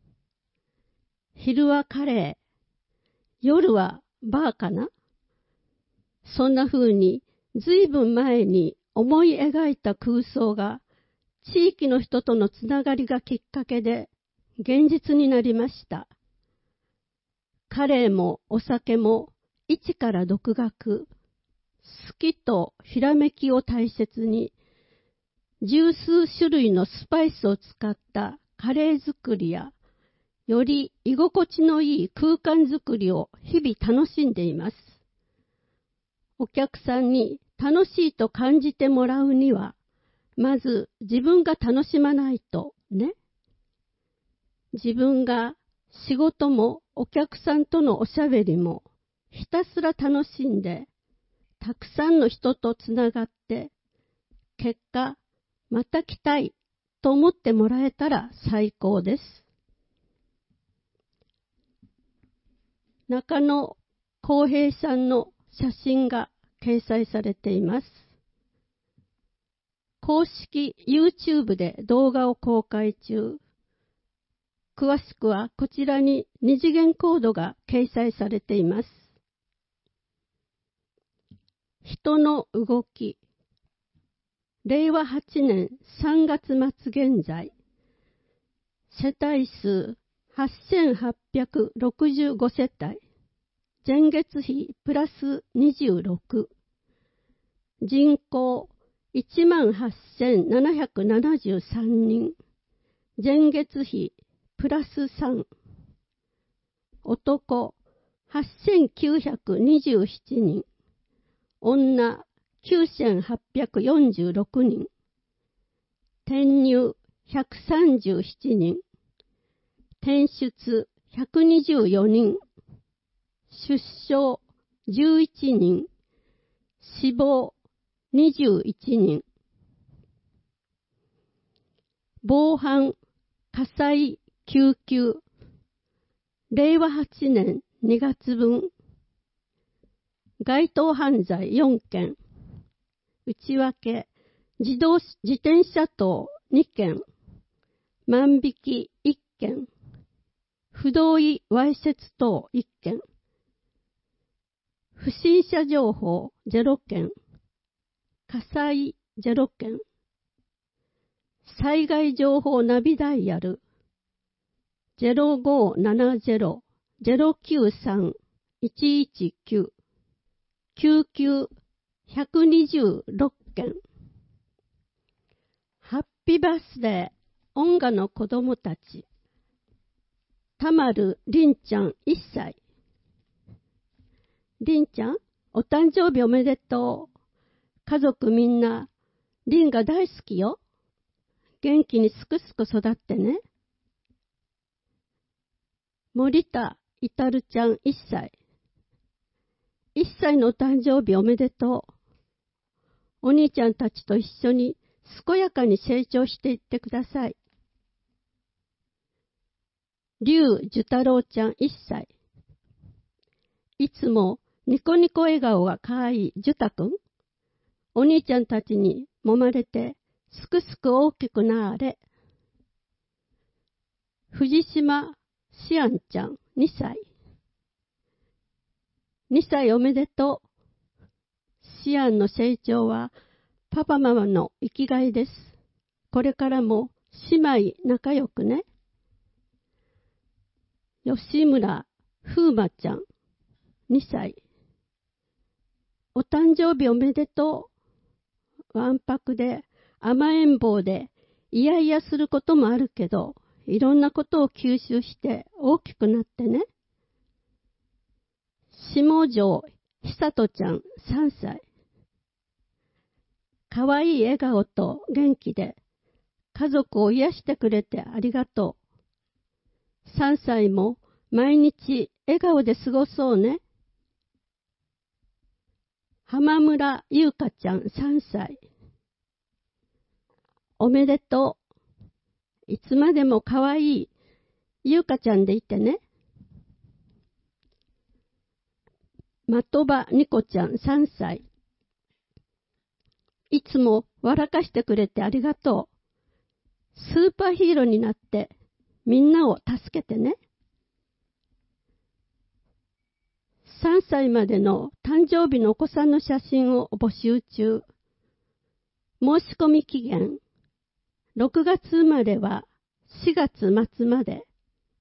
昼はカレー、夜はバーかな。そんな風にずいぶん前に思い描いた空想が地域の人とのつながりがきっかけで現実になりました。カレーもお酒も一から独学、好きとひらめきを大切に、十数種類のスパイスを使ったカレー作りや、より居心地のいい空間作りを日々楽しんでいます。お客さんに楽しいと感じてもらうには、まず自分が楽しまないとね。自分が仕事もお客さんとのおしゃべりもひたすら楽しんで、たくさんの人とつながって、結果、また来たいと思ってもらえたら最高です。中野浩平さんの写真が掲載されています。公式 YouTube で動画を公開中。詳しくはこちらに二次元コードが掲載されています。人の動き。れいわはちねんさんがつまつ現在。世帯数はっせんはっぴゃくろくじゅうごせたい。前月比プラスにじゅうろく。人口いちまんはっせんななひゃくななじゅうさんにん。前月比プラスさん。男はっせんきゅうひゃくにじゅうななにん。女きゅうせんはっぴゃくよんじゅうろくにん。転入ひゃくさんじゅうななにん。転出ひゃくにじゅうよにん。出生じゅういちにん。死亡にじゅういちにん。防犯火災救急れいわはちねんにがつぶん。該当犯罪よんけん。内訳自動自転車盗にけん。万引きいっけん。不同意わいせつ等いっけん。不審者情報ゼロけん。火災ゼロけん。災害情報ナビダイヤル ゼロごーななゼロ ゼロきゅうさん いちいちきゅう。救急ひゃくにじゅうろっけん。ハッピーバースデー音楽の子供たち。たまるりんちゃんいっさい。りんちゃん、お誕生日おめでとう。家族みんな、りんが大好きよ。元気にすくすく育ってね。森田いたるちゃんいっさい。いっさいのお誕生日おめでとう。お兄ちゃんたちと一緒に健やかに成長していってください。龍樹太郎ちゃんいっさい。いつもニコニコ笑顔がかわいい樹太くん。お兄ちゃんたちに揉まれてすくすく大きくなーれ。藤島しあんちゃんにさい。にさいおめでとう。しあんの成長はパパママの生きがいです。これからも姉妹仲良くね。吉村風磨ちゃんにさい。お誕生日おめでとう。わんぱくで甘えん坊でイヤイヤすることもあるけど、いろんなことを吸収して大きくなってね。下條久人ちゃんさんさい。かわいい笑顔と元気で家族を癒してくれてありがとう。さんさいも毎日笑顔で過ごそうね。浜村優香ちゃんさんさい。おめでとう。いつまでもかわいい優香ちゃんでいてね。的場ニコちゃんさんさい。いつも笑かしてくれてありがとう。スーパーヒーローになってみんなを助けてね。さんさいまでの誕生日のお子さんの写真を募集中。申し込み期限ろくがつ生まれはしがつまつまで。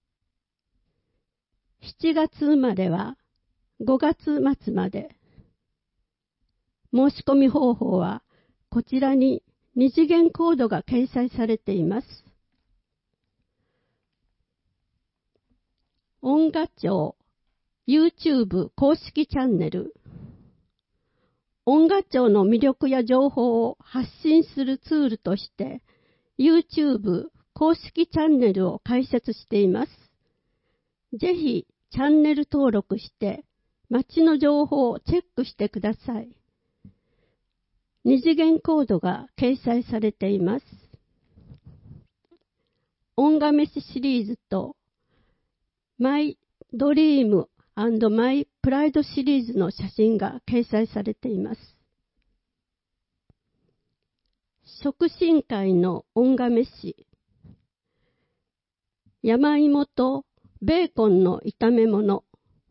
しちがつ生まれはごがつまつまで。申し込み方法はこちらに二次元コードが掲載されています。音楽庁 YouTube 公式チャンネル。音楽庁の魅力や情報を発信するツールとして YouTube 公式チャンネルを開設しています。ぜひチャンネル登録して街の情報をチェックしてください。二次元コードが掲載されています。音楽飯シリーズとマイドリーム&マイプライドシリーズの写真が掲載されています。食神会の音楽飯、山芋とベーコンの炒め物、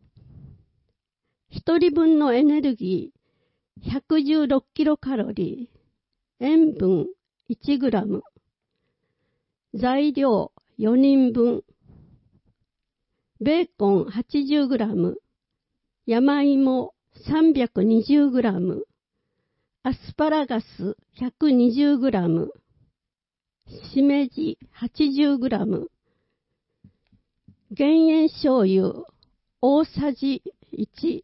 一人分のエネルギーひゃくじゅうろくキロカロリー、塩分いちグラム、材料よにんぶん、ベーコンはちじゅうグラム、山芋さんびゃくにじゅうグラム、アスパラガスひゃくにじゅうグラム、しめじはちじゅうグラム、減塩醤油大さじいち。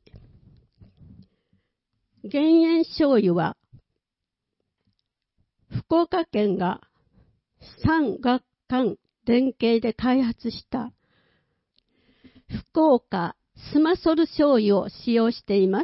減塩醤油は福岡県が産学官連携で開発した福岡スマソル醤油を使用しています。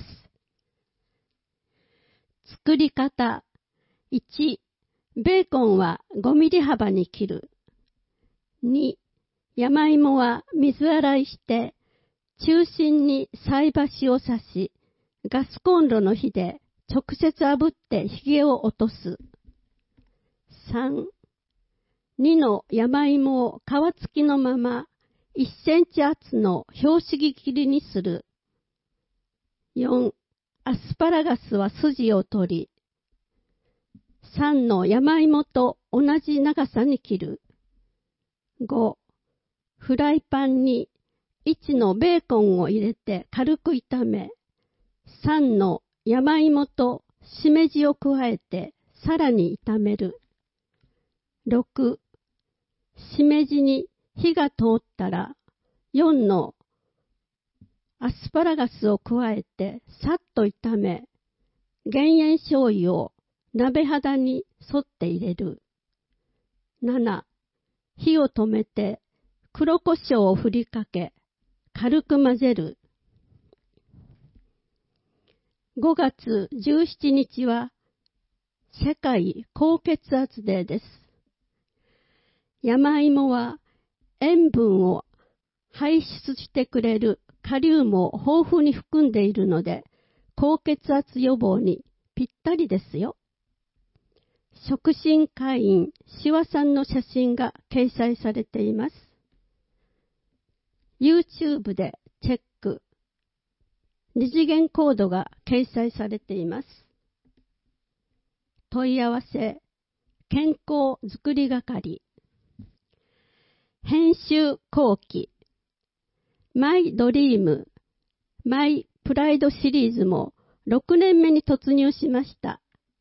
作り方いち、ベーコンはごミリ幅に切る。に、山芋は水洗いして中心に菜箸を刺し、ガスコンロの火で直接炙ってひげを落とす。さん、にの山芋を皮付きのままいっセンチ厚の拍子木切りにする。よん、アスパラガスは筋を取り、さんの山芋と同じ長さに切る。ご、フライパンにいちのベーコンを入れて軽く炒め、さんの山芋としめじを加えてさらに炒める。ろく、しめじに火が通ったらよんのアスパラガスを加えてさっと炒め、減塩醤油を鍋肌に沿って入れる。なな、火を止めて黒胡椒を振りかけ軽く混ぜる。ごがつじゅうしちにちは世界高血圧デーです。山芋は塩分を排出してくれるカリウムを豊富に含んでいるので、高血圧予防にぴったりですよ。食神会員しわさんの写真が掲載されています。YouTube でチェック。二次元コードが掲載されています。問い合わせ、健康づくり係。編集後期。マイドリーム、マイプライドシリーズもろくねんめに突入しました。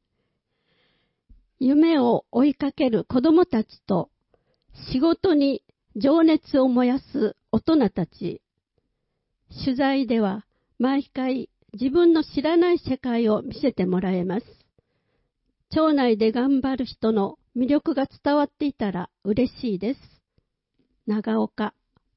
夢を追いかける子供たちと仕事に情熱を燃やす大人たち。取材では毎回自分の知らない世界を見せてもらえます。町内で頑張る人の魅力が伝わっていたら嬉しいです。長岡。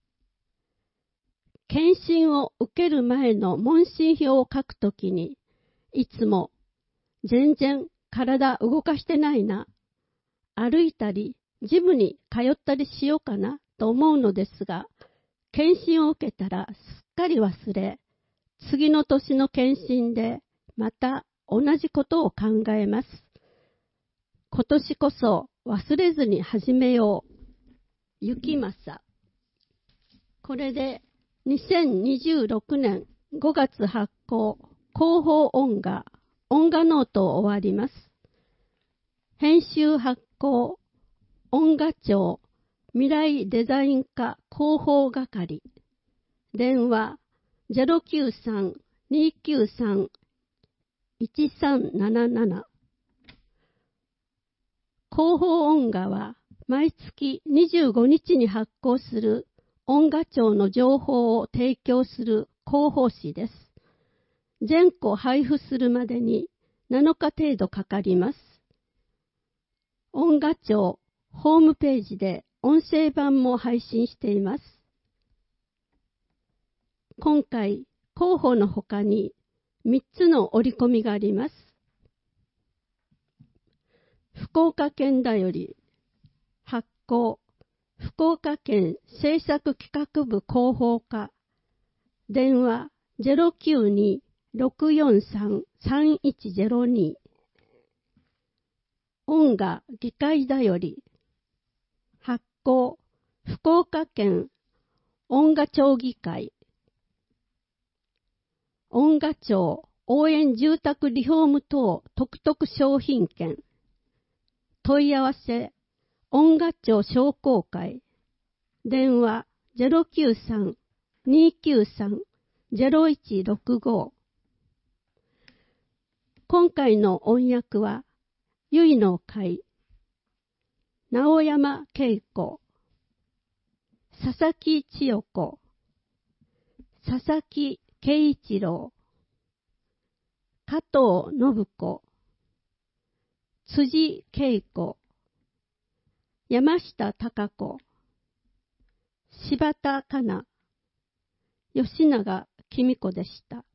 検診を受ける前の問診票を書くときに、いつも全然体動かしてないな、歩いたりジムに通ったりしようかなと思うのですが、検診を受けたらすっかり忘れ、次の年の検診でまた同じことを考えます。今年こそ忘れずに始めよう。ゆきまさ。これでにせんにじゅうろくねんごがつ発行広報音画音画ノートを終わります。編集発行音画庁未来デザイン科広報係。電話 ゼロきゅうさん にきゅうさん いちさんなななな。広報音画は毎月にじゅうごにちに発行する音画庁の情報を提供する広報誌です。全個配布するまでになのか程度かかります。音画庁ホームページで音声版も配信しています。今回候補の他にみっつの折り込みがあります。福岡県だより発行、福岡県政策企画部広報課、電話 ゼロきゅうに ろくよんさん さんいちゼロに。音が議会だより発行、福岡県音楽町議会、音楽町応援住宅リフォーム等特特商品券、問い合わせ音楽町商工会、電話 ゼロきゅうさん にきゅうさん ゼロいちろくご。今回の音訳はゆいの会、直山恵子、佐々木千代子、佐々木圭一郎、加藤信子、辻恵子、山下孝子、柴田香奈、吉永公子でした。